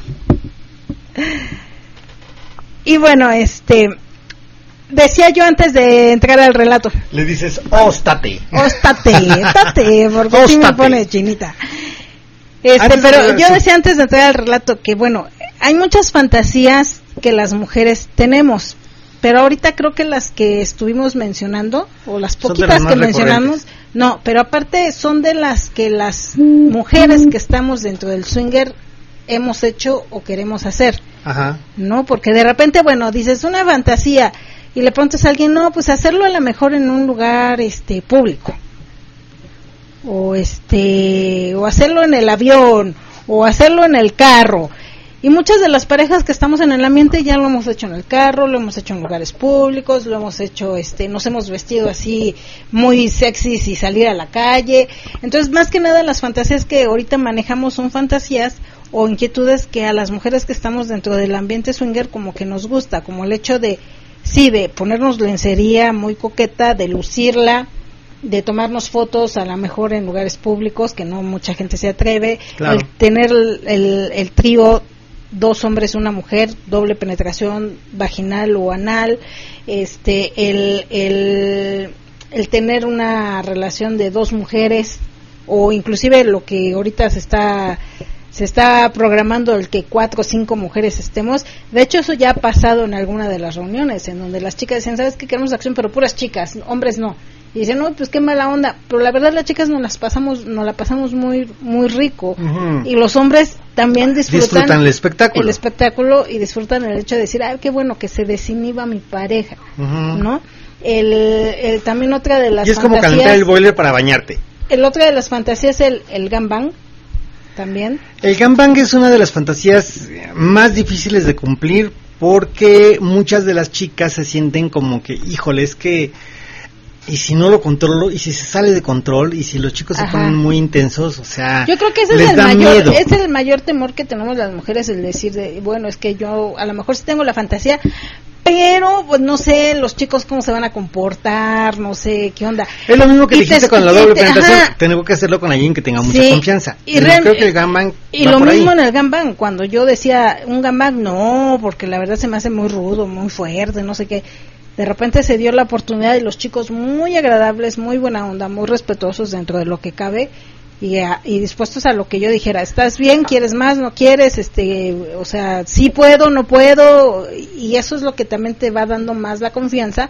Y bueno, decía yo antes de entrar al relato.
Le dices, óstate.
Óstate, porque sí me pone chinita. Pero yo decía antes de entrar al relato que, bueno, hay muchas fantasías que las mujeres tenemos, pero ahorita creo que las que estuvimos mencionando, o las poquitas que mencionamos, no, pero aparte son de las que las mujeres que estamos dentro del swinger hemos hecho o queremos hacer.
Ajá.
No, porque de repente, bueno, dices una fantasía y le preguntas a alguien, no, pues hacerlo a lo mejor en un lugar público. O o hacerlo en el avión, o hacerlo en el carro. Y muchas de las parejas que estamos en el ambiente ya lo hemos hecho en el carro, lo hemos hecho en lugares públicos, lo hemos hecho, nos hemos vestido así muy sexys y salir a la calle. Entonces, más que nada, las fantasías que ahorita manejamos son fantasías o inquietudes que a las mujeres que estamos dentro del ambiente swinger como que nos gusta, como el hecho de ponernos lencería muy coqueta, de lucirla, de tomarnos fotos a lo mejor en lugares públicos que no mucha gente se atreve,
claro.
El tener el trío 2 hombres, una mujer, doble penetración vaginal o anal, el tener una relación de 2 mujeres, o inclusive lo que ahorita se está programando, el que 4 o 5 mujeres estemos. De hecho, eso ya ha pasado en alguna de las reuniones, en donde las chicas decían, ¿sabes qué? Queremos acción, pero puras chicas, hombres no. y dicen, no, pues qué mala onda, pero la verdad las chicas nos la pasamos muy muy rico, y los hombres también disfrutan
el
espectáculo y disfrutan el hecho de decir, ay, qué bueno que se desinhiba mi pareja, ¿no? El también otra de las
y es como calentar el boiler para bañarte.
El otra de las fantasías es el gangbang también.
El gangbang es una de las fantasías más difíciles de cumplir, porque muchas de las chicas se sienten como que, híjole, es que y si no lo controlo, y si se sale de control, y si los chicos se ponen muy intensos, o sea,
yo creo que ese es el mayor temor que tenemos las mujeres, el decir de, bueno, es que yo a lo mejor sí tengo la fantasía, pero pues no sé los chicos cómo se van a comportar, no sé qué onda.
Es lo mismo que dijiste con la doble penetración, tengo que hacerlo con alguien que tenga mucha confianza.
Y creo que el gangbang y lo mismo en el gangbang, cuando yo decía un gangbang no, porque la verdad se me hace muy rudo, muy fuerte, no sé qué. De repente se dio la oportunidad y los chicos muy agradables, muy buena onda, muy respetuosos dentro de lo que cabe y dispuestos a lo que yo dijera. ¿Estás bien? ¿Quieres más? ¿No quieres? O sea, sí puedo, no puedo, y eso es lo que también te va dando más la confianza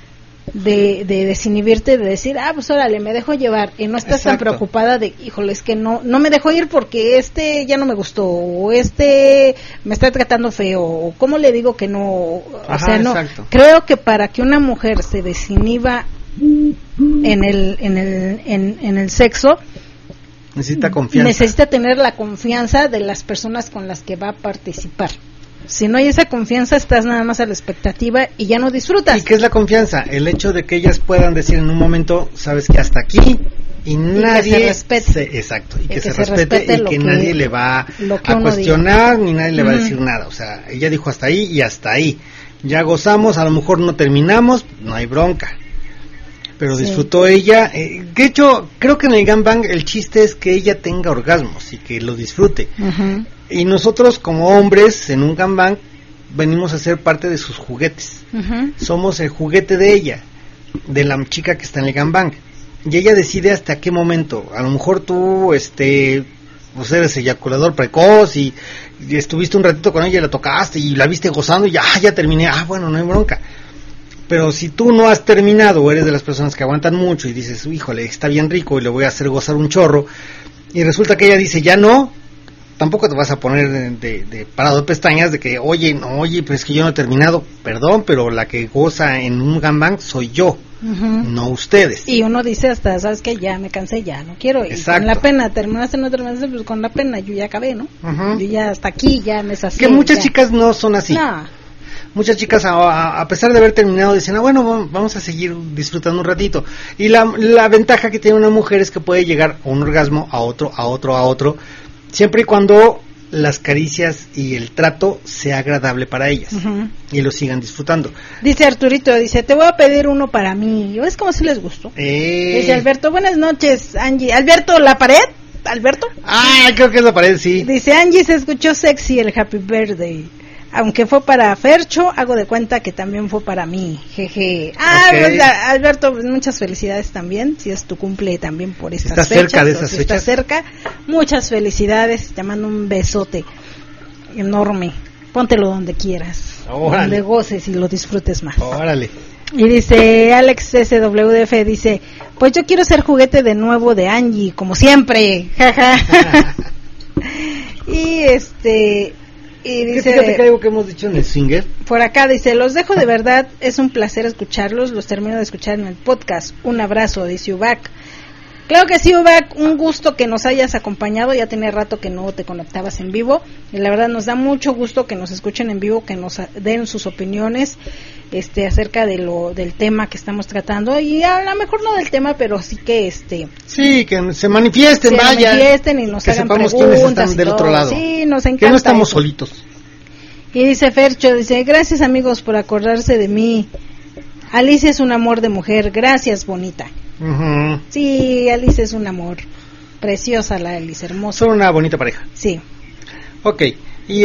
de desinhibirte, de decir, pues órale, me dejo llevar, y no estás tan preocupada de, híjole, es que no me dejo ir porque ya no me gustó, o me está tratando feo, o cómo le digo que no, o sea, no. Creo que para que una mujer se desinhiba en el sexo,
necesita confianza,
necesita tener la confianza de las personas con las que va a participar. Si no hay esa confianza, estás nada más a la expectativa y ya no disfrutas.
¿Y qué es la confianza? El hecho de que ellas puedan decir en un momento, sabes que hasta aquí, y nadie
que se respete.
Exacto, y que se respete y que nadie le va a cuestionar, ni nadie le va a decir nada. O sea, ella dijo hasta ahí y hasta ahí. Ya gozamos, a lo mejor no terminamos, no hay bronca. Pero disfrutó ella. De hecho, creo que en el gangbang el chiste es que ella tenga orgasmos y que lo disfrute. Y nosotros como hombres en un gangbang venimos a ser parte de sus juguetes. Somos el juguete de ella, de la chica que está en el gangbang. Y ella decide hasta qué momento. A lo mejor tú pues eres eyaculador precoz y estuviste un ratito con ella y la tocaste y la viste gozando y ya terminé. Bueno, no hay bronca. Pero si tú no has terminado o eres de las personas que aguantan mucho y dices, híjole, está bien rico y le voy a hacer gozar un chorro, y resulta que ella dice, ya no, tampoco te vas a poner de parado de pestañas de que, oye, pero es que yo no he terminado. Perdón, pero la que goza en un gangbang soy yo, no ustedes.
Y uno dice hasta, ¿sabes qué? Ya me cansé, ya no quiero.
Exacto.
Y con la pena, terminaste, no terminaste, pues con la pena, yo ya acabé, ¿no? Yo ya hasta aquí, ya me sacié.
Que muchas chicas no son así.
No.
Muchas chicas, a pesar de haber terminado, dicen, bueno, vamos a seguir disfrutando un ratito. Y la ventaja que tiene una mujer es que puede llegar a un orgasmo, a otro, siempre y cuando las caricias y el trato sea agradable para ellas y lo sigan disfrutando.
Dice Arturito, te voy a pedir uno para mí. ¿Ves cómo si les gustó? Dice Alberto, buenas noches, Angie. Alberto, ¿la pared? ¿Alberto?
Creo que es la pared, sí.
Dice, Angie, se escuchó sexy el Happy Birthday. Aunque fue para Fercho, hago de cuenta que también fue para mí, jeje. Pues, Alberto, muchas felicidades también, si es tu cumple también por estas fechas.
¿Estás cerca de esas fechas?
Estás cerca, muchas felicidades, te mando un besote enorme, póntelo donde quieras, donde goces y lo disfrutes más.
Órale.
Y dice Alex SWF, dice, pues yo quiero ser juguete de nuevo de Angie, como siempre, jaja. Y dice,
fíjate que algo que hemos dicho en el Swinger.
Por acá dice, los dejo de verdad, es un placer escucharlos, los termino de escuchar en el podcast. Un abrazo, dice Ubac. Claro que sí, Ubac, un gusto que nos hayas acompañado, ya tenía rato que no te conectabas en vivo, y la verdad nos da mucho gusto que nos escuchen en vivo, que nos den sus opiniones acerca del tema que estamos tratando, y a lo mejor no del tema, pero sí que
sí, que se manifiesten,
y nos
que
hagan
sepamos
preguntas
quiénes están del otro lado.
Sí, nos encanta.
Que no estamos solitos.
Y dice Fercho, gracias amigos por acordarse de mí. Alicia es un amor de mujer, gracias bonita. Sí, Alicia es un amor. Preciosa la Alicia, hermosa.
Son una bonita pareja.
Sí.
Ok, y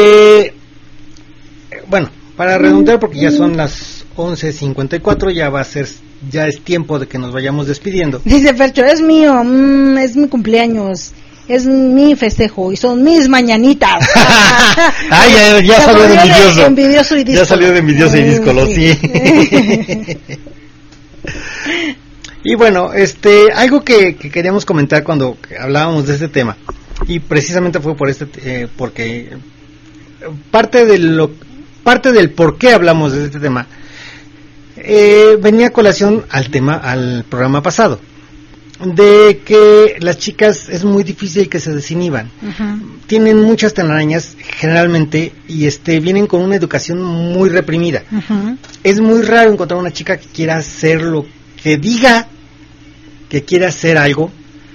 bueno, para redondear, porque ya son las 11:54, ya es tiempo de que nos vayamos despidiendo.
Dice Fercho, es mío, es mi cumpleaños, es mi festejo y son mis mañanitas.
Ya salió de envidioso.
Envidioso y díscolo.
Ya salió de envidioso y díscolo, sí. Y bueno, algo que queríamos comentar cuando hablábamos de este tema, y precisamente fue por porque parte del por qué hablamos de este tema venía a colación al programa pasado, de que las chicas es muy difícil que se desinhiban. Uh-huh. Tienen muchas telarañas generalmente y vienen con una educación muy reprimida. Uh-huh. Es muy raro encontrar una chica que quiera hacer lo que diga que quiere hacer algo,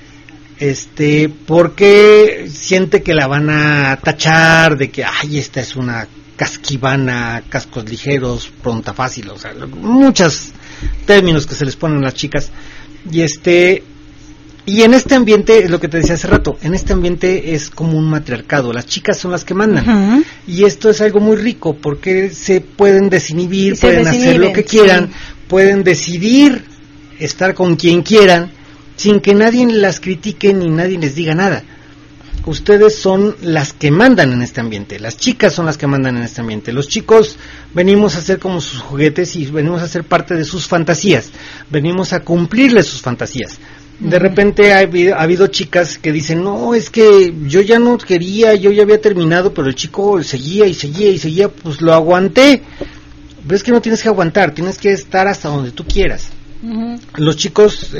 porque siente que la van a tachar de que esta es una casquivana, cascos ligeros, pronta fácil, o sea, muchos términos que se les ponen a las chicas. Y en este ambiente, es lo que te decía hace rato, en este ambiente es como un matriarcado, las chicas son las que mandan. Uh-huh. Y esto es algo muy rico, porque se pueden desinhibir, pueden hacer lo que quieran, sí. Pueden decidir estar con quien quieran, sin que nadie las critique ni nadie les diga nada. Ustedes son las que mandan en este ambiente, las chicas son las que mandan en este ambiente. Los chicos venimos a ser como sus juguetes y venimos a ser parte de sus fantasías, venimos a cumplirles sus fantasías. De repente ha habido chicas que dicen, no, es que yo ya no quería, yo ya había terminado, pero el chico seguía, pues lo aguanté. Pero es que no tienes que aguantar, tienes que estar hasta donde tú quieras. Uh-huh. Los chicos,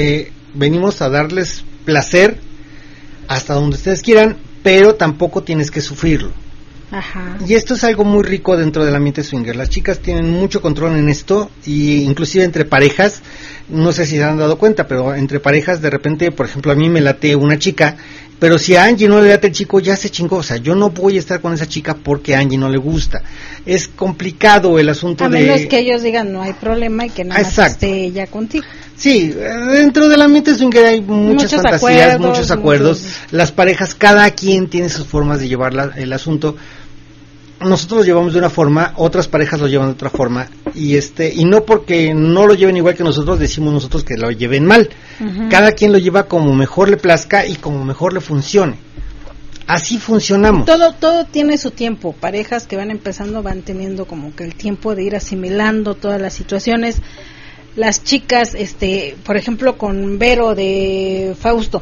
venimos a darles placer hasta donde ustedes quieran, pero tampoco tienes que sufrirlo. Ajá. Y esto es algo muy rico dentro del ambiente swinger. Las chicas tienen mucho control en esto, y inclusive entre parejas, no sé si se han dado cuenta, pero entre parejas de repente, por ejemplo, a mí me late una chica, pero si a Angie no le late el chico, ya se chingó. O sea, yo no voy a estar con esa chica porque a Angie no le gusta. Es complicado el asunto
a menos que ellos digan no hay problema y que nada más esté ella contigo.
Sí, dentro del ambiente swinger hay muchas fantasías, muchos acuerdos. Las parejas, cada quien tiene sus formas de llevar el asunto. Nosotros lo llevamos de una forma, otras parejas lo llevan de otra forma, y no porque no lo lleven igual que nosotros, decimos nosotros que lo lleven mal. Uh-huh. Cada quien lo lleva como mejor le plazca y como mejor le funcione. Así funcionamos.
Todo tiene su tiempo. Parejas que van empezando van teniendo como que el tiempo de ir asimilando todas las situaciones. Las chicas, por ejemplo, con Vero de Fausto.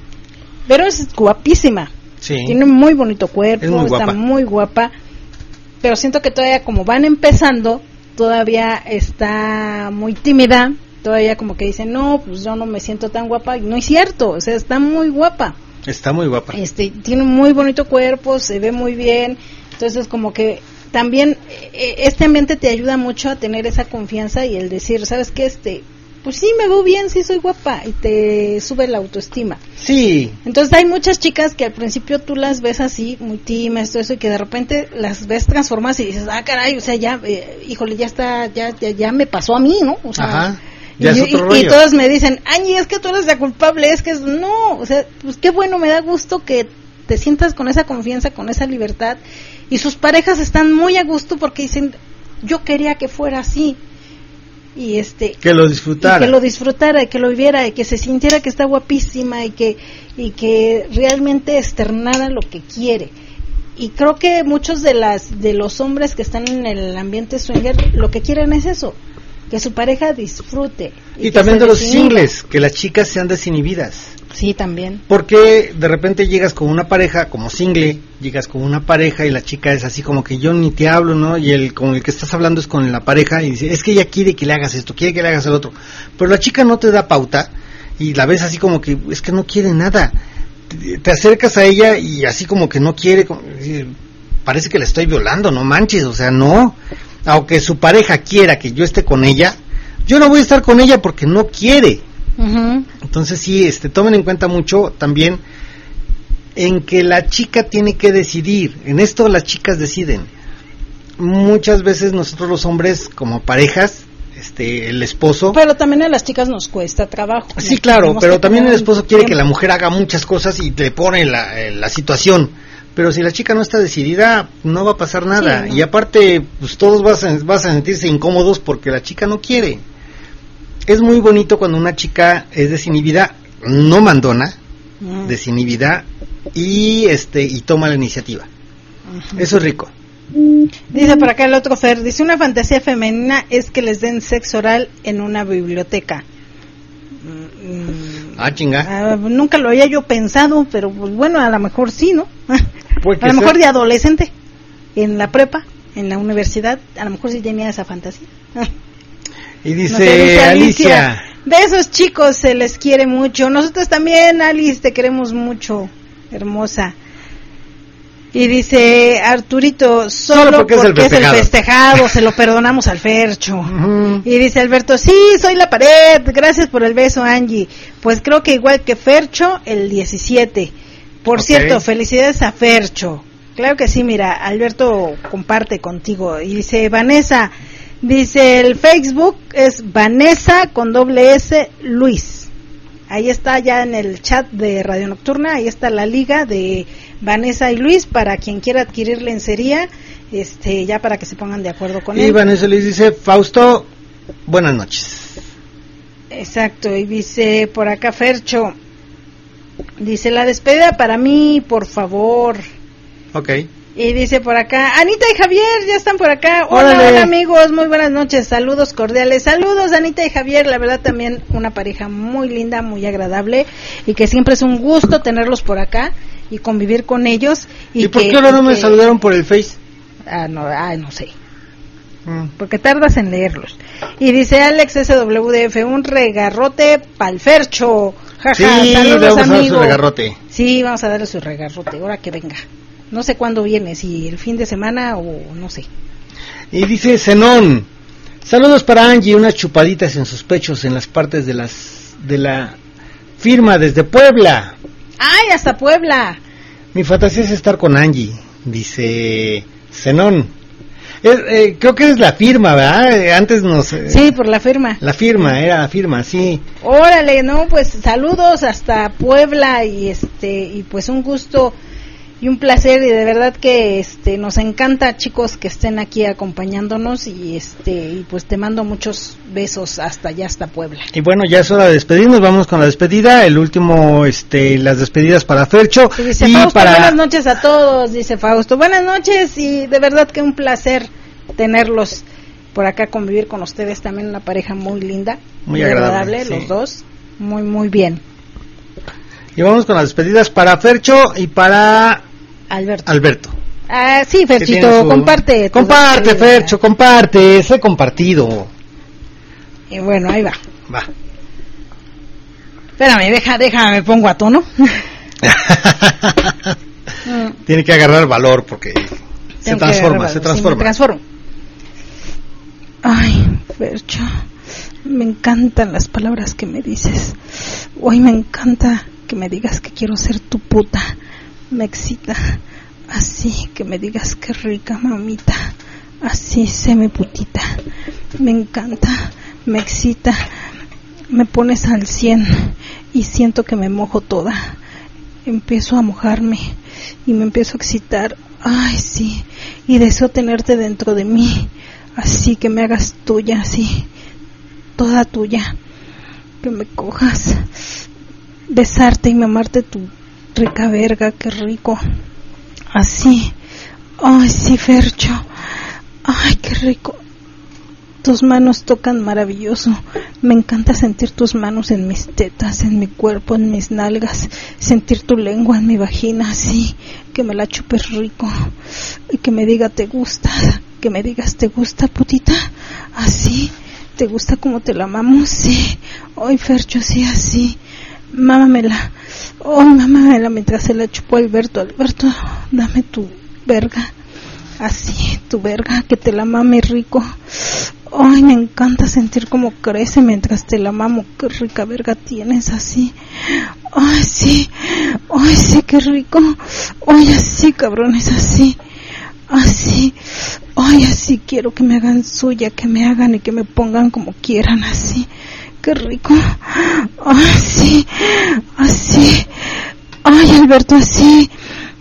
Vero es guapísima. Sí. Tiene muy bonito cuerpo, está muy guapa. Pero siento que todavía como van empezando, todavía está muy tímida, todavía como que dice, no, pues yo no me siento tan guapa, y no es cierto, o sea, está muy guapa.
Está muy guapa.
Tiene un muy bonito cuerpo, se ve muy bien, entonces como que también este ambiente te ayuda mucho a tener esa confianza y el decir, ¿sabes qué? Pues sí, me veo bien, sí soy guapa, y te sube la autoestima.
Sí.
Entonces hay muchas chicas que al principio tú las ves así, muy tímidas, todo eso, y que de repente las ves transformadas y dices, caray, o sea, ya, híjole, ya me pasó a mí, ¿no? O sea,
ajá. Ya es otro rollo.
Y todos me dicen, Angie, es que tú eres la culpable, es que no, o sea, pues qué bueno, me da gusto que te sientas con esa confianza, con esa libertad, y sus parejas están muy a gusto porque dicen, yo quería que fuera así. Y
que lo disfrutara,
y que lo viviera, y que se sintiera que está guapísima, y que realmente externara lo que quiere. Y creo que muchos de los hombres que están en el ambiente swinger lo que quieren es eso, que su pareja disfrute.
Y también de los singles, que las chicas sean desinhibidas.
Sí, también.
Porque de repente llegas con una pareja, como single, llegas con una pareja y la chica es así como que yo ni te hablo, ¿no? Y con el que estás hablando es con la pareja y dice, es que ella quiere que le hagas esto, quiere que le hagas el otro. Pero la chica no te da pauta y la ves así como que es que no quiere nada. Te acercas a ella y así como que no quiere, parece que la estoy violando, no manches, o sea, no. Aunque su pareja quiera que yo esté con ella, yo no voy a estar con ella porque no quiere. Uh-huh. Entonces sí, tomen en cuenta mucho también en que la chica tiene que decidir. En esto las chicas deciden. Muchas veces nosotros los hombres como parejas, el esposo.
Pero también a las chicas nos cuesta trabajo.
Sí, claro, pero también el esposo quiere que la mujer haga muchas cosas y le pone la situación. Pero si la chica no está decidida, no va a pasar nada. Sí, no. Y aparte, pues todos vas a sentirse incómodos porque la chica no quiere. Es muy bonito cuando una chica es desinhibida, no mandona, desinhibida y toma la iniciativa. Uh-huh. Eso es rico.
Dice por acá el otro Fer, dice, una fantasía femenina es que les den sexo oral en una biblioteca.
Chinga.
Nunca lo había yo pensado, pero pues bueno, a lo mejor sí, ¿no?
Puede
A lo
ser.
mejor de adolescente, en la prepa, en la universidad, a lo mejor sí tenía esa fantasía.
Y
No
dice,
sé,
Alicia.
Besos, chicos, se les quiere mucho. Nosotros también, Alice, te queremos mucho, hermosa. Y dice Arturito, solo porque es el festejado, se lo perdonamos al Fercho.
Ujú.
Y dice Alberto, sí, soy la pared, gracias por el beso, Angie. Pues creo que igual que Fercho, el 17. Por
Ok.
cierto, felicidades a Fercho. Claro que sí, mira, Alberto comparte contigo. Y dice Vanessa, dice el Facebook es Vanessa con doble S Luis. Ahí está ya en el chat de Radio Nocturna, ahí está la liga de Vanessa y Luis para quien quiera adquirir lencería, ya para que se pongan de acuerdo con él.
Y Vanessa les dice, Fausto, buenas noches.
Exacto, y dice por acá Fercho, dice la despedida para mí, por favor.
Ok.
Y dice por acá, Anita y Javier, ya están por acá. Hola,
Órale.
hola amigos, muy buenas noches, saludos cordiales. Saludos Anita y Javier, la verdad también una pareja muy linda, muy agradable y que siempre es un gusto tenerlos por acá y convivir con ellos.
¿Y por qué ahora no me saludaron por el Face?
No sé, porque tardas en leerlos. Y dice Alex SWDF, un regarrote pa'l Fercho. Jaja,
Sí,
saludos
vamos a dar
amigo.
su regarrote.
Sí, vamos a darle su regarrote, ahora que venga. No sé cuándo viene, si el fin de semana o no sé.
Y dice Zenón, saludos para Angie, unas chupaditas en sus pechos en las partes de la firma desde Puebla.
¡Ay, hasta Puebla!
Mi fantasía es estar con Angie, dice Zenón. Creo que es la firma, ¿verdad? Antes nos...
Sí, por la firma.
era la firma, sí.
Órale, no, pues saludos hasta Puebla y y pues un gusto y un placer, y de verdad que nos encanta, chicos, que estén aquí acompañándonos y y pues te mando muchos besos hasta allá, hasta Puebla.
Y bueno, ya es hora de despedirnos, vamos con la despedida, el último, las despedidas para Fercho.
Y dice
y
Fausto,
para...
buenas noches a todos, dice Fausto, buenas noches, y de verdad que un placer tenerlos por acá, convivir con ustedes, también una pareja muy linda,
Muy agradable, sí.
Los dos, muy muy bien.
Y vamos con las despedidas para Fercho y para
Alberto. Ah, sí, Ferchito, comparte.
Comparte, Fercho, comparte, sé compartido.
Y bueno, ahí va.
Va.
Espérame, déjame, me pongo a tono.
Tiene que agarrar valor porque se transforma.
Sí, me transformo. Ay, Fercho, me encantan las palabras que me dices. Hoy me encanta que me digas que quiero ser tu puta. Me excita. Así, que me digas que rica, mamita. Así, sé mi putita. Me encanta, me excita. Me pones al 100 y siento que me mojo toda. Empiezo a mojarme y me empiezo a excitar. Ay, sí, y deseo tenerte dentro de mí. Así, que me hagas tuya, así, toda tuya. Que me cojas, besarte y mamarte tu rica verga, qué rico. Así. Ay, sí, Fercho. Ay, qué rico. Tus manos tocan maravilloso. Me encanta sentir tus manos en mis tetas, en mi cuerpo, en mis nalgas. Sentir tu lengua en mi vagina, así. Que me la chupes rico. Y que me diga te gusta. Que me digas te gusta, putita. Así. ¿Te gusta como te la mamo? Sí. Ay, Fercho, sí, así. Mámamela. Oh, mámamela mientras se la chupó Alberto. Alberto, dame tu verga. Así, tu verga, que te la mame rico. Ay, me encanta sentir cómo crece mientras te la mamo. Qué rica verga tienes, así. Ay, sí. Ay, sí, qué rico. Ay, así, cabrones, así. Así. Ay, así quiero que me hagan suya, que me hagan y que me pongan como quieran, así. Qué rico. Ay, sí. Así. Ay, Alberto, así.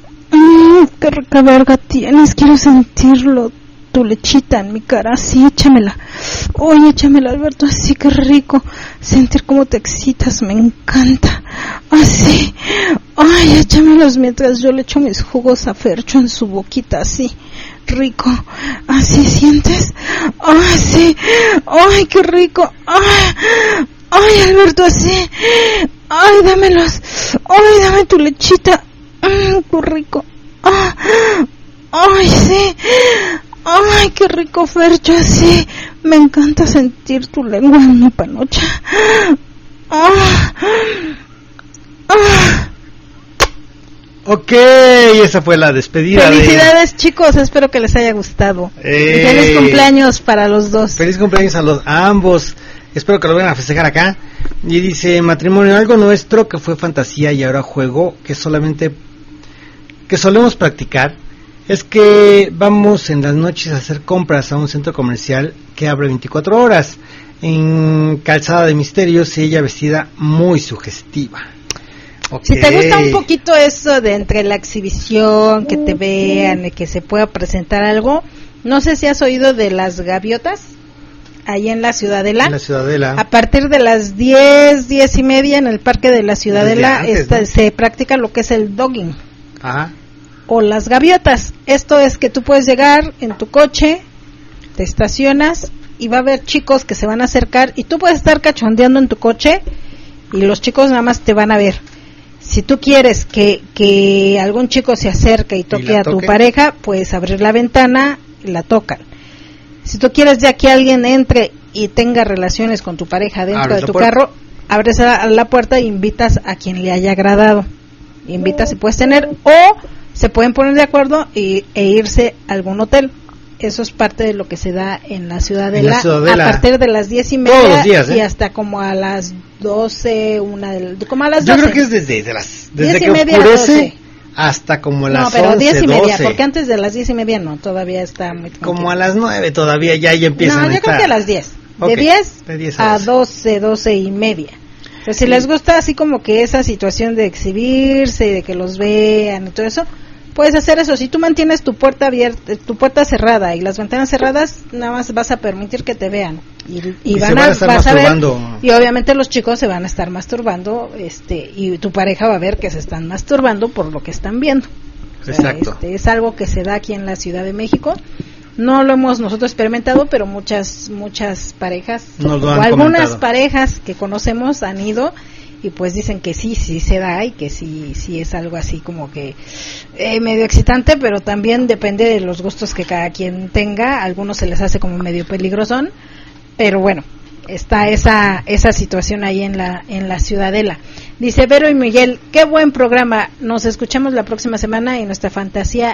Qué rica verga tienes, quiero sentirlo, tu lechita en mi cara, así, échamela. Oye, échamela, Alberto, así, qué rico. Sentir cómo te excitas, me encanta. Así. Ay, échamelos mientras yo le echo mis jugos a Fercho en su boquita, así. Rico. Así, ¿sientes? Ay, sí. Ay, qué rico. Ay. Ay, Alberto, así. Ay, dámelos. Ay, dame tu lechita. Qué rico. Ay, sí. Ay, qué rico, Fercho, así. Me encanta sentir tu lengua en una panocha.
Ok, esa fue la despedida.
Felicidades, chicos, espero que les haya gustado. Feliz cumpleaños para los dos.
Feliz cumpleaños a ambos. Espero que lo vayan a festejar acá. Y dice, matrimonio, algo nuestro que fue fantasía y ahora juego, que solemos practicar, es que vamos en las noches a hacer compras a un centro comercial que abre 24 horas, en Calzada de Misterios, y ella vestida muy sugestiva. Okay.
Si te gusta un poquito eso de entre la exhibición, que te vean, y que se pueda presentar algo, no sé si has oído de las gaviotas, ahí en la Ciudadela.
En la Ciudadela.
A partir de las 10:30 en el Parque de la Ciudadela antes, ¿no? Se practica lo que es el dogging.
Ajá.
O las gaviotas. Esto es que tú puedes llegar en tu coche, te estacionas y va a haber chicos que se van a acercar y tú puedes estar cachondeando en tu coche y los chicos nada más te van a ver. Si tú quieres que algún chico se acerque y toque a tu pareja, puedes abrir la ventana y la tocan. Si tú quieres ya que alguien entre y tenga relaciones con tu pareja dentro de tu carro, abres la puerta e invitas a quien le haya agradado. Invitas y puedes tener, o se pueden poner de acuerdo e irse a algún hotel. Eso es parte de lo que se da en la Ciudadela, a partir de las 10:30
todos los días,
y hasta como a las 12, como a las 12.
Yo creo que es desde que
10:30
oscurece hasta como a las 11, 12.
No, pero 10:30, porque antes de las 10:30 no, todavía está muy tranquilo.
Como a las 9 todavía ya empiezan a estar.
No, yo creo que a las 10.
Okay.
De 10 a 12, 12:30. Entonces, si les gusta así como que esa situación de exhibirse, de que los vean y todo eso, puedes hacer eso. Si tú mantienes tu puerta abierta, tu puerta cerrada y las ventanas cerradas, nada más vas a permitir que te vean y vas a ver, y obviamente los chicos se van a estar masturbando, y tu pareja va a ver que se están masturbando por lo que están viendo.
Exacto.
Es algo que se da aquí en la Ciudad de México. No lo hemos nosotros experimentado, pero muchas parejas o algunas comentado. Parejas que conocemos han ido y pues dicen que sí se da y que sí es algo así como que medio excitante, pero también depende de los gustos que cada quien tenga. A algunos se les hace como medio peligrosón, pero bueno, está esa situación ahí en la Ciudadela. Dice Vero y Miguel, qué buen programa, nos escuchamos la próxima semana y nuestra fantasía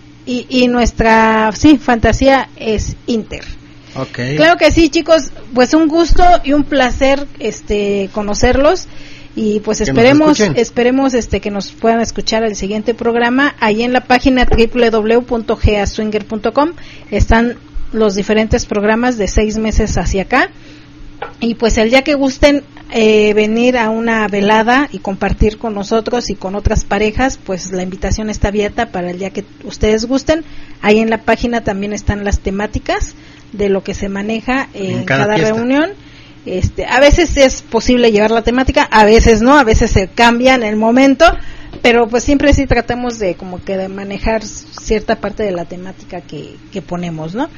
fantasía es Inter.
Okay.
Claro que sí, chicos, pues un gusto y un placer conocerlos y pues esperemos que nos puedan escuchar el siguiente programa. Ahí en la página www.gaswinger.com están los diferentes programas de 6 meses hacia acá. Y pues el día que gusten venir a una velada y compartir con nosotros y con otras parejas, pues la invitación está abierta para el día que ustedes gusten. Ahí en la página también están las temáticas de lo que se maneja en cada reunión. A veces es posible llevar la temática, a veces no, a veces se cambia en el momento, pero pues siempre sí tratamos de como que de manejar cierta parte de la temática que ponemos, ¿no?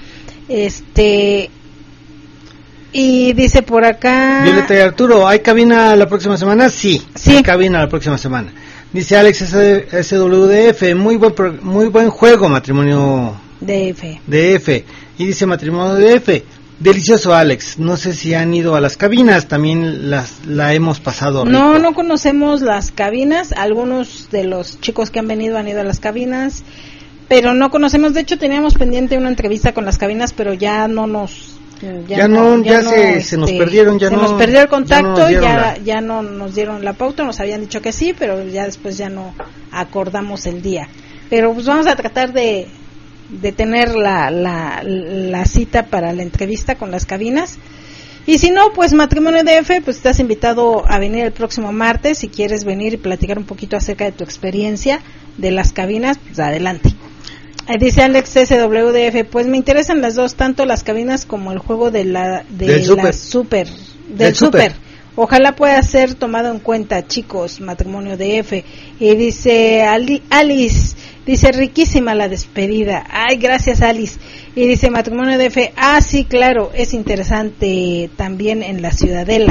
Y dice por acá
Violeta y Arturo, ¿hay cabina la próxima semana? Sí. Hay cabina la próxima semana. Dice Alex SWDF, muy buen juego, matrimonio DF. Y dice matrimonio DF, delicioso Alex, no sé si han ido a las cabinas, también la hemos pasado rico.
No conocemos las cabinas, algunos de los chicos que han venido han ido a las cabinas, pero no conocemos, de hecho teníamos pendiente una entrevista con las cabinas, pero ya no nos...
se nos perdieron,
nos perdió el contacto, ya no nos dieron la pauta, nos habían dicho que sí, pero ya después ya no acordamos el día. Pero pues vamos a tratar de tener la cita para la entrevista con las cabinas. Y si no, pues Matrimonio DF, pues estás invitado a venir el próximo martes. Si quieres venir y platicar un poquito acerca de tu experiencia de las cabinas, pues adelante. Dice Alex SWDF, pues me interesan las dos, tanto las cabinas como el juego del super. Ojalá pueda ser tomado en cuenta, chicos, Matrimonio DF. Y dice Alice, dice riquísima la despedida. Ay, gracias Alice. Y dice Matrimonio DF, sí, claro, es interesante también en la Ciudadela.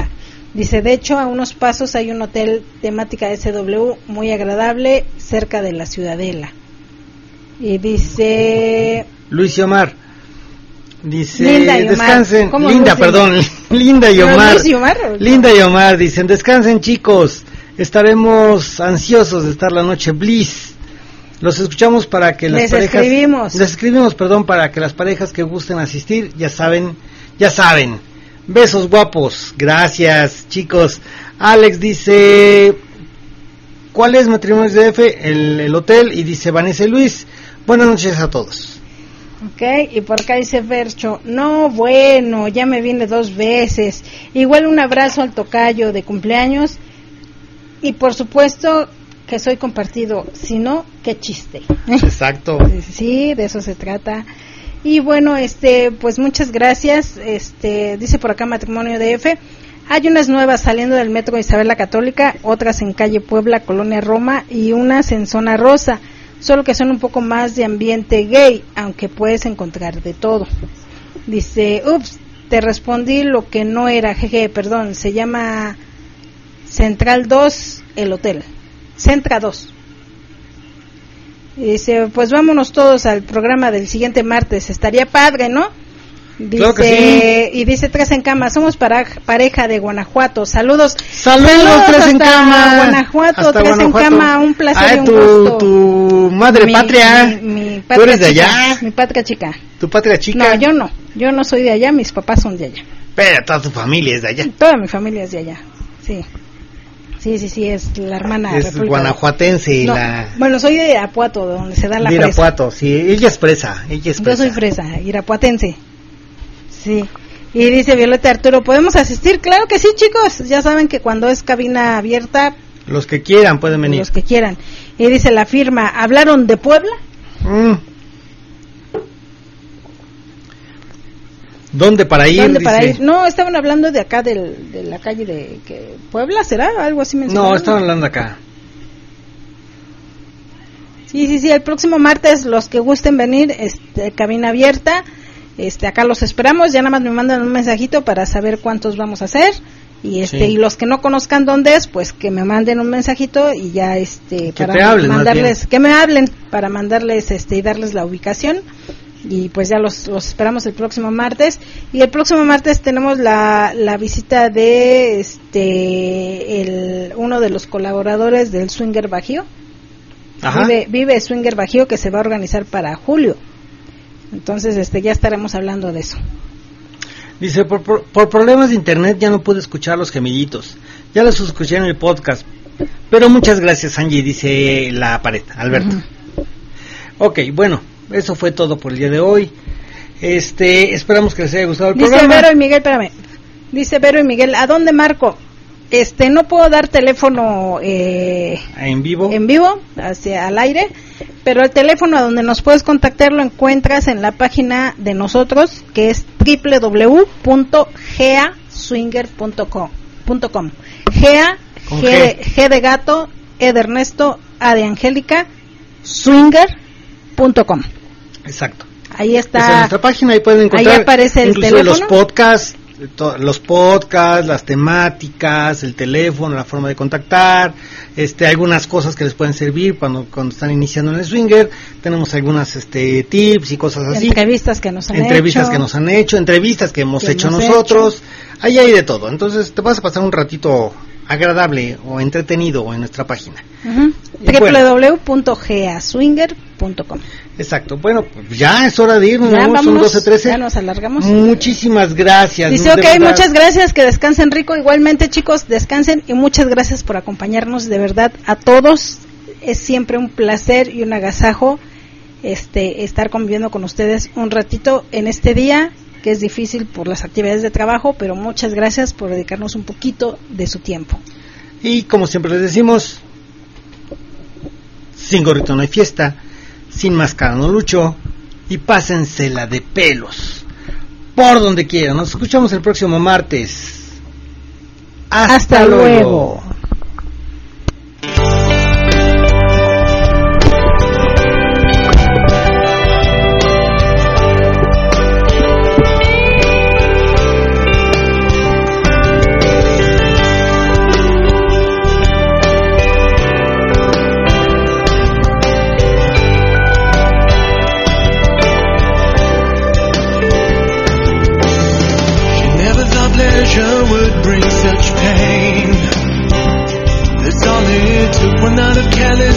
Dice, de hecho, a unos pasos hay un hotel temática SW muy agradable cerca de la Ciudadela. Y dice...
Luis y Omar. Dice,
Linda y Omar.
descansen.
¿Cómo
Linda,
Luis y
perdón. Linda y
¿No,
Omar.
Luis y Omar?
Linda y Omar dicen, descansen chicos. Estaremos ansiosos de estar la noche Bliss. Los escuchamos para que las parejas... Les escribimos, perdón, para que las parejas que gusten asistir, ya saben. Besos guapos. Gracias, chicos. Alex dice, ¿cuál es Matrimonios DF? El hotel. Y dice Vanessa y Luis, buenas noches a todos.
Ok, y por acá dice Fercho, no, bueno, ya me vine 2 veces. Igual un abrazo al tocayo de cumpleaños. Y por supuesto que soy compartido, si no, qué chiste.
Exacto.
Sí, de eso se trata. Y bueno, pues muchas gracias. Dice por acá Matrimonio DF, hay unas nuevas saliendo del metro Isabel la Católica, otras en calle Puebla, Colonia Roma, y unas en zona rosa, solo que son un poco más de ambiente gay, aunque puedes encontrar de todo. Dice, ups, te respondí lo que no era, jeje, perdón, se llama Central 2, el hotel, Centra 2. Y dice, pues vámonos todos al programa del siguiente martes, estaría padre, ¿no? Dice,
claro que sí.
Y dice 3 en cama, somos pareja de Guanajuato, saludos
3 en cama,
Guanajuato,
hasta
3 en cama, un placer y un gusto.
Tu madre patria,
mi patria,
tú eres de
chica,
allá,
mi patria chica.
Tu patria chica.
No, yo no soy de allá, mis papás son de allá.
Pero toda tu familia es de allá.
Toda mi familia es de allá, sí. Sí, es la hermana.
Es República guanajuatense.
No, bueno, soy de Irapuato, donde se da la fresa.
De Irapuato, sí, ella es fresa.
Yo soy fresa, irapuatense. Sí. Y dice Violeta Arturo, ¿podemos asistir? Claro que sí, chicos. Ya saben que cuando es cabina abierta...
Los que quieran pueden venir.
Los que quieran. Y dice la firma, ¿hablaron de Puebla?
¿Dónde para ir?
¿Dónde para ir? No, estaban hablando de acá, de la calle de Puebla, ¿será? Algo así mencionaron.
No, estaban hablando acá.
Sí, el próximo martes, los que gusten venir, cabina abierta, acá los esperamos, ya nada más me mandan un mensajito para saber cuántos vamos a hacer, y sí. Y los que no conozcan dónde es, pues que me manden un mensajito y ya para mandarles, que me hablen para mandarles y darles la ubicación. Y pues ya los esperamos el próximo martes. Y el próximo martes tenemos la visita de uno de los colaboradores del Swinger Bajío. Vive Swinger Bajío, que se va a organizar para julio. Entonces ya estaremos hablando de eso.
Dice, por problemas de internet ya no pude escuchar los gemillitos. Ya los escuché en el podcast. Pero muchas gracias, Angie, dice la pared, Alberto. Ok, bueno, eso fue todo por el día de hoy. Esperamos que les haya gustado el programa.
Dice Vero y Miguel, espérame. Dice Vero y Miguel, ¿a dónde marco? No puedo dar teléfono
en vivo,
al aire, pero el teléfono a donde nos puedes contactar lo encuentras en la página de nosotros, que es www.geaswinger.com. G de gato, E de Ernesto, A de Angélica, swinger.com.
Exacto.
Ahí está.
Esa es nuestra página, ahí pueden encontrar.
Ahí aparece el teléfono.
Los podcasts, las temáticas, el teléfono, la forma de contactar, algunas cosas que les pueden servir cuando están iniciando en el swinger. Tenemos algunas tips y cosas así.
Entrevistas que nos han
hecho, entrevistas que hemos hecho nosotros. Ahí hay de todo. Entonces te vas a pasar un ratito agradable o entretenido en nuestra página.
www.geaswinger.com.
Exacto. Bueno, pues ya es hora de irnos.
Son
12:13.
Ya nos alargamos.
Muchísimas gracias.
Dice, muchas gracias, que descansen rico. Igualmente, chicos, descansen y muchas gracias por acompañarnos, de verdad, a todos. Es siempre un placer y un agasajo estar conviviendo con ustedes un ratito en este día, que es difícil por las actividades de trabajo, pero muchas gracias por dedicarnos un poquito de su tiempo.
Y como siempre les decimos, sin gorrito no hay fiesta, sin máscara no lucho, y pásensela de pelos por donde quieran. Nos escuchamos el próximo martes.
Hasta luego.
One out of Cali